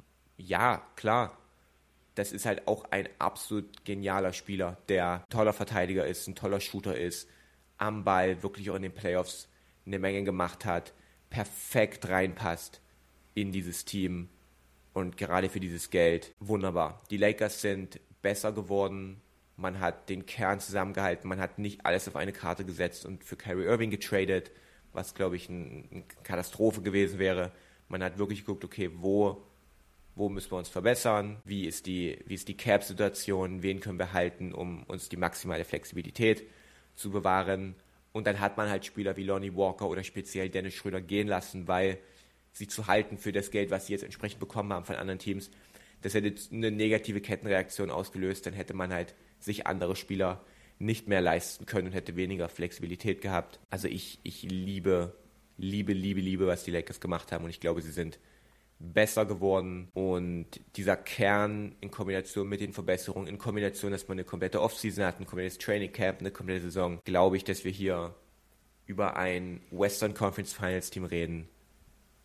ja, klar. Das ist halt auch ein absolut genialer Spieler, der ein toller Verteidiger ist, ein toller Shooter ist, am Ball wirklich auch in den Playoffs eine Menge gemacht hat, perfekt reinpasst in dieses Team und gerade für dieses Geld wunderbar. Die Lakers sind besser geworden, man hat den Kern zusammengehalten, man hat nicht alles auf eine Karte gesetzt und für Kyrie Irving getradet, was glaube ich ein, eine Katastrophe gewesen wäre. Man hat wirklich geguckt, okay, wo Wo müssen wir uns verbessern? Wie ist die, wie ist die Cap-Situation? Wen können wir halten, um uns die maximale Flexibilität zu bewahren? Und dann hat man halt Spieler wie Lonnie Walker oder speziell Dennis Schröder gehen lassen, weil sie zu halten für das Geld, was sie jetzt entsprechend bekommen haben von anderen Teams, das hätte eine negative Kettenreaktion ausgelöst. Dann hätte man halt sich andere Spieler nicht mehr leisten können und hätte weniger Flexibilität gehabt. Also ich, ich liebe, liebe, liebe, liebe, was die Lakers gemacht haben und ich glaube, sie sind besser geworden und dieser Kern in Kombination mit den Verbesserungen, in Kombination, dass man eine komplette Offseason hat, ein komplettes Training Camp, eine komplette Saison, glaube ich, dass wir hier über ein Western Conference Finals Team reden,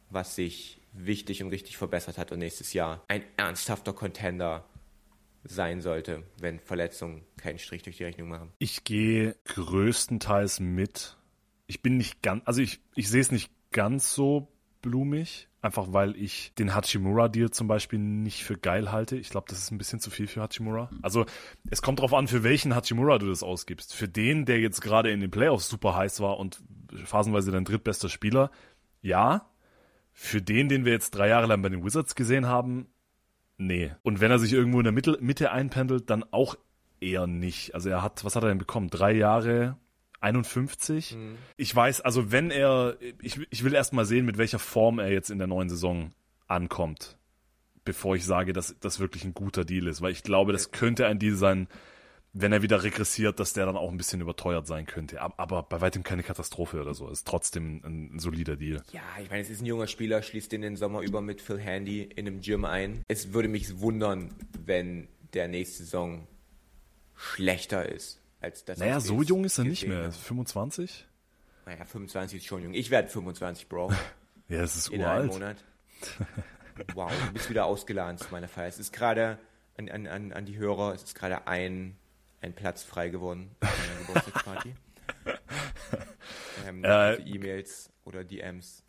was sich wichtig und richtig verbessert hat und nächstes Jahr ein ernsthafter Contender sein sollte, wenn Verletzungen keinen Strich durch die Rechnung machen. Ich gehe größtenteils mit. Ich bin nicht ganz, also ich, ich sehe es nicht ganz so blumig, einfach weil ich den Hachimura-Deal zum Beispiel nicht für geil halte. Ich glaube, das ist ein bisschen zu viel für Hachimura. Also es kommt drauf an, für welchen Hachimura du das ausgibst. Für den, der jetzt gerade in den Playoffs super heiß war und phasenweise dein drittbester Spieler, ja. Für den, den wir jetzt drei Jahre lang bei den Wizards gesehen haben, nee. Und wenn er sich irgendwo in der Mitte, Mitte einpendelt, dann auch eher nicht. Also er hat, was hat er denn bekommen? Drei Jahre, einundfünfzig. Mhm. Ich weiß, also wenn er, ich, ich will erst mal sehen, mit welcher Form er jetzt in der neuen Saison ankommt, bevor ich sage, dass das wirklich ein guter Deal ist. Weil ich glaube, das könnte ein Deal sein, wenn er wieder regressiert, dass der dann auch ein bisschen überteuert sein könnte. Aber bei weitem keine Katastrophe oder so. Ist trotzdem ein, ein solider Deal. Ja, ich meine, es ist ein junger Spieler, schließt den den Sommer über mit Phil Handy in einem Gym ein. Es würde mich wundern, wenn der nächste Saison schlechter ist als das. Naja, so jung ist er nicht mehr. Haben. fünfundzwanzig? Naja, fünfundzwanzig ist schon jung. Ich werde fünfundzwanzig, Bro. Ja, es ist in uralt. einem Monat. Wow, du bist wieder ausgeladen zu meiner Feier. Es ist gerade, an, an, an die Hörer, es ist gerade ein... ein Platz frei geworden bei meiner Geburtstagsparty. ähm, äh, E-Mails oder D Ms.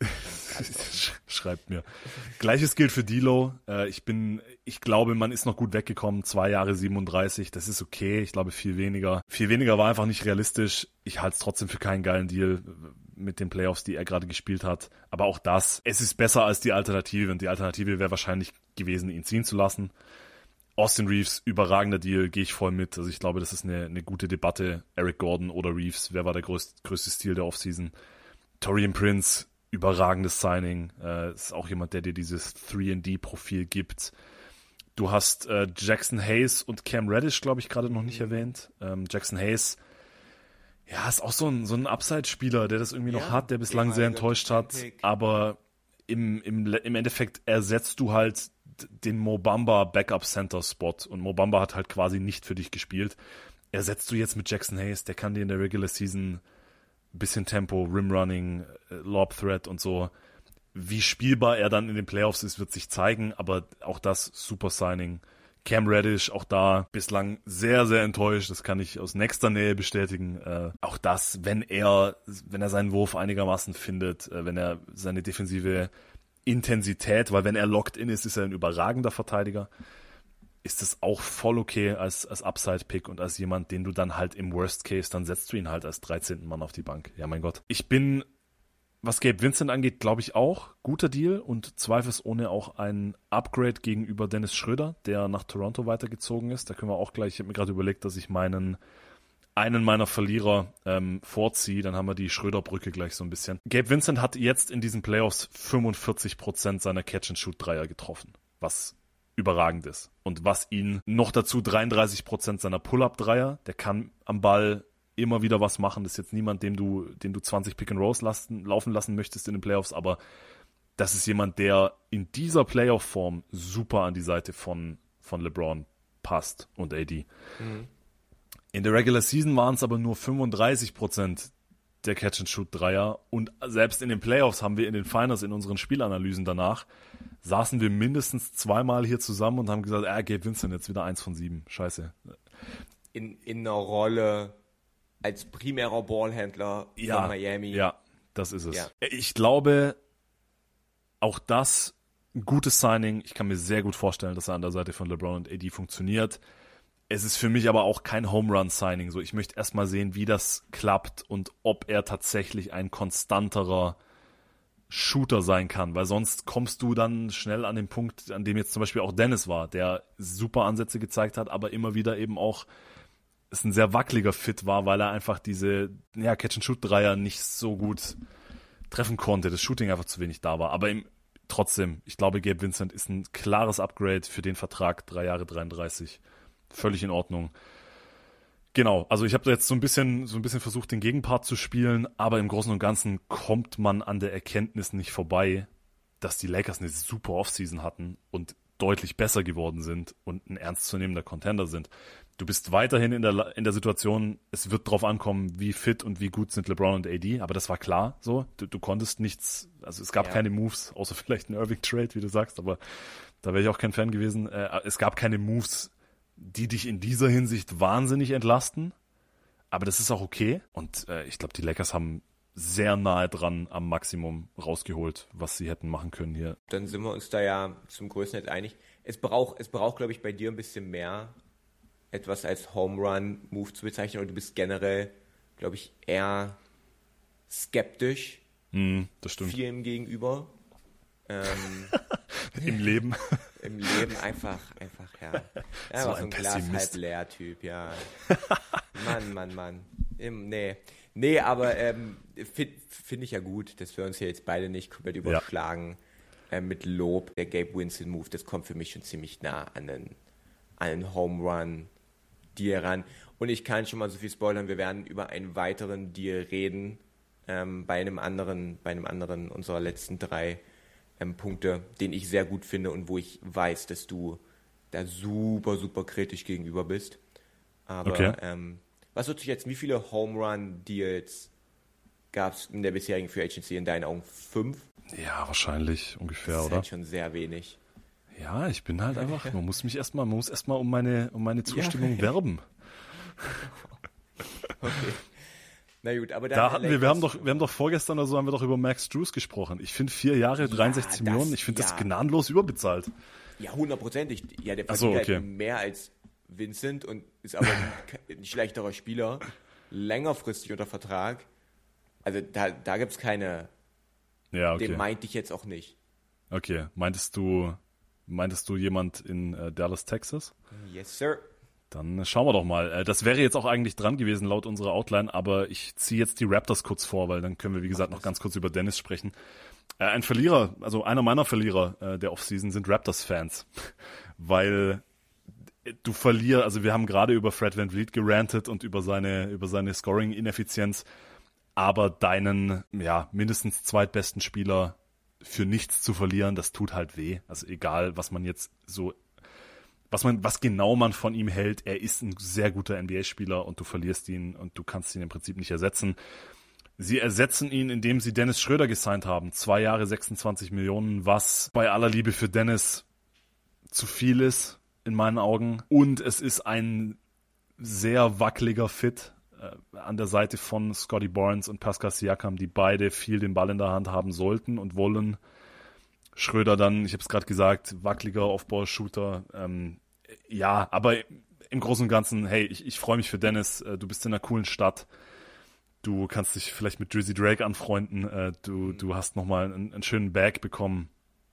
Schreibt mir. Gleiches gilt für D'Lo. Äh, ich bin, ich glaube, man ist noch gut weggekommen. Zwei Jahre siebenunddreißig, das ist okay. Ich glaube, viel weniger. Viel weniger war einfach nicht realistisch. Ich halte es trotzdem für keinen geilen Deal mit den Playoffs, die er gerade gespielt hat. Aber auch das, es ist besser als die Alternative. Und die Alternative wäre wahrscheinlich gewesen, ihn ziehen zu lassen. Austin Reeves, überragender Deal, gehe ich voll mit. Also ich glaube, das ist eine, eine gute Debatte. Eric Gordon oder Reeves, wer war der größte, größte Stil der Offseason? Taurean Prince, überragendes Signing. Äh, ist auch jemand, der dir dieses drei und D-Profil gibt. Du hast äh, Jackson Hayes und Cam Reddish, glaube ich, gerade noch nicht mhm. erwähnt. Ähm, Jackson Hayes, ja, ist auch so ein, so ein Upside-Spieler, der das irgendwie ja, noch hat, der bislang sehr enttäuscht hat. Aber im, im, im Endeffekt ersetzt du halt den Mo Bamba Backup Center Spot und Mo Bamba hat halt quasi nicht für dich gespielt. Ersetzt du jetzt mit Jackson Hayes, der kann dir in der Regular Season ein bisschen Tempo, Rim Running, Lob Threat und so. Wie spielbar er dann in den Playoffs ist, wird sich zeigen, aber auch das super Signing. Cam Reddish, auch da bislang sehr, sehr enttäuscht, das kann ich aus nächster Nähe bestätigen. Äh, auch das, wenn er, wenn er seinen Wurf einigermaßen findet, äh, wenn er seine defensive Intensität, weil wenn er locked in ist, ist er ein überragender Verteidiger, ist das auch voll okay als, als Upside-Pick und als jemand, den du dann halt im Worst Case, dann setzt du ihn halt als dreizehnten Mann auf die Bank. Ja, mein Gott. Ich bin, was Gabe Vincent angeht, glaube ich auch, guter Deal und zweifelsohne auch ein Upgrade gegenüber Dennis Schröder, der nach Toronto weitergezogen ist. Da können wir auch gleich, ich habe mir gerade überlegt, dass ich meinen einen meiner Verlierer ähm, vorziehe, dann haben wir die Schröder-Brücke gleich so ein bisschen. Gabe Vincent hat jetzt in diesen Playoffs fünfundvierzig Prozent seiner Catch-and-Shoot-Dreier getroffen, was überragend ist. Und was ihn noch dazu dreiunddreißig Prozent seiner Pull-Up-Dreier, der kann am Ball immer wieder was machen. Das ist jetzt niemand, dem du, dem du zwanzig Pick-and-Rolls lassen, laufen lassen möchtest in den Playoffs, aber das ist jemand, der in dieser Playoff-Form super an die Seite von, von LeBron passt und A D. Mhm. In der Regular Season waren es aber nur fünfunddreißig Prozent der Catch-and-Shoot-Dreier und selbst in den Playoffs haben wir in den Finals, in unseren Spielanalysen danach, saßen wir mindestens zweimal hier zusammen und haben gesagt, ah, Gabe Vincent jetzt wieder eins von sieben. Scheiße. In, in einer Rolle als primärer Ballhändler ja, von Miami. Ja, das ist es. Ja. Ich glaube, auch das ein gutes Signing. Ich kann mir sehr gut vorstellen, dass er an der Seite von LeBron und A D funktioniert. Es ist für mich aber auch kein Home-Run-Signing. So, ich möchte erstmal sehen, wie das klappt und ob er tatsächlich ein konstanterer Shooter sein kann, weil sonst kommst du dann schnell an den Punkt, an dem jetzt zum Beispiel auch Dennis war, der super Ansätze gezeigt hat, aber immer wieder eben auch es ein sehr wackeliger Fit war, weil er einfach diese ja, Catch-and-Shoot-Dreier nicht so gut treffen konnte, das Shooting einfach zu wenig da war. Aber im, trotzdem, ich glaube, Gabe Vincent ist ein klares Upgrade für den Vertrag, drei Jahre dreiunddreißig. Völlig in Ordnung. Genau, also ich habe da jetzt so ein bisschen so ein bisschen versucht, den Gegenpart zu spielen, aber im Großen und Ganzen kommt man an der Erkenntnis nicht vorbei, dass die Lakers eine super Offseason hatten und deutlich besser geworden sind und ein ernstzunehmender Contender sind. Du bist weiterhin in der in der Situation, es wird drauf ankommen, wie fit und wie gut sind LeBron und A D, aber das war klar so. Du, du konntest nichts, also es gab ja. keine Moves, außer vielleicht einen Irving-Trade, wie du sagst, aber da wäre ich auch kein Fan gewesen. Äh, es gab keine Moves, die dich in dieser Hinsicht wahnsinnig entlasten, aber das ist auch okay. Und äh, ich glaube, die Lakers haben sehr nahe dran am Maximum rausgeholt, was sie hätten machen können hier. Dann sind wir uns da ja zum größten Teil einig. Es braucht, es braucht, glaube ich, bei dir ein bisschen mehr, etwas als Home-Run-Move zu bezeichnen, oder du bist generell, glaube ich, eher skeptisch mm, das stimmt. Vielem gegenüber. Ähm, Im Leben. Im Leben einfach, einfach, ja. Ja, so so ein ein Glas Pessimist. halb leer Typ, ja. Mann, Mann, Mann. Im, nee. Nee, aber ähm, finde find ich ja gut, dass wir uns hier jetzt beide nicht komplett überschlagen ja. äh, mit Lob. Der Gabe Winston-Move, das kommt für mich schon ziemlich nah an einen, an einen Home-Run-Deal ran. Und ich kann schon mal so viel spoilern, wir werden über einen weiteren Deal reden, ähm, bei einem anderen, bei einem anderen unserer letzten drei ähm, Punkte, den ich sehr gut finde und wo ich weiß, dass du da super, super kritisch gegenüber bist. Aber okay. ähm, was würdest du jetzt, wie viele Home-Run-Deals gab es in der bisherigen Free Agency in deinen Augen? Fünf? Ja, wahrscheinlich ungefähr, das ist oder? Halt schon sehr wenig. Ja, ich bin halt einfach, man muss mich erstmal, man muss erstmal um meine, um meine Zustimmung ja. werben. Okay. Na gut, aber dann da hatten wir, wir haben doch, wir haben doch vorgestern oder so haben wir doch über Max Strus gesprochen. Ich finde vier Jahre, dreiundsechzig ja, Millionen, ich finde ja. das gnadenlos überbezahlt. Ja, hundertprozentig. Ja, der verdient so, okay. halt mehr als Vincent und ist aber ein, ein schlechterer Spieler, längerfristig unter Vertrag. Also da, da gibt es keine, ja, okay. den meinte ich jetzt auch nicht. Okay, meintest du, meintest du jemand in äh, Dallas, Texas? Yes, sir. Dann schauen wir doch mal. Äh, das wäre jetzt auch eigentlich dran gewesen laut unserer Outline, aber ich ziehe jetzt die Raptors kurz vor, weil dann können wir, wie gesagt, noch ganz kurz über Dennis sprechen. Äh, ein Verlierer, also einer meiner Verlierer äh, der Offseason sind Raptors-Fans, weil du verlierst, also wir haben gerade über Fred VanVleet gerantet und über seine, über seine Scoring-Ineffizienz, aber deinen, ja, mindestens zweitbesten Spieler für nichts zu verlieren, das tut halt weh. Also egal, was man jetzt so, was man, was genau man von ihm hält, er ist ein sehr guter N B A-Spieler und du verlierst ihn und du kannst ihn im Prinzip nicht ersetzen. Sie ersetzen ihn, indem sie Dennis Schröder gesigned haben. Zwei Jahre, sechsundzwanzig Millionen, was bei aller Liebe für Dennis zu viel ist, in meinen Augen. Und es ist ein sehr wackeliger Fit äh, an der Seite von Scotty Barnes und Pascal Siakam, die beide viel den Ball in der Hand haben sollten und wollen. Schröder dann, ich habe es gerade gesagt, wackeliger Aufbaushooter. Ähm, ja, aber im Großen und Ganzen, hey, ich, ich freue mich für Dennis. Äh, du bist in einer coolen Stadt. Du kannst dich vielleicht mit Drizzy Drake anfreunden. Äh, du, mhm. du hast nochmal einen, einen schönen Bag bekommen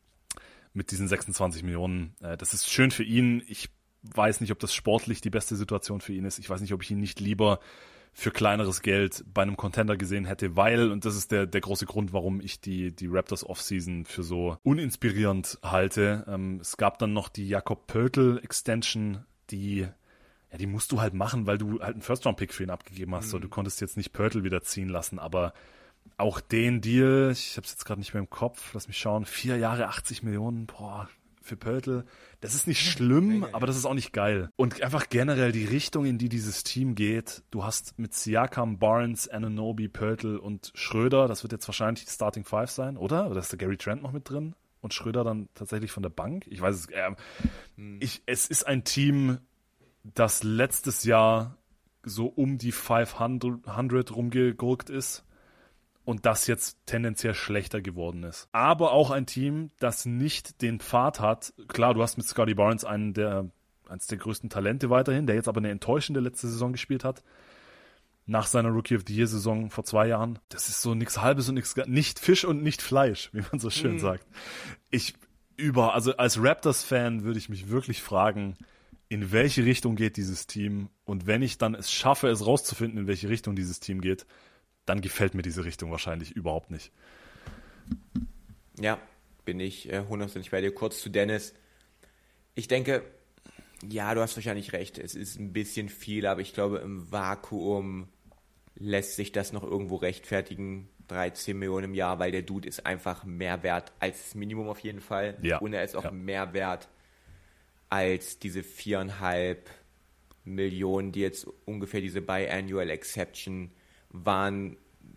mit diesen sechsundzwanzig Millionen. Äh, das ist schön für ihn. Ich weiß nicht, ob das sportlich die beste Situation für ihn ist. Ich weiß nicht, ob ich ihn nicht lieber für kleineres Geld bei einem Contender gesehen hätte, weil, und das ist der, der große Grund, warum ich die, die Raptors Offseason für so uninspirierend halte. Ähm, es gab dann noch die Jakob Poeltl Extension, die, ja, die musst du halt machen, weil du halt einen First-Round-Pick für ihn abgegeben hast. Mhm. So, du konntest jetzt nicht Poeltl wieder ziehen lassen, aber auch den Deal, ich habe es jetzt gerade nicht mehr im Kopf, lass mich schauen, vier Jahre, achtzig Millionen, boah, für Poeltl, das ist nicht schlimm, aber das ist auch nicht geil. Und einfach generell die Richtung, in die dieses Team geht, du hast mit Siakam, Barnes, Anunoby, Poeltl und Schröder, das wird jetzt wahrscheinlich die Starting Five sein, oder? Oder ist der Gary Trent noch mit drin? Und Schröder dann tatsächlich von der Bank? Ich weiß es, äh, hm. ich, es ist ein Team, das letztes Jahr so um die fünfhundert rumgegurkt ist. Und das jetzt tendenziell schlechter geworden ist. Aber auch ein Team, das nicht den Pfad hat. Klar, du hast mit Scotty Barnes einen der, eines der größten Talente weiterhin, der jetzt aber eine enttäuschende letzte Saison gespielt hat. Nach seiner Rookie of the Year Saison vor zwei Jahren. Das ist so nichts Halbes und nichts, nicht Fisch und nicht Fleisch, wie man so schön mm. sagt. Ich über, also als Raptors-Fan würde ich mich wirklich fragen, in welche Richtung geht dieses Team? Und wenn ich dann es schaffe, es rauszufinden, in welche Richtung dieses Team geht, dann gefällt mir diese Richtung wahrscheinlich überhaupt nicht. Ja, bin ich äh, hundertprozentig bei dir. Kurz zu Dennis. Ich denke, ja, du hast wahrscheinlich recht. Es ist ein bisschen viel, aber ich glaube, im Vakuum lässt sich das noch irgendwo rechtfertigen. dreizehn Millionen im Jahr, weil der Dude ist einfach mehr wert als das Minimum auf jeden Fall. Ja. Und er ist auch ja. mehr wert als diese viereinhalb Millionen, die jetzt ungefähr diese Biannual Exception waren,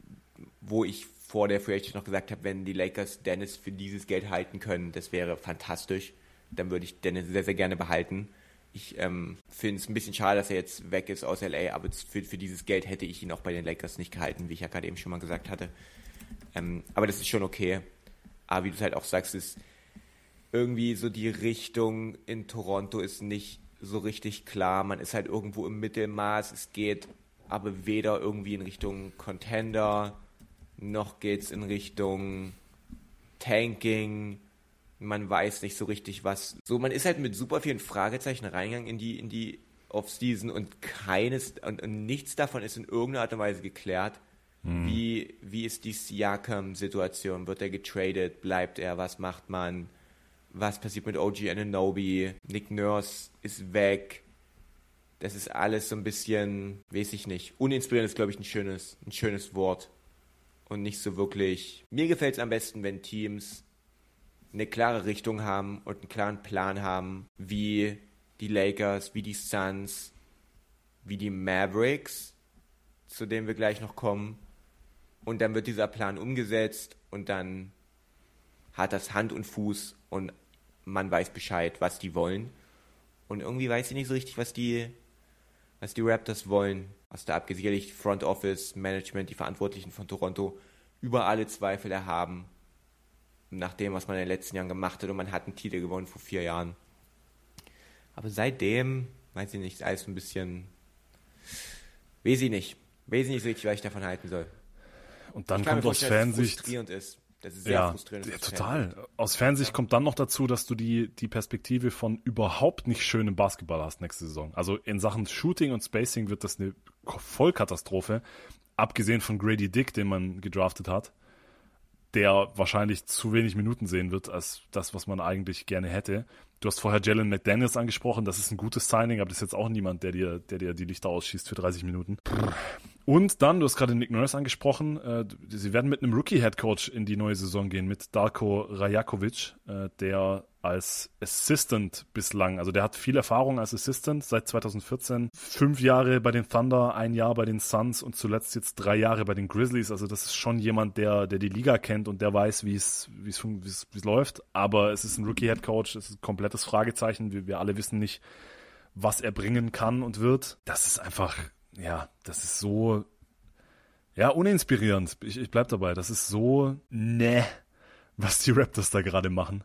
wo ich vor der Free Agency noch gesagt habe, wenn die Lakers Dennis für dieses Geld halten können, das wäre fantastisch. Dann würde ich Dennis sehr, sehr gerne behalten. Ich ähm, finde es ein bisschen schade, dass er jetzt weg ist aus L A, aber für, für dieses Geld hätte ich ihn auch bei den Lakers nicht gehalten, wie ich ja gerade eben schon mal gesagt hatte. Ähm, aber das ist schon okay. Aber wie du es halt auch sagst, ist irgendwie so die Richtung in Toronto ist nicht so richtig klar. Man ist halt irgendwo im Mittelmaß. Es geht aber weder irgendwie in Richtung Contender, noch geht es in Richtung Tanking. Man weiß nicht so richtig, was. So, man ist halt mit super vielen Fragezeichen reingegangen in die, in die Offseason und keines und, und nichts davon ist in irgendeiner Art und Weise geklärt. Hm. Wie, wie ist die Siakam-Situation? Wird er getradet? Bleibt er? Was macht man? Was passiert mit O G Anunoby? Nick Nurse ist weg. Das ist alles so ein bisschen, weiß ich nicht. Uninspirierend ist, glaube ich, ein schönes, ein schönes Wort. Und nicht so wirklich. Mir gefällt es am besten, wenn Teams eine klare Richtung haben und einen klaren Plan haben, wie die Lakers, wie die Suns, wie die Mavericks, zu denen wir gleich noch kommen. Und dann wird dieser Plan umgesetzt und dann hat das Hand und Fuß und man weiß Bescheid, was die wollen. Und irgendwie weiß ich nicht so richtig, was die, was die Raptors wollen. Was da abgesicherlich Front Office, Management, die Verantwortlichen von Toronto über alle Zweifel erhaben. Nach dem, was man in den letzten Jahren gemacht hat, und man hat einen Titel gewonnen vor vier Jahren. Aber seitdem, weiß ich nicht, ist alles ein bisschen, weiß ich nicht, weiß ich nicht so richtig, was ich davon halten soll. Und dann kommt aus Fansicht, frustrierend ist. Das ist sehr ja, frustrierend. Ja, total. Aus Fansicht ja. kommt dann noch dazu, dass du die, die Perspektive von überhaupt nicht schönem Basketball hast nächste Saison. Also in Sachen Shooting und Spacing wird das eine Vollkatastrophe. Abgesehen von Grady Dick, den man gedraftet hat, der wahrscheinlich zu wenig Minuten sehen wird, als das, was man eigentlich gerne hätte. Du hast vorher Jalen McDaniels angesprochen, das ist ein gutes Signing, aber das ist jetzt auch niemand, der dir, der dir die Lichter ausschießt für dreißig Minuten. Und dann, du hast gerade Nick Nurse angesprochen, äh, sie werden mit einem Rookie-Headcoach in die neue Saison gehen, mit Darko Rajakovic, äh, der als Assistant bislang, also der hat viel Erfahrung als Assistant, seit zwanzig vierzehn, fünf Jahre bei den Thunder, ein Jahr bei den Suns und zuletzt jetzt drei Jahre bei den Grizzlies, also das ist schon jemand, der, der die Liga kennt und der weiß, wie es, wie es, wie es, wie es läuft, aber es ist ein Rookie-Headcoach, es ist ein komplettes Fragezeichen, wir, wir alle wissen nicht, was er bringen kann und wird. Das ist einfach, ja, das ist so, ja, uninspirierend. Ich, ich bleib dabei. Das ist so, ne, was die Raptors da gerade machen.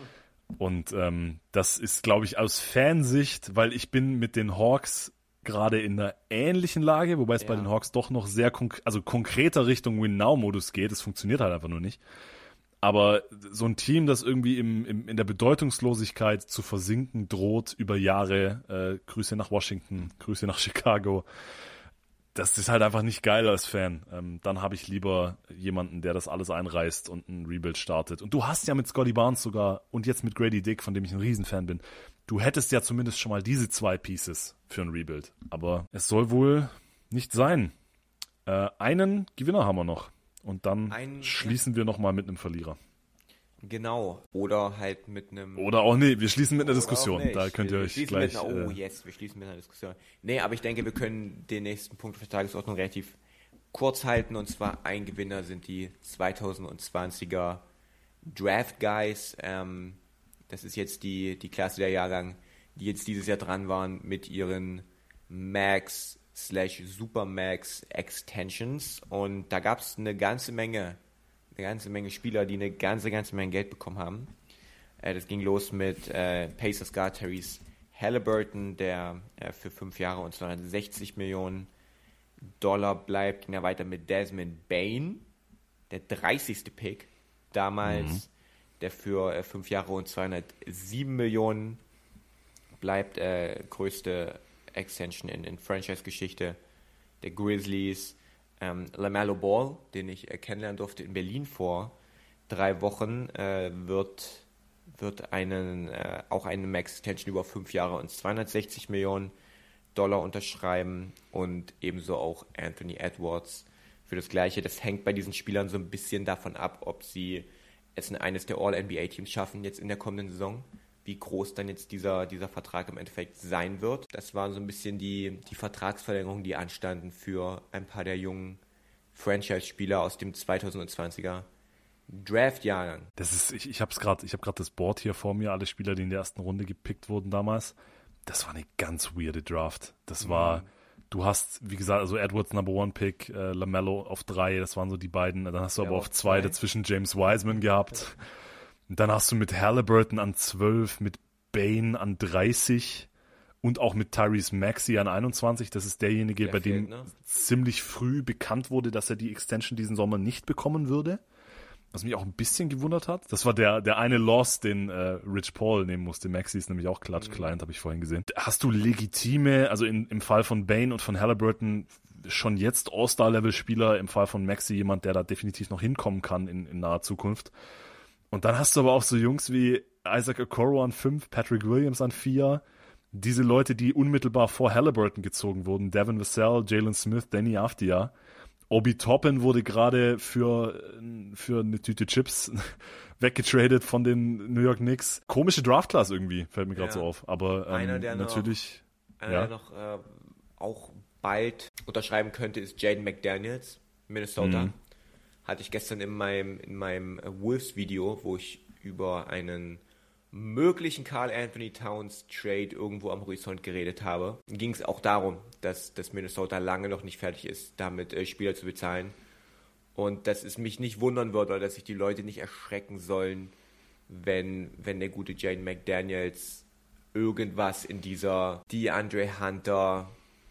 Und ähm, das ist, glaube ich, aus Fansicht, weil ich bin mit den Hawks gerade in einer ähnlichen Lage, wobei es ja. bei den Hawks doch noch sehr konk- also konkreter Richtung Win-Now-Modus geht. Es funktioniert halt einfach nur nicht. Aber so ein Team, das irgendwie im, im, in der Bedeutungslosigkeit zu versinken droht über Jahre, äh, Grüße nach Washington, Grüße nach Chicago, das ist halt einfach nicht geil als Fan. Ähm, dann habe ich lieber jemanden, der das alles einreißt und ein Rebuild startet. Und du hast ja mit Scotty Barnes sogar und jetzt mit Grady Dick, von dem ich ein Riesenfan bin, du hättest ja zumindest schon mal diese zwei Pieces für ein Rebuild. Aber es soll wohl nicht sein. Äh, einen Gewinner haben wir noch. Und dann ein, schließen ja. wir nochmal mit einem Verlierer. Genau. Oder halt mit einem... Oder auch nee, wir schließen mit einer Diskussion. Da könnt ihr wir, euch wir gleich... Mit einer, oh äh, yes, wir schließen mit einer Diskussion. Nee, aber ich denke, wir können den nächsten Punkt auf der Tagesordnung relativ kurz halten. Und zwar ein Gewinner sind die zwanzig zwanziger Draft Guys. Ähm, das ist jetzt die, die Klasse der Jahrgang, die jetzt dieses Jahr dran waren mit ihren Max slash Supermax Extensions, und da gab es eine ganze Menge, eine ganze Menge Spieler, die eine ganze, ganze Menge Geld bekommen haben. Äh, das ging los mit äh, Pacers Guard Tyrese Halliburton, der äh, für fünf Jahre und zweihundertsechzig Millionen Dollar bleibt. Ging er weiter mit Desmond Bane, der dreißigste Pick damals, mhm. der für äh, fünf Jahre und zweihundertsieben Millionen bleibt, äh, größte Extension in, in Franchise-Geschichte der Grizzlies. Ähm, LaMelo Ball, den ich äh, kennenlernen durfte in Berlin vor drei Wochen, äh, wird, wird einen, äh, auch eine Max-Extension über fünf Jahre und zweihundertsechzig Millionen Dollar unterschreiben, und ebenso auch Anthony Edwards für das Gleiche. Das hängt bei diesen Spielern so ein bisschen davon ab, ob sie es in eines der All-N B A-Teams schaffen jetzt in der kommenden Saison. wie groß dann jetzt dieser, dieser Vertrag im Endeffekt sein wird. Das waren so ein bisschen die, die Vertragsverlängerungen, die anstanden für ein paar der jungen Franchise-Spieler aus dem zwanzig zwanziger Draft-Jahrgang. Das ist, ich, ich habe es gerade, ich habe gerade das Board hier vor mir, alle Spieler, die in der ersten Runde gepickt wurden damals. Das war eine ganz weirde Draft. Das mhm. war, du hast, wie gesagt, also Edwards Number One Pick, äh, LaMelo auf drei, das waren so die beiden. Dann hast du ja, aber auf zwei, zwei dazwischen James Wiseman gehabt. Und dann hast du mit Halliburton an zwölf, mit Bane an dreißig und auch mit Tyrese Maxey an einundzwanzig. Das ist derjenige, der bei fehlt, dem ne? ziemlich früh bekannt wurde, dass er die Extension diesen Sommer nicht bekommen würde. Was mich auch ein bisschen gewundert hat. Das war der, der eine Loss, den äh, Rich Paul nehmen musste. Maxey ist nämlich auch Clutch-Client, mhm. habe ich vorhin gesehen. Hast du legitime, also in, im Fall von Bane und von Halliburton schon jetzt All-Star-Level-Spieler, im Fall von Maxey jemand, der da definitiv noch hinkommen kann in, in naher Zukunft. Und dann hast du aber auch so Jungs wie Isaac Okoro an fünf, Patrick Williams an vier, diese Leute, die unmittelbar vor Halliburton gezogen wurden, Devin Vassell, Jalen Smith, Danny Avdija. Obi Toppin wurde gerade für, für eine Tüte Chips weggetradet von den New York Knicks. Komische Draft-Class irgendwie, fällt mir gerade ja. so auf. Aber ähm, einer, der natürlich... Noch, einer, ja. der noch äh, auch bald unterschreiben könnte, ist Jaden McDaniels, Minnesota. Mhm. Hatte ich gestern in meinem, in meinem Wolves-Video, wo ich über einen möglichen Karl Anthony Towns Trade irgendwo am Horizont geredet habe, ging es auch darum, dass, dass Minnesota lange noch nicht fertig ist, damit äh, Spieler zu bezahlen. Und dass es mich nicht wundern würde oder dass sich die Leute nicht erschrecken sollen, wenn, wenn der gute Jaden McDaniels irgendwas in dieser DeAndre Hunter,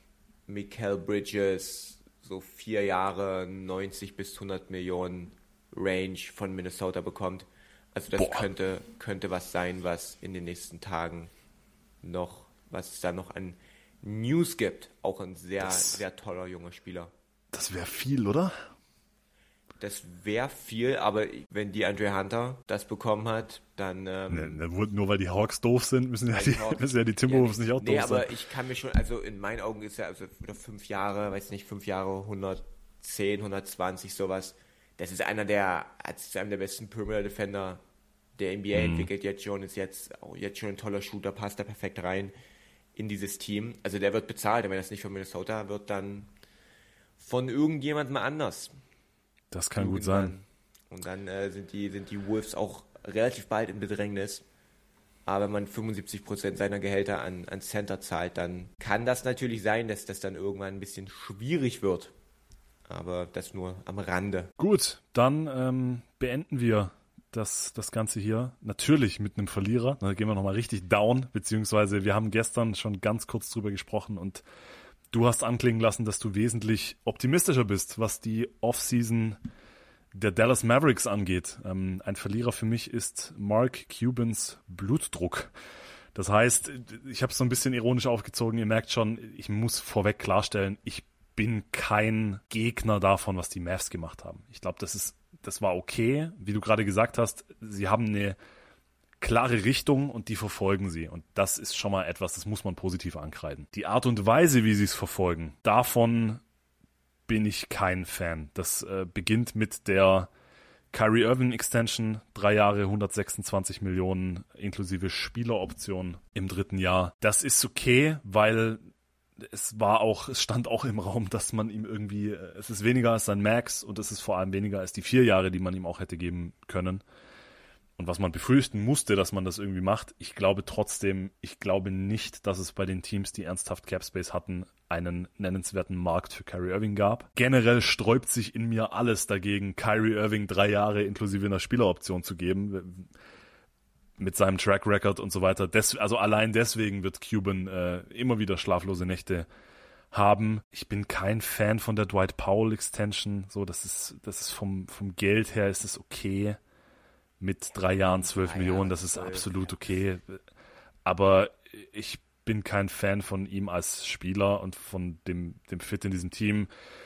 Mikal Bridges, so vier Jahre, neunzig bis hundert Millionen Range von Minnesota bekommt. Also das könnte, könnte was sein, was in den nächsten Tagen noch, was es da noch an News gibt. Auch ein sehr, das, sehr toller junger Spieler. Das wäre viel, oder? Das wäre viel, aber wenn DeAndre Hunter das bekommen hat, dann... Ähm, nee, nur weil die Hawks doof sind, müssen ja die, die, müssen ja die Timberwolves ja, nicht auch nee, doof sein. Nee, aber ich kann mir schon, also in meinen Augen ist er, also oder fünf Jahre, weiß nicht, fünf Jahre, hundertzehn, hundertzwanzig, sowas. Das ist einer der, als einer der besten Perimeter-Defender der N B A mhm. entwickelt jetzt schon, ist jetzt, jetzt schon ein toller Shooter, passt da perfekt rein in dieses Team. Also der wird bezahlt, wenn das nicht von Minnesota wird, dann von irgendjemandem anders. Das kann gut sein. Und dann äh, sind die, sind die Wolves auch relativ bald in Bedrängnis. Aber wenn man fünfundsiebzig Prozent seiner Gehälter an, an Center zahlt, dann kann das natürlich sein, dass das dann irgendwann ein bisschen schwierig wird. Aber das nur am Rande. Gut, dann ähm, beenden wir das, das Ganze hier. Natürlich mit einem Verlierer. Da gehen wir nochmal richtig down, beziehungsweise wir haben gestern schon ganz kurz drüber gesprochen und du hast anklingen lassen, dass du wesentlich optimistischer bist, was die Offseason der Dallas Mavericks angeht. Ähm, ein Verlierer für mich ist Mark Cubans Blutdruck. Das heißt, ich habe es so ein bisschen ironisch aufgezogen. Ihr merkt schon, ich muss vorweg klarstellen, ich bin kein Gegner davon, was die Mavs gemacht haben. Ich glaube, das ist, das war okay. Wie du gerade gesagt hast, sie haben eine klare Richtung und die verfolgen sie. Und das ist schon mal etwas, das muss man positiv ankreiden. Die Art und Weise, wie sie es verfolgen, davon bin ich kein Fan. Das äh, beginnt mit der Kyrie Irving Extension, drei Jahre, hundertsechsundzwanzig Millionen inklusive Spieleroption im dritten Jahr. Das ist okay, weil es war auch, es stand auch im Raum, dass man ihm irgendwie, es ist weniger als sein Max und es ist vor allem weniger als die vier Jahre, die man ihm auch hätte geben können. Und was man befürchten musste, dass man das irgendwie macht, ich glaube trotzdem, ich glaube nicht, dass es bei den Teams, die ernsthaft Capspace hatten, einen nennenswerten Markt für Kyrie Irving gab. Generell sträubt sich in mir alles dagegen, Kyrie Irving drei Jahre inklusive einer Spieleroption zu geben, mit seinem Track Record und so weiter. Des, also allein deswegen wird Cuban äh, immer wieder schlaflose Nächte haben. Ich bin kein Fan von der Dwight Powell Extension. So, das ist, das ist vom, vom Geld her ist es okay. Mit drei Jahren zwölf ah, Millionen, das ist zwölf, absolut okay. Aber ich bin kein Fan von ihm als Spieler und von dem, dem Fit in diesem Team.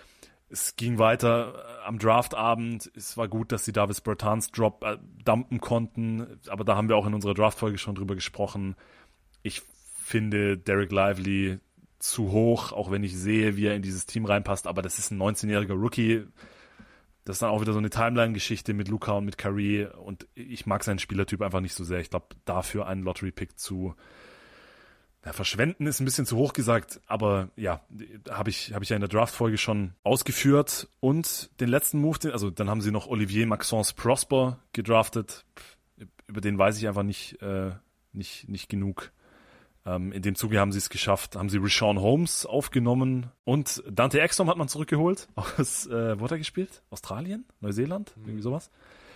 Es ging weiter am Draftabend. Es war gut, dass sie Davis Bertans Drop äh, dumpen konnten. Aber da haben wir auch in unserer Draftfolge schon drüber gesprochen. Ich finde Derek Lively zu hoch, auch wenn ich sehe, wie er in dieses Team reinpasst. Aber das ist ein neunzehnjähriger Rookie. das ist dann auch wieder so eine Timeline-Geschichte mit Luka und mit Kyrie und ich mag seinen Spielertyp einfach nicht so sehr. Ich glaube, dafür einen Lottery-Pick zu ja, verschwenden ist ein bisschen zu hoch gesagt, aber ja, habe ich, hab ich ja in der Draft-Folge schon ausgeführt. Und den letzten Move, also dann haben sie noch Olivier Maxence Prosper gedraftet. Über den weiß ich einfach nicht, äh, nicht, nicht genug. Ähm, in dem Zuge haben sie es geschafft, haben sie Richaun Holmes aufgenommen und Dante Exum hat man zurückgeholt. Aus, äh, wo hat er gespielt? Australien? Neuseeland? Mhm. Irgendwie sowas.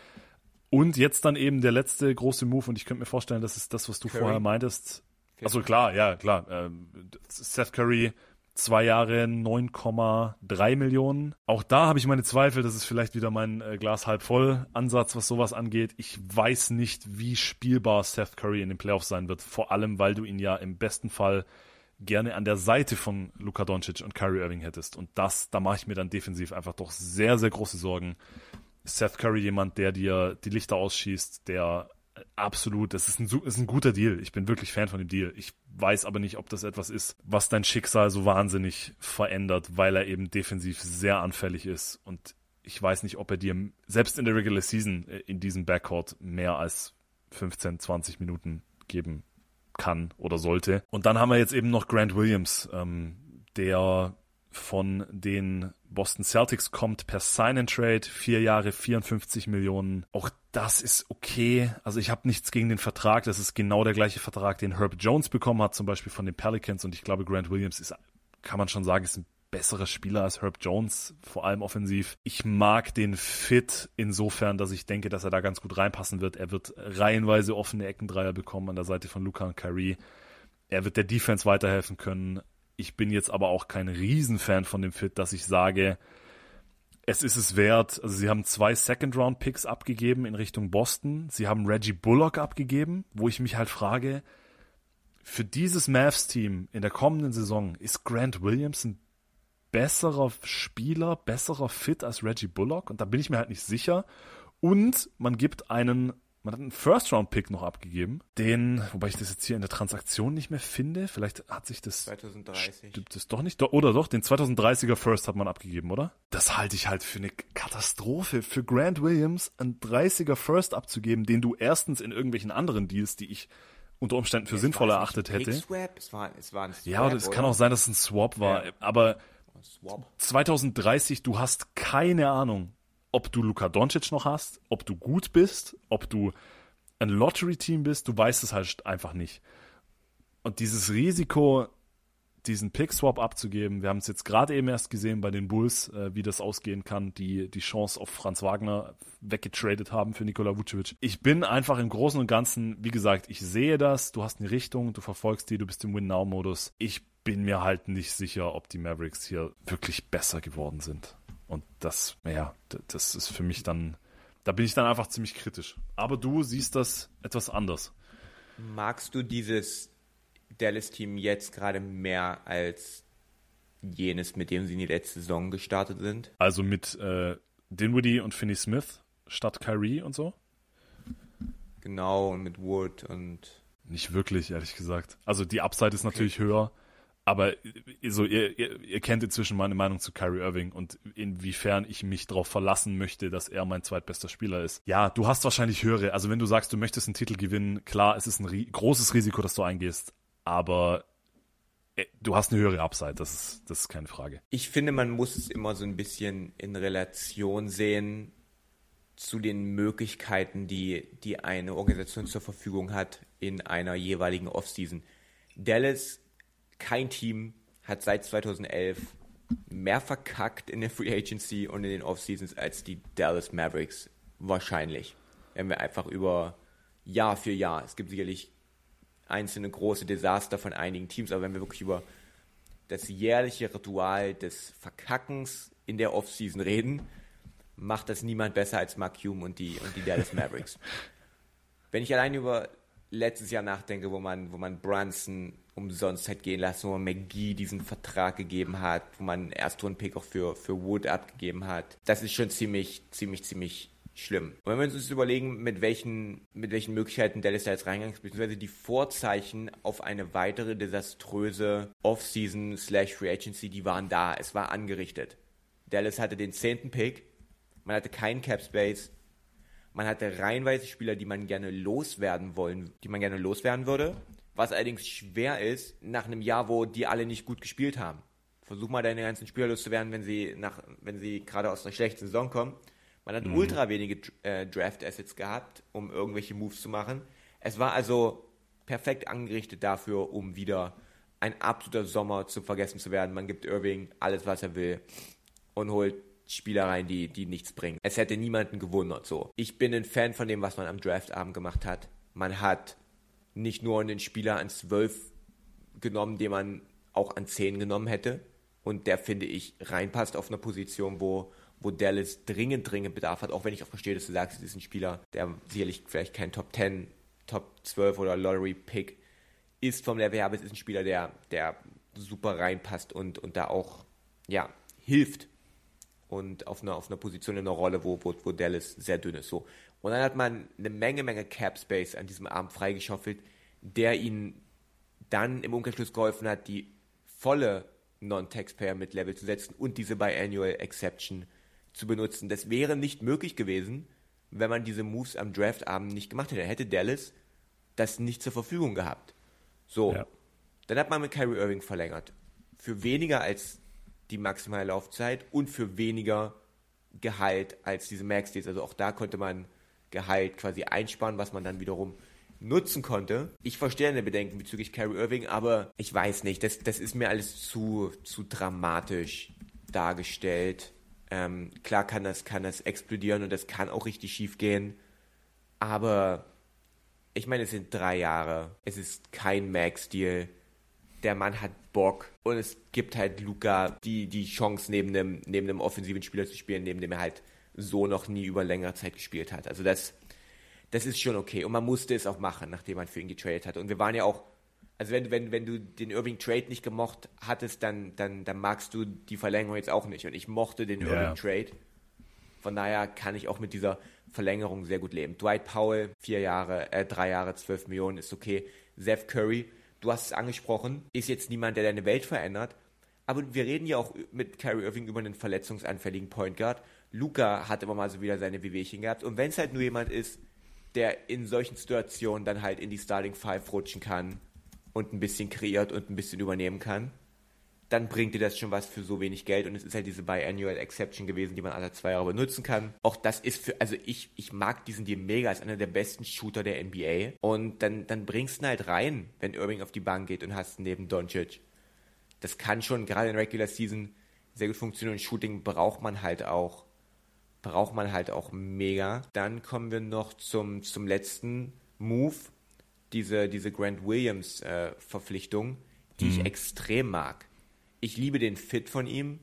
Und jetzt dann eben der letzte große Move und ich könnte mir vorstellen, das ist das, was du Curry. vorher meintest. Also klar, ja, klar. Ähm, Seth Curry, zwei Jahre, neun Komma drei Millionen. Auch da habe ich meine Zweifel, das ist vielleicht wieder mein äh, Glas halb voll Ansatz, was sowas angeht. Ich weiß nicht, wie spielbar Seth Curry in den Playoffs sein wird. Vor allem, weil du ihn ja im besten Fall gerne an der Seite von Luka Doncic und Kyrie Irving hättest. Und das, da mache ich mir dann defensiv einfach doch sehr, sehr große Sorgen. Seth Curry jemand, der dir die Lichter ausschießt, der absolut, das ist ein, ist ein guter Deal. Ich bin wirklich Fan von dem Deal. Ich weiß aber nicht, ob das etwas ist, was dein Schicksal so wahnsinnig verändert, weil er eben defensiv sehr anfällig ist. Und ich weiß nicht, ob er dir selbst in der Regular Season in diesem Backcourt mehr als fünfzehn, zwanzig Minuten geben kann oder sollte. Und dann haben wir jetzt eben noch Grant Williams, ähm, der von den Boston Celtics kommt per Sign-and-Trade, vier Jahre, vierundfünfzig Millionen. Auch das ist okay. Also ich habe nichts gegen den Vertrag. Das ist genau der gleiche Vertrag, den Herb Jones bekommen hat, zum Beispiel von den Pelicans. Und ich glaube, Grant Williams ist, kann man schon sagen, ist ein besserer Spieler als Herb Jones, vor allem offensiv. Ich mag den Fit insofern, dass ich denke, dass er da ganz gut reinpassen wird. Er wird reihenweise offene Eckendreier bekommen an der Seite von Luka und Kyrie. Er wird der Defense weiterhelfen können. Ich bin jetzt aber auch kein Riesenfan von dem Fit, dass ich sage, es ist es wert. Also sie haben zwei Second-Round-Picks abgegeben in Richtung Boston. Sie haben Reggie Bullock abgegeben, wo ich mich halt frage, für dieses Mavs-Team in der kommenden Saison ist Grant Williams ein besserer Spieler, besserer Fit als Reggie Bullock? Und da bin ich mir halt nicht sicher. Und man gibt einen Man hat einen First-Round-Pick noch abgegeben, den, wobei ich das jetzt hier in der Transaktion nicht mehr finde, vielleicht hat sich das... zwanzig dreißig. Stimmt das doch nicht? Oder doch, den zwanzig dreißiger First hat man abgegeben, oder? Das halte ich halt für eine Katastrophe, für Grant Williams einen dreißiger First abzugeben, den du erstens in irgendwelchen anderen Deals, die ich unter Umständen für es sinnvoll erachtet hätte. Swap? Es war, es war ein Swap, ja, oder es oder? kann auch sein, dass es ein Swap war, ja. aber Swap. zwanzig dreißig, du hast keine Ahnung, ob du Luka Doncic noch hast, ob du gut bist, ob du ein Lottery-Team bist, du weißt es halt einfach nicht. Und dieses Risiko, diesen Pick-Swap abzugeben, wir haben es jetzt gerade eben erst gesehen bei den Bulls, äh, wie das ausgehen kann, die die Chance auf Franz Wagner weggetradet haben für Nikola Vucevic. Ich bin einfach im Großen und Ganzen, wie gesagt, ich sehe das, du hast eine Richtung, du verfolgst die, du bist im Win-Now-Modus. Ich bin mir halt nicht sicher, ob die Mavericks hier wirklich besser geworden sind. Und das, ja, das ist für mich dann, da bin ich dann einfach ziemlich kritisch. Aber du siehst das etwas anders. Magst du dieses Dallas-Team jetzt gerade mehr als jenes, mit dem sie in die letzte Saison gestartet sind? Also mit äh, Dinwiddie und Finney Smith statt Kyrie und so? Genau, und mit Wood und... Nicht wirklich, ehrlich gesagt. Also die Upside ist natürlich okay. höher. Aber so, ihr, ihr, ihr kennt inzwischen meine Meinung zu Kyrie Irving und inwiefern ich mich darauf verlassen möchte, dass er mein zweitbester Spieler ist. Ja, du hast wahrscheinlich höhere. Also wenn du sagst, du möchtest einen Titel gewinnen, klar, es ist ein ri- großes Risiko, dass du eingehst. Aber äh, du hast eine höhere Upside, das ist, das ist keine Frage. Ich finde, man muss es immer so ein bisschen in Relation sehen zu den Möglichkeiten, die, die eine Organisation zur Verfügung hat in einer jeweiligen Offseason. Dallas... Kein Team hat seit zweitausendelf mehr verkackt in der Free Agency und in den Offseasons als die Dallas Mavericks. Wahrscheinlich. Wenn wir einfach über Jahr für Jahr, es gibt sicherlich einzelne große Desaster von einigen Teams, aber wenn wir wirklich über das jährliche Ritual des Verkackens in der Offseason reden, macht das niemand besser als Mark Cuban und die, und die Dallas Mavericks. Wenn ich allein über letztes Jahr nachdenke, wo man, wo man Brunson umsonst hat gehen lassen, wo man McGee diesen Vertrag gegeben hat, wo man einen Erstrunden-Pick auch für, für Wood abgegeben hat. Das ist schon ziemlich, ziemlich, ziemlich schlimm. Und wenn wir uns überlegen, mit welchen, mit welchen Möglichkeiten Dallas da jetzt reingegangen ist, beziehungsweise die Vorzeichen auf eine weitere desaströse Offseason slash Free Agency, die waren da. Es war angerichtet. Dallas hatte den zehnten Pick, man hatte keinen Cap Space, man hatte reihenweise Spieler, die man gerne loswerden wollen, die man gerne loswerden würde, was allerdings schwer ist nach einem Jahr, wo die alle nicht gut gespielt haben. Versuch mal deine ganzen Spieler loszuwerden, wenn sie nach, wenn sie gerade aus einer schlechten Saison kommen. Man hat mhm. ultra wenige äh, Draft-Assets gehabt, um irgendwelche Moves zu machen. Es war also perfekt angerichtet dafür, um wieder ein absoluter Sommer zu vergessen zu werden. Man gibt Irving alles, was er will und holt Spieler rein, die, die nichts bringen. Es hätte niemanden gewundert, so. Ich bin ein Fan von dem, was man am Draftabend gemacht hat. Man hat nicht nur einen Spieler an zwölf genommen, den man auch an zehn genommen hätte. Und der, finde ich, reinpasst auf eine Position, wo wo Dallas dringend, dringend Bedarf hat, auch wenn ich auch verstehe, dass du sagst, es ist ein Spieler, der sicherlich vielleicht kein Top zehn, Top zwölf oder Lottery-Pick ist vom Level her, aber es ist ein Spieler, der, der super reinpasst und, und da auch, ja, hilft und auf einer, auf einer Position, in einer Rolle, wo, wo, wo Dallas sehr dünn ist, so. Und dann hat man eine Menge, Menge Cap-Space an diesem Abend freigeschaufelt, der ihnen dann im Umkehrschluss geholfen hat, die volle Non-Taxpayer mit Level zu setzen und diese Biannual Exception zu benutzen. Das wäre nicht möglich gewesen, wenn man diese Moves am Draftabend nicht gemacht hätte. Hätte Dallas das nicht zur Verfügung gehabt. So, ja. Dann hat man mit Kyrie Irving verlängert. Für weniger als die maximale Laufzeit und für weniger Gehalt als diese Max-Deals. Also auch da konnte man Gehalt quasi einsparen, was man dann wiederum nutzen konnte. Ich verstehe eine Bedenken bezüglich Kyrie Irving, aber ich weiß nicht, das, das ist mir alles zu, zu dramatisch dargestellt. Ähm, klar kann das, kann das explodieren und das kann auch richtig schief gehen, aber ich meine, es sind drei Jahre, es ist kein Max-Deal, der Mann hat Bock und es gibt halt Luka die, die Chance, neben einem, neben einem offensiven Spieler zu spielen, neben dem er halt so noch nie über längere Zeit gespielt hat. Also das, das ist schon okay und man musste es auch machen, nachdem man für ihn getradet hat. Und wir waren ja auch, also wenn, wenn, wenn du den Irving-Trade nicht gemocht hattest, dann, dann, dann magst du die Verlängerung jetzt auch nicht. Und ich mochte den yeah. Irving-Trade. Von daher kann ich auch mit dieser Verlängerung sehr gut leben. Dwight Powell, vier Jahre, äh, drei Jahre, zwölf Millionen, ist okay. Seth Curry, du hast es angesprochen, ist jetzt niemand, der deine Welt verändert. Aber wir reden ja auch mit Kyrie Irving über einen verletzungsanfälligen Point Guard. Luka hat immer mal so wieder seine Wehwehchen gehabt. Und wenn es halt nur jemand ist, der in solchen Situationen dann halt in die Starting Five rutschen kann und ein bisschen kreiert und ein bisschen übernehmen kann, dann bringt dir das schon was für so wenig Geld. Und es ist halt diese Biannual Exception gewesen, die man alle zwei Jahre benutzen kann. Auch das ist für, also ich, ich mag diesen Deal mega, ist einer der besten Shooter der N B A. Und dann, dann bringst du ihn halt rein, wenn Irving auf die Bank geht und hast neben Doncic. Das kann schon gerade in Regular Season sehr gut funktionieren. Und Shooting braucht man halt auch, braucht man halt auch mega. Dann kommen wir noch zum, zum letzten Move. Diese, diese Grant Williams äh, Verpflichtung, die mhm. ich extrem mag. Ich liebe den Fit von ihm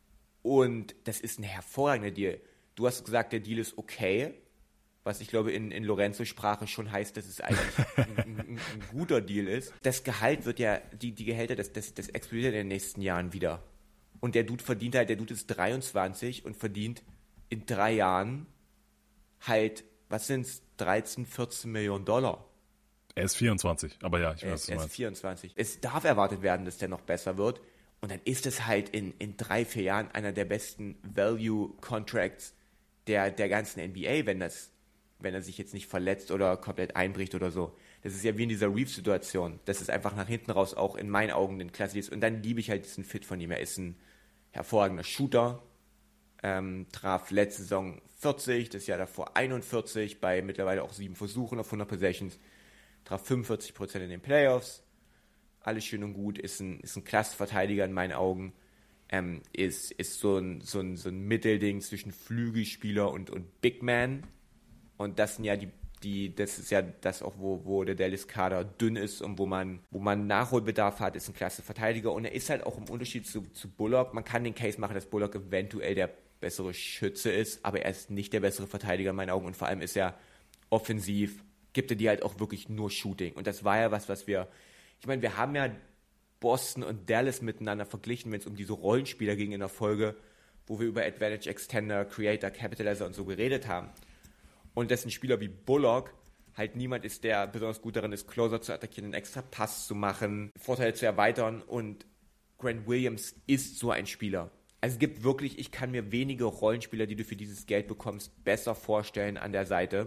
und das ist ein hervorragender Deal. Du hast gesagt, der Deal ist okay, was ich glaube in, in Lorenzo-Sprache schon heißt, dass es eigentlich ein, ein, ein guter Deal ist. Das Gehalt wird ja, die, die Gehälter, das, das, das explodiert in den nächsten Jahren wieder. Und der Dude verdient halt, der Dude ist dreiundzwanzig und verdient in drei Jahren halt, was sind's, dreizehn, vierzehn Millionen Dollar. Er ist vierundzwanzig, aber ja, ich weiß, er, was du er meinst. ist vierundzwanzig. Es darf erwartet werden, dass der noch besser wird. Und dann ist es halt in, in drei, vier Jahren einer der besten Value-Contracts der, der ganzen N B A, wenn das, wenn er sich jetzt nicht verletzt oder komplett einbricht oder so. Das ist ja wie in dieser Reeves-Situation, dass es einfach nach hinten raus auch in meinen Augen ein Klasse ist. Und dann liebe ich halt diesen Fit von ihm. Er ist ein hervorragender Shooter, ähm, traf letzte Saison vierzig, das Jahr davor einundvierzig, bei mittlerweile auch sieben Versuchen auf hundert Possessions. Traf fünfundvierzig Prozent in den Playoffs, alles schön und gut, ist ein, ist ein Klassenverteidiger in meinen Augen, ähm, ist, ist so ein, so ein, so ein Mittelding zwischen Flügelspieler und, und Big Man. Und das sind ja die, die, das ist ja das auch, wo, wo der Dallas-Kader dünn ist und wo man, wo man Nachholbedarf hat, ist ein Klassenverteidiger. Und er ist halt auch im Unterschied zu, zu Bullock. Man kann den Case machen, dass Bullock eventuell der bessere Schütze ist, aber er ist nicht der bessere Verteidiger in meinen Augen. Und vor allem ist er offensiv, gibt er dir halt auch wirklich nur Shooting. Und das war ja was, was wir, ich meine, wir haben ja Boston und Dallas miteinander verglichen, wenn es um diese Rollenspieler ging in der Folge, wo wir über Advantage Extender, Creator, Capitalizer und so geredet haben. Und dessen Spieler wie Bullock halt niemand ist, der besonders gut darin ist, Closer zu attackieren, einen extra Pass zu machen, Vorteile zu erweitern. Und Grant Williams ist so ein Spieler. Also es gibt wirklich, ich kann mir wenige Rollenspieler, die du für dieses Geld bekommst, besser vorstellen an der Seite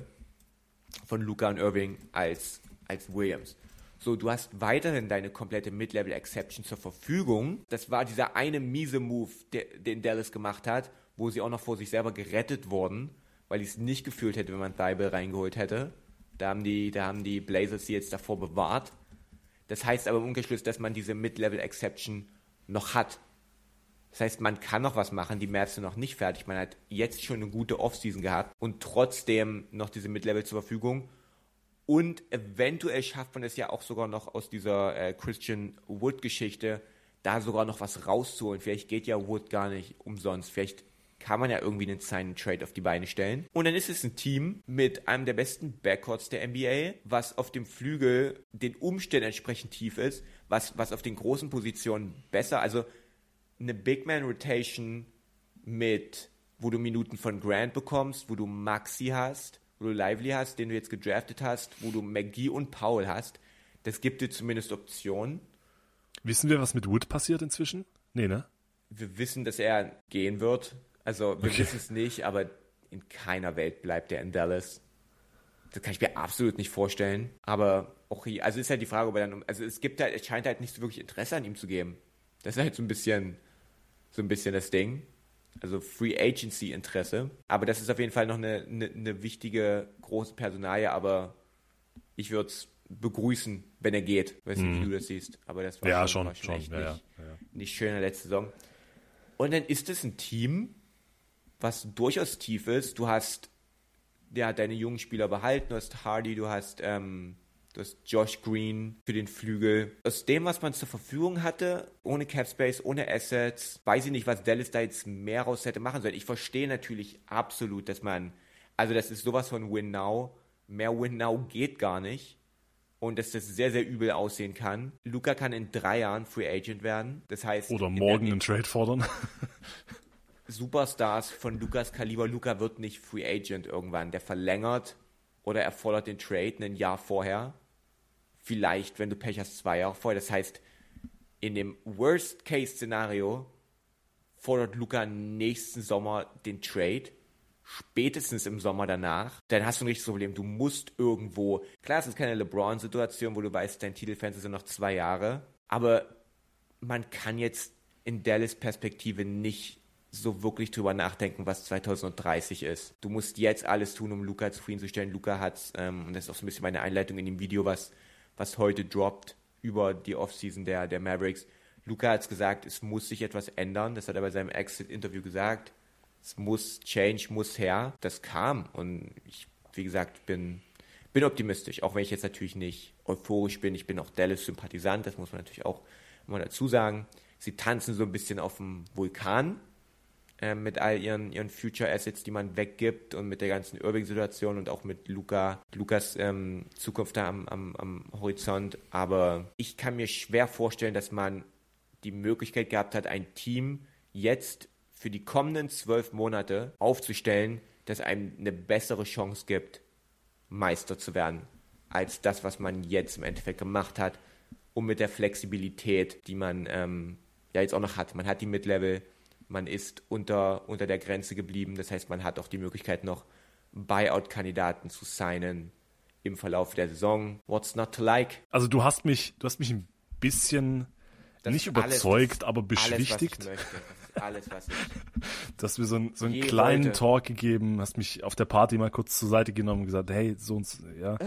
von Luka und Irving als, als Williams. So, du hast weiterhin deine komplette Mid-Level-Exception zur Verfügung. Das war dieser eine miese Move, der, den Dallas gemacht hat, wo sie auch noch vor sich selber gerettet wurden, weil ich es nicht gefühlt hätte, wenn man Thibault reingeholt hätte. Da haben die, da haben die Blazers sie jetzt davor bewahrt. Das heißt aber im Umkehrschluss, dass man diese Mid-Level-Exception noch hat. Das heißt, man kann noch was machen, die Mavs sind noch nicht fertig. Man hat jetzt schon eine gute Offseason gehabt und trotzdem noch diese Mid-Level zur Verfügung. Und eventuell schafft man es ja auch sogar noch aus dieser äh, Christian Wood-Geschichte, da sogar noch was rauszuholen. Vielleicht geht ja Wood gar nicht umsonst. Vielleicht kann man ja irgendwie einen Sign-and-Trade auf die Beine stellen. Und dann ist es ein Team mit einem der besten Backcourts der N B A, was auf dem Flügel den Umständen entsprechend tief ist, was, was auf den großen Positionen besser, also eine Big-Man-Rotation mit, wo du Minuten von Grant bekommst, wo du Maxi hast, wo du Lively hast, den du jetzt gedraftet hast, wo du McGee und Powell hast, das gibt dir zumindest Optionen. Wissen wir, was mit Wood passiert inzwischen? Nee, ne? Wir wissen, dass er gehen wird. Also wir Okay. wissen es nicht, aber in keiner Welt bleibt er in Dallas. Das kann ich mir absolut nicht vorstellen. Aber auch hier, also ist halt die Frage, ob er dann, also es gibt halt, es scheint halt nicht so wirklich Interesse an ihm zu geben. Das ist halt so ein bisschen, so ein bisschen das Ding. Also Free Agency Interesse. Aber das ist auf jeden Fall noch eine, eine, eine wichtige, große Personalie, aber ich würde es begrüßen, wenn er geht. Weiß nicht, wie du das siehst. Aber das war Ja, schon, schon, war schon schon. echt Ja, nicht, ja, ja. nicht schön in der letzten Saison. Und dann ist es ein Team, was durchaus tief ist. Du hast ja deine jungen Spieler behalten, du hast Hardy, du hast, ähm, du hast Josh Green für den Flügel. Aus dem, was man zur Verfügung hatte, ohne Cap Space, ohne Assets, weiß ich nicht, was Dallas da jetzt mehr raus hätte machen sollen. Ich verstehe natürlich absolut, dass man, also das ist sowas von Win Now, mehr Win Now geht gar nicht. Und dass das sehr, sehr übel aussehen kann. Luka kann in drei Jahren Free Agent werden. Das heißt, Oder in morgen der- einen Trade fordern. Superstars von Lukas Kaliber. Luka wird nicht Free Agent irgendwann. Der verlängert oder er fordert den Trade ein Jahr vorher. Vielleicht, wenn du Pech hast, zwei Jahre vorher. Das heißt, in dem Worst-Case-Szenario fordert Luka nächsten Sommer den Trade. Spätestens im Sommer danach. Dann hast du ein richtiges Problem. Du musst irgendwo... Klar, es ist keine LeBron-Situation, wo du weißt, dein Titelfenster sind noch zwei Jahre. Aber man kann jetzt in Dallas Perspektive nicht so wirklich drüber nachdenken, was zwanzig dreißig ist. Du musst jetzt alles tun, um Luka zufriedenzustellen. Luka hat, ähm, und das ist auch so ein bisschen meine Einleitung in dem Video, was, was heute droppt über die Offseason der, der Mavericks. Luka hat gesagt, es muss sich etwas ändern. Das hat er bei seinem Exit-Interview gesagt. Es muss, Change muss her. Das kam und ich, wie gesagt, bin, bin optimistisch. Auch wenn ich jetzt natürlich nicht euphorisch bin. Ich bin auch Dallas-Sympathisant. Das muss man natürlich auch immer dazu sagen. Sie tanzen so ein bisschen auf dem Vulkan. Äh, mit all ihren, ihren Future Assets, die man weggibt und mit der ganzen Irving-Situation und auch mit Luka, Lukas ähm, Zukunft da am, am, am Horizont. Aber ich kann mir schwer vorstellen, dass man die Möglichkeit gehabt hat, ein Team jetzt für die kommenden zwölf Monate aufzustellen, das einem eine bessere Chance gibt, Meister zu werden, als das, was man jetzt im Endeffekt gemacht hat, und mit der Flexibilität, die man ähm, ja jetzt auch noch hat. Man hat die Mid-Level, man ist unter, unter der Grenze geblieben. Das heißt, man hat auch die Möglichkeit, noch Buyout-Kandidaten zu signen im Verlauf der Saison. What's not to like? Also du hast mich, du hast mich ein bisschen Das nicht ist alles, überzeugt, das aber ist alles, was beschwichtigt. ich möchte. Das ist alles, was ich... Dass wir so, ein, so einen Je kleinen wollte. Talk gegeben, hast mich auf der Party mal kurz zur Seite genommen und gesagt, hey, so und so, ja.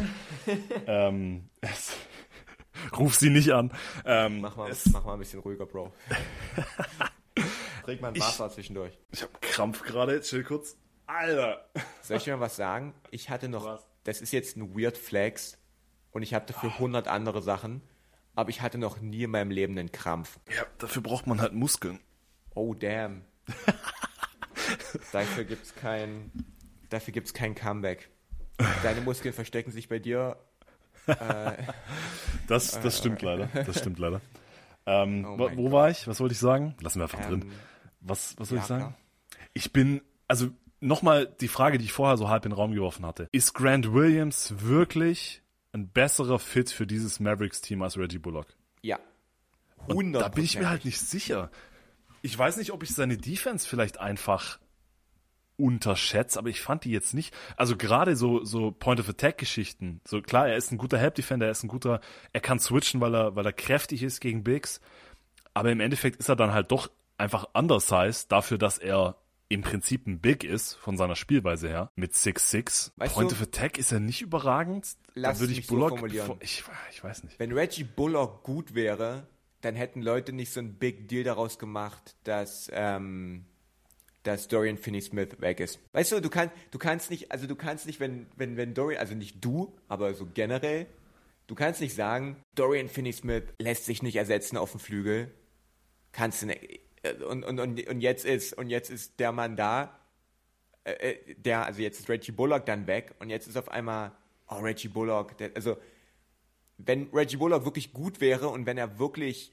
ähm, es, ruf sie nicht an. Ähm, Mach mal, es, mach mal ein bisschen ruhiger, Bro. Trink mal ein Ich- Wasser zwischendurch. ich hab Krampf gerade, jetzt chill kurz. Alter. Soll ich dir mal was sagen? Ich hatte noch, Was? das ist jetzt ein Weird Flex und ich habe dafür hundert andere Sachen, aber ich hatte noch nie in meinem Leben einen Krampf. Ja, dafür braucht man halt Muskeln. Oh damn. dafür gibt's kein, dafür gibt's kein Comeback. Deine Muskeln verstecken sich bei dir. Das, das stimmt leider. Das stimmt leider. Ähm, Oh wo mein wo Gott. war ich? Was wollte ich sagen? Lassen wir einfach drin. Ähm, Was, was soll ja, ich sagen? klar. Ich bin, also nochmal die Frage, die ich vorher so halb in den Raum geworfen hatte. Ist Grant Williams wirklich ein besserer Fit für dieses Mavericks-Team als Reggie Bullock? Ja. Und hundert da bin ich mir halt nicht sicher. ich weiß nicht, ob ich seine Defense vielleicht einfach unterschätze, aber ich fand die jetzt nicht, also gerade so so Point-of-Attack-Geschichten, so klar, er ist ein guter Help-Defender, er ist ein guter, er kann switchen, weil er weil er kräftig ist gegen Bigs, aber im Endeffekt ist er dann halt doch einfach undersized dafür, dass er im Prinzip ein Big ist, von seiner Spielweise her, mit six six. Point of Attack ist er nicht überragend. Lass da würde ich mich Bullock, so formulieren. Ich, ich weiß nicht. Wenn Reggie Bullock gut wäre, dann hätten Leute nicht so ein Big Deal daraus gemacht, dass, ähm, dass Dorian Finney-Smith weg ist. Weißt du, du kannst, du kannst nicht, also du kannst nicht, wenn, wenn, wenn Dorian, also nicht du, aber so generell, du kannst nicht sagen, Dorian Finney-Smith lässt sich nicht ersetzen auf dem Flügel. Kannst du nicht. Und, und, und, und jetzt ist und jetzt ist der Mann da, äh, der, also jetzt ist Reggie Bullock dann weg und jetzt ist auf einmal, oh, Reggie Bullock, der, also wenn Reggie Bullock wirklich gut wäre und wenn er wirklich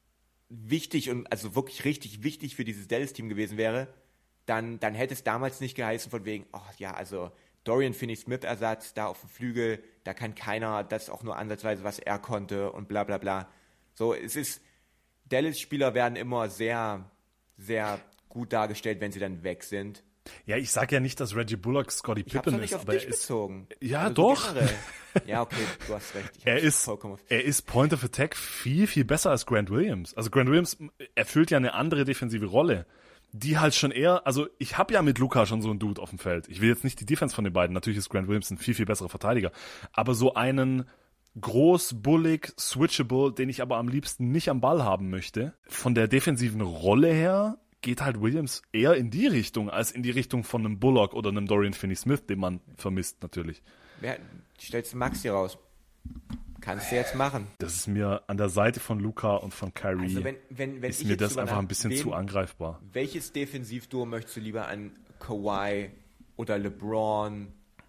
wichtig und also wirklich richtig wichtig für dieses Dallas-Team gewesen wäre, dann, dann hätte es damals nicht geheißen von wegen, oh ja, also Dorian Finney-Smith-Ersatz da auf dem Flügel, da kann keiner das auch nur ansatzweise, was er konnte und bla bla bla. So, es ist Dallas-Spieler werden immer sehr, sehr gut dargestellt, wenn sie dann weg sind. Ja, ich sag ja nicht, dass Reggie Bullock Scottie Pippen ist, auf aber dich er ist bezogen. Ja, also doch. Generell. Ja, okay, du hast recht. Ich er ist vollkommen er ist Point of Attack viel viel besser als Grant Williams. Also Grant Williams erfüllt ja eine andere defensive Rolle, die halt schon eher, also ich habe ja mit Luka schon so einen Dude auf dem Feld. Ich will jetzt nicht die Defense von den beiden. Natürlich ist Grant Williams ein viel viel besserer Verteidiger, aber so einen groß, bullig, switchable, den ich aber am liebsten nicht am Ball haben möchte. Von der defensiven Rolle her geht halt Williams eher in die Richtung, als in die Richtung von einem Bullock oder einem Dorian Finney-Smith, den man vermisst natürlich. Wer, stellst du Maxi raus? Kannst du jetzt machen. Das ist mir an der Seite von Luka und von Kyrie, also wenn, wenn, wenn ist ich mir das einfach nach, ein bisschen wen, zu angreifbar. Welches Defensivduo möchtest du lieber an Kawhi oder LeBron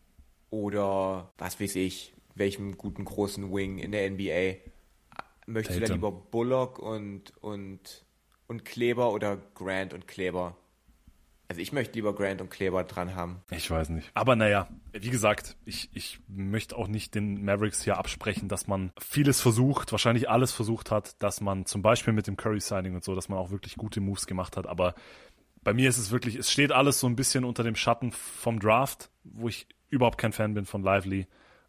oder was weiß ich, welchem guten großen Wing in der N B A? Möchtest Tatum. du da lieber Bullock und, und, und Kleber oder Grant und Kleber? Also ich möchte lieber Grant und Kleber dran haben. Ich weiß nicht. Aber naja, wie gesagt, ich, ich möchte auch nicht den Mavericks hier absprechen, dass man vieles versucht, wahrscheinlich alles versucht hat, dass man zum Beispiel mit dem Curry-Signing und so, dass man auch wirklich gute Moves gemacht hat. Aber bei mir ist es wirklich, es steht alles so ein bisschen unter dem Schatten vom Draft, wo ich überhaupt kein Fan bin von Lively.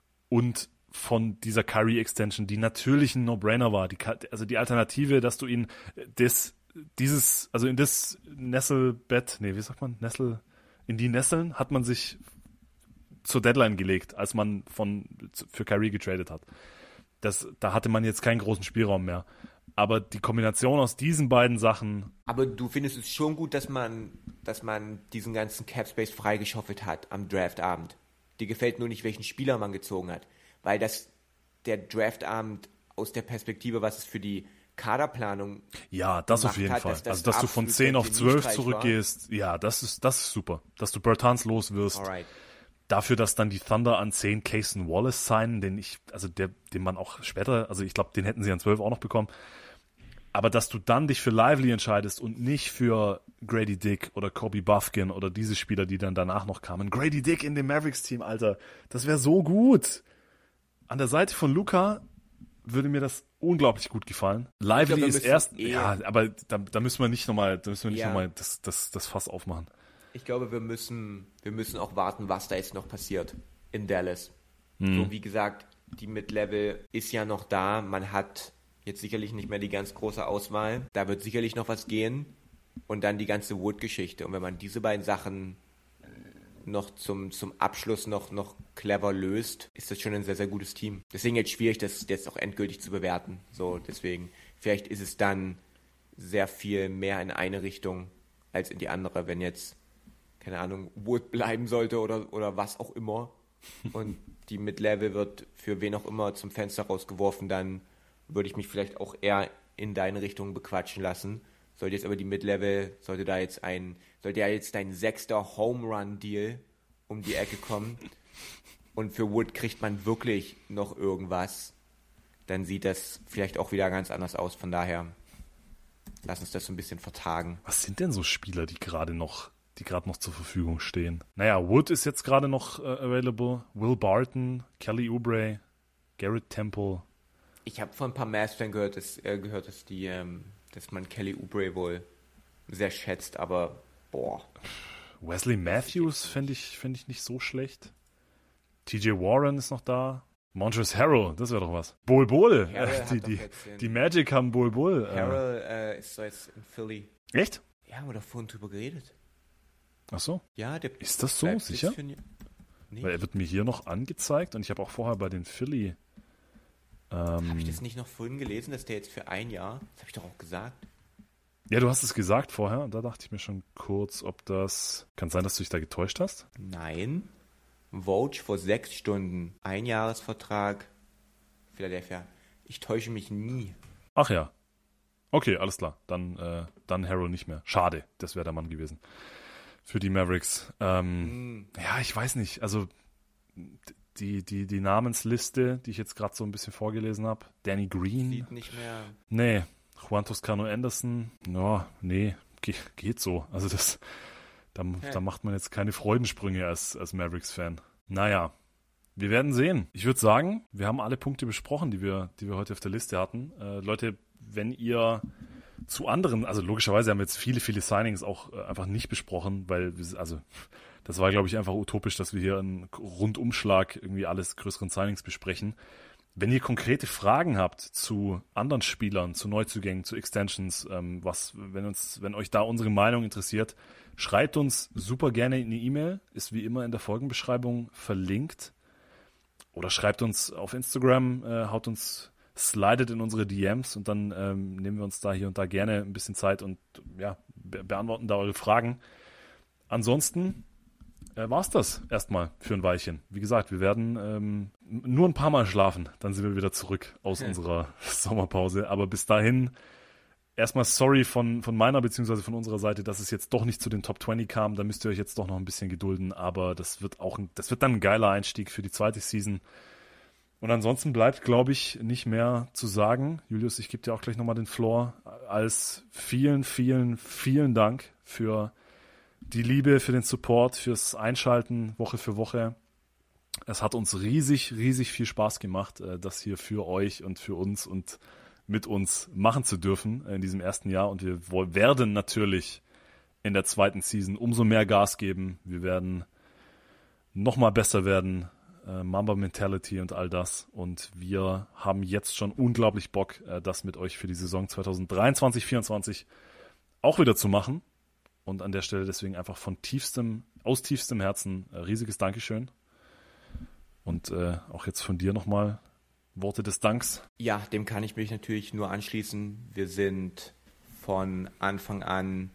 Und von dieser Curry-Extension, die natürlich ein No-Brainer war. Die, also die Alternative, dass du ihn das, dieses, also in das Nesselbett, nee, wie sagt man, Nessel, in die Nesseln hat man sich zur Deadline gelegt, als man von für Curry getradet hat. Das, da hatte man jetzt keinen großen Spielraum mehr. Aber die Kombination aus diesen beiden Sachen. Aber du findest es schon gut, dass man, dass man diesen ganzen Cap-Space freigeschaufelt hat am Draftabend. Dir gefällt nur nicht, welchen Spieler man gezogen hat. Weil das der Draftabend aus der Perspektive, was es für die Kaderplanung Ja, das auf jeden hat, Fall. dass das also, dass du von absolut zehn auf zwölf Geniestreich zurückgehst, ja, das ist, das ist super. Dass du Bertans loswirst. Alright. Dafür, dass dann die Thunder an zehn Cason Wallace signen, den ich, also der, den man auch später, also ich glaube, den hätten sie an zwölf auch noch bekommen. Aber dass du dann dich für Lively entscheidest und nicht für Grady Dick oder Kobe Buffkin oder diese Spieler, die dann danach noch kamen. Grady Dick in dem Mavericks-Team, Alter, das wäre so gut. An der Seite von Luka würde mir das unglaublich gut gefallen. Lively glaub, ist erst, eher- ja, aber da, da müssen wir nicht nochmal, da müssen wir nicht Ja. nochmal das, das, das Fass aufmachen. Ich glaube, wir müssen, wir müssen auch warten, was da jetzt noch passiert in Dallas. Mhm. So wie gesagt, die Mid-Level ist ja noch da. Man hat jetzt sicherlich nicht mehr die ganz große Auswahl. Da wird sicherlich noch was gehen. Und dann die ganze Wood-Geschichte. Und wenn man diese beiden Sachen noch zum, zum Abschluss noch, noch clever löst, ist das schon ein sehr, sehr gutes Team. Deswegen jetzt schwierig, das jetzt auch endgültig zu bewerten. So, deswegen, vielleicht ist es dann sehr viel mehr in eine Richtung als in die andere, wenn jetzt, keine Ahnung, Wood bleiben sollte oder, oder was auch immer. Und die Mid-Level wird für wen auch immer zum Fenster rausgeworfen, dann würde ich mich vielleicht auch eher in deine Richtung bequatschen lassen. Sollte jetzt aber die Mid-Level, sollte da jetzt ein, sollte ja jetzt dein sechster Home-Run-Deal um die Ecke kommen und für Wood kriegt man wirklich noch irgendwas, dann sieht das vielleicht auch wieder ganz anders aus. Von daher, lass uns das so ein bisschen vertagen. Was sind denn so Spieler, die gerade noch, die gerade noch zur Verfügung stehen? Naja, Wood ist jetzt gerade noch äh, available. Will Barton, Kelly Oubre, Garrett Temple. Ich habe von ein paar Mavs-Fans gehört, dass, äh, gehört, dass die, ähm, dass man Kelly Oubre wohl sehr schätzt, aber boah. Wesley Matthews fände ich, fänd ich nicht so schlecht. T J Warren ist noch da. Montrezl Harrell, das wäre doch was. Bol Bol. Äh, die, die, die Magic haben Bol Bol. Harrell äh, ist so jetzt in Philly. Echt? Ja, haben wir doch vorhin drüber geredet. Ach so. Ja, der ist das so, sicher? Ein... Nee. Weil er wird mir hier noch angezeigt und ich habe auch vorher bei den Philly... Ähm, habe ich das nicht noch vorhin gelesen, dass der jetzt für ein Jahr... Das habe ich doch auch gesagt. Ja, du hast es gesagt vorher und da dachte ich mir schon kurz, ob das... Kann sein, dass du dich da getäuscht hast? Nein. Vogue vor sechs Stunden. Einjahresvertrag. Philadelphia. Ich täusche mich nie. Ach ja. Okay, alles klar. Dann, äh, dann Harrell nicht mehr. Schade, das wäre der Mann gewesen. Für die Mavericks. Ähm, mm. Ja, ich weiß nicht. Also die, die, die Namensliste, die ich jetzt gerade so ein bisschen vorgelesen habe. Danny Green. Sieht nicht mehr. Nee. Juan Toscano Anderson. Ja, nee. Ge- geht so. Also das... Da, okay. da macht man jetzt keine Freudensprünge als, als Mavericks-Fan. Naja, wir werden sehen. Ich würde sagen, wir haben alle Punkte besprochen, die wir, die wir heute auf der Liste hatten. Äh, Leute, wenn ihr zu anderen, also logischerweise haben wir jetzt viele, viele Signings auch äh, einfach nicht besprochen, weil, also das war, glaube ich, einfach utopisch, dass wir hier einen Rundumschlag irgendwie alles größeren Signings besprechen. Wenn ihr konkrete Fragen habt zu anderen Spielern, zu Neuzugängen, zu Extensions, ähm, was, wenn uns, wenn euch da unsere Meinung interessiert, schreibt uns super gerne eine E-Mail, ist wie immer in der Folgenbeschreibung verlinkt. Oder schreibt uns auf Instagram, äh, haut uns, slidet in unsere D Ms und dann ähm, nehmen wir uns da hier und da gerne ein bisschen Zeit und ja, be- beantworten da eure Fragen. Ansonsten äh, war's das erstmal für ein Weilchen. Wie gesagt, wir werden ähm, nur ein paar Mal schlafen, dann sind wir wieder zurück aus ja. unserer Sommerpause. Aber bis dahin erstmal sorry von, von meiner bzw. von unserer Seite, dass es jetzt doch nicht zu den Top zwanzig kam. Da müsst ihr euch jetzt doch noch ein bisschen gedulden. Aber das wird auch ein, das wird dann ein geiler Einstieg für die zweite Season. Und ansonsten bleibt, glaube ich, nicht mehr zu sagen. Julius, ich gebe dir auch gleich nochmal den Floor. Als vielen, vielen, vielen Dank für die Liebe, für den Support, fürs Einschalten Woche für Woche. Es hat uns riesig, riesig viel Spaß gemacht, das hier für euch und für uns und mit uns machen zu dürfen in diesem ersten Jahr. Und wir werden natürlich in der zweiten Season umso mehr Gas geben. Wir werden nochmal besser werden. Äh, Mamba Mentality und all das. Und wir haben jetzt schon unglaublich Bock, äh, das mit euch für die Saison zwanzig dreiundzwanzig vierundzwanzig auch wieder zu machen. Und an der Stelle deswegen einfach von tiefstem, aus tiefstem Herzen äh, riesiges Dankeschön. Und äh, auch jetzt von dir nochmal Worte des Danks. Ja, dem kann ich mich natürlich nur anschließen. Wir sind von Anfang an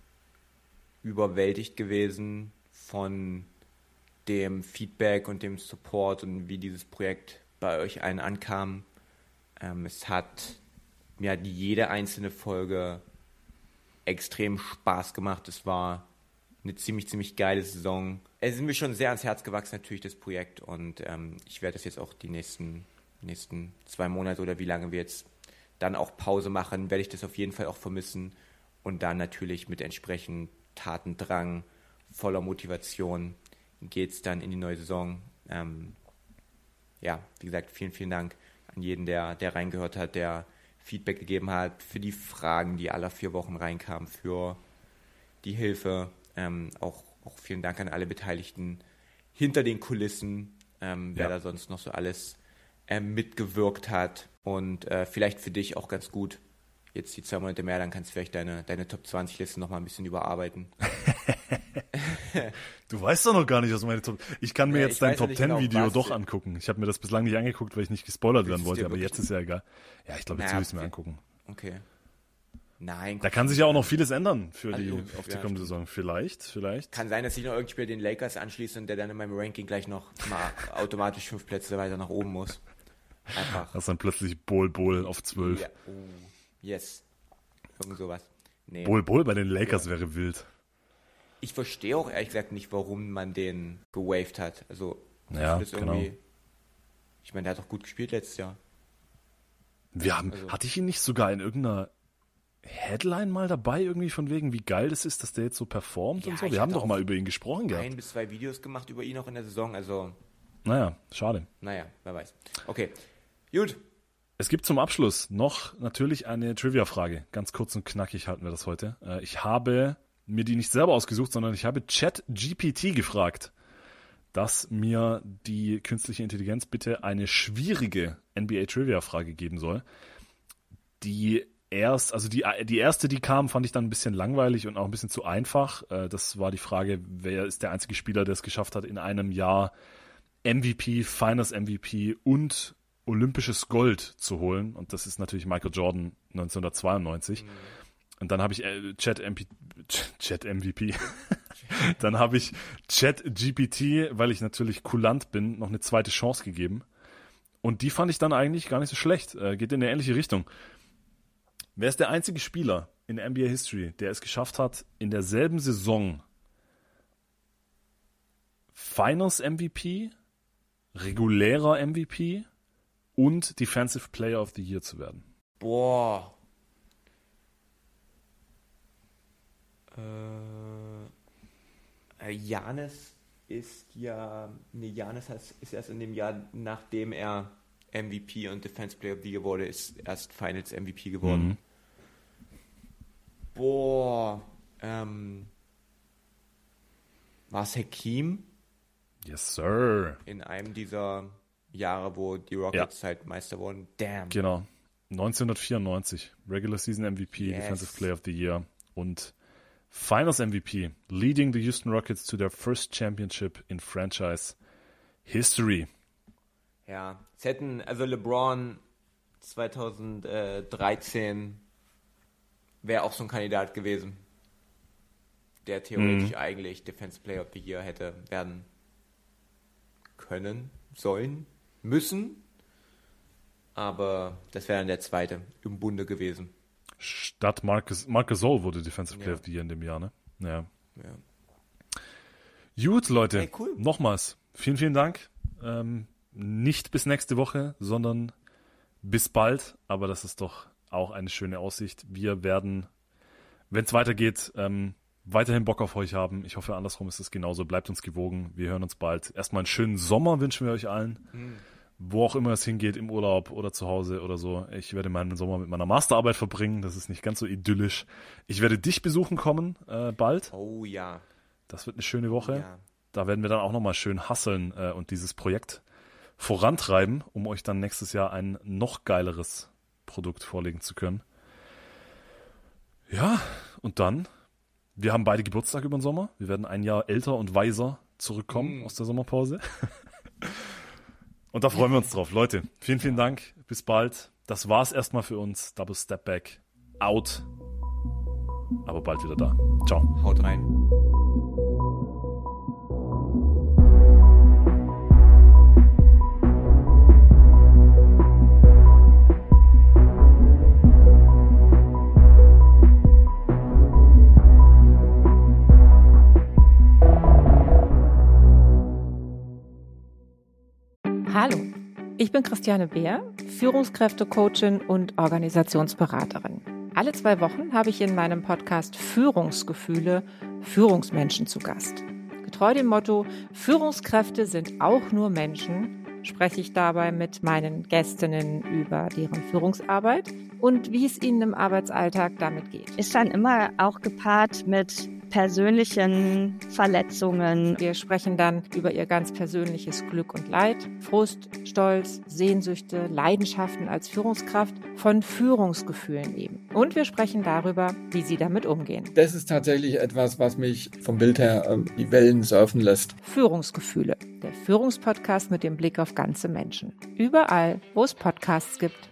überwältigt gewesen von dem Feedback und dem Support und wie dieses Projekt bei euch allen ankam. Ähm, es hat mir hat jede einzelne Folge extrem Spaß gemacht. Es war eine ziemlich, ziemlich geile Saison. Es ist mir schon sehr ans Herz gewachsen, natürlich, das Projekt. Und ähm, ich werde das jetzt auch die nächsten nächsten zwei Monate oder wie lange wir jetzt dann auch Pause machen, werde ich das auf jeden Fall auch vermissen und dann natürlich mit entsprechend Tatendrang, voller Motivation geht es dann in die neue Saison. Ähm, ja, wie gesagt, vielen, vielen Dank an jeden, der, der reingehört hat, der Feedback gegeben hat, für die Fragen, die alle vier Wochen reinkamen, für die Hilfe. Ähm, auch, auch vielen Dank an alle Beteiligten hinter den Kulissen, ähm, wer ja. da sonst noch so alles mitgewirkt hat und äh, vielleicht für dich auch ganz gut. Jetzt die zwei Monate mehr, dann kannst du vielleicht deine, deine Top zwanzig Liste nochmal ein bisschen überarbeiten. Du weißt doch noch gar nicht, was meine Top... Ich kann mir ja, jetzt dein Top zehn Video genau, doch angucken. Ich habe mir das bislang nicht angeguckt, weil ich nicht gespoilert werden wollte, aber jetzt nicht? ist ja egal. Ja, ich glaube, jetzt naja, will ich es mir angucken. Okay. Nein. Da kann sich ja auch noch vieles ändern für also, die, auf die ja, kommende Saison. Vielleicht, vielleicht. Kann sein, dass sich noch irgendjemand den Lakers anschließt und der dann in meinem Ranking gleich noch mal automatisch fünf Plätze weiter nach oben muss. Einfach. Das ist dann plötzlich Bol Bol auf zwölf. Ja. Oh. Yes. Irgend sowas. Nee. Bol Bol bei den Lakers ja. wäre wild. Ich verstehe auch ehrlich gesagt nicht, warum man den gewaved hat. Also, ja, das genau. irgendwie. Ich meine, der hat doch gut gespielt letztes Jahr. Wir haben, also, hatte ich ihn nicht sogar in irgendeiner Headline mal dabei, irgendwie von wegen, wie geil das ist, dass der jetzt so performt ja, und so? Wir haben doch mal über ihn gesprochen gehabt. Ein bis zwei Videos gemacht über ihn auch in der Saison, also. Naja, schade. Naja, wer weiß. Okay, gut. Es gibt zum Abschluss noch natürlich eine Trivia-Frage. Ganz kurz und knackig halten wir das heute. Ich habe mir die nicht selber ausgesucht, sondern ich habe ChatGPT gefragt, dass mir die künstliche Intelligenz bitte eine schwierige N B A-Trivia-Frage geben soll. Die erst, also die, die erste, die kam, fand ich dann ein bisschen langweilig und auch ein bisschen zu einfach. Das war die Frage, wer ist der einzige Spieler, der es geschafft hat, in einem Jahr M V P, Finals M V P und olympisches Gold zu holen. Und das ist natürlich Michael Jordan neunzehnhundertzweiundneunzig. Mhm. Und dann habe ich äh, Chat M V P, Chat M V P. Dann habe ich ChatGPT, weil ich natürlich kulant bin, noch eine zweite Chance gegeben. Und die fand ich dann eigentlich gar nicht so schlecht. Äh, geht in eine ähnliche Richtung. Wer ist der einzige Spieler in der N B A History, der es geschafft hat, in derselben Saison Finals M V P, regulärer M V P und Defensive Player of the Year zu werden? Boah. Äh, Giannis ist ja, nee, Giannis ist erst in dem Jahr, nachdem er M V P und Defensive Player of the Year wurde, ist erst Finals M V P geworden. Mhm. Boah. Ähm, war es Hakeem? Yes, sir. In einem dieser Jahre, wo die Rockets ja. halt Meister wurden. Damn. Genau. neunzehnhundertvierundneunzig. Regular Season M V P, yes. Defensive Player of the Year und Finals M V P. Leading the Houston Rockets to their first championship in franchise history. Ja, es hätten, also LeBron zweitausenddreizehn wäre auch so ein Kandidat gewesen, der theoretisch mhm. eigentlich Defensive Player of the Year hätte werden können, sollen, müssen. Aber das wäre dann der zweite im Bunde gewesen. Statt Marcus, Marcus Gasol wurde Defensive Player ja. of the Year in dem Jahr, ne? Ja. ja. Gut, Leute. Hey, cool. Nochmals. Vielen, vielen Dank. Ähm, nicht bis nächste Woche, sondern bis bald. Aber das ist doch auch eine schöne Aussicht. Wir werden, wenn es weitergeht, ähm, weiterhin Bock auf euch haben. Ich hoffe, andersrum ist es genauso. Bleibt uns gewogen. Wir hören uns bald. Erstmal einen schönen Sommer wünschen wir euch allen. Mhm. Wo auch immer es hingeht, im Urlaub oder zu Hause oder so. Ich werde meinen Sommer mit meiner Masterarbeit verbringen. Das ist nicht ganz so idyllisch. Ich werde dich besuchen kommen äh, bald. Oh ja. Das wird eine schöne Woche. Oh, ja. Da werden wir dann auch nochmal schön hustlen äh, und dieses Projekt vorantreiben, um euch dann nächstes Jahr ein noch geileres Produkt vorlegen zu können. Ja, und dann, wir haben beide Geburtstag über den Sommer. Wir werden ein Jahr älter und weiser zurückkommen mm. aus der Sommerpause. Und da freuen wir uns drauf. Leute, vielen, vielen Dank. Bis bald. Das war's erstmal für uns. Double Step Back. Out. Aber bald wieder da. Ciao. Haut rein. Hallo, ich bin Christiane Beer, Führungskräftecoachin und Organisationsberaterin. Alle zwei Wochen habe ich in meinem Podcast Führungsgefühle Führungsmenschen zu Gast. Getreu dem Motto, Führungskräfte sind auch nur Menschen, spreche ich dabei mit meinen Gästinnen über deren Führungsarbeit und wie es ihnen im Arbeitsalltag damit geht. Ist dann immer auch gepaart mit persönlichen Verletzungen. Wir sprechen dann über ihr ganz persönliches Glück und Leid, Frust, Stolz, Sehnsüchte, Leidenschaften als Führungskraft, von Führungsgefühlen eben. Und wir sprechen darüber, wie sie damit umgehen. Das ist tatsächlich etwas, was mich vom Bild her äh, die Wellen surfen lässt. Führungsgefühle, der Führungspodcast mit dem Blick auf ganze Menschen. Überall, wo es Podcasts gibt.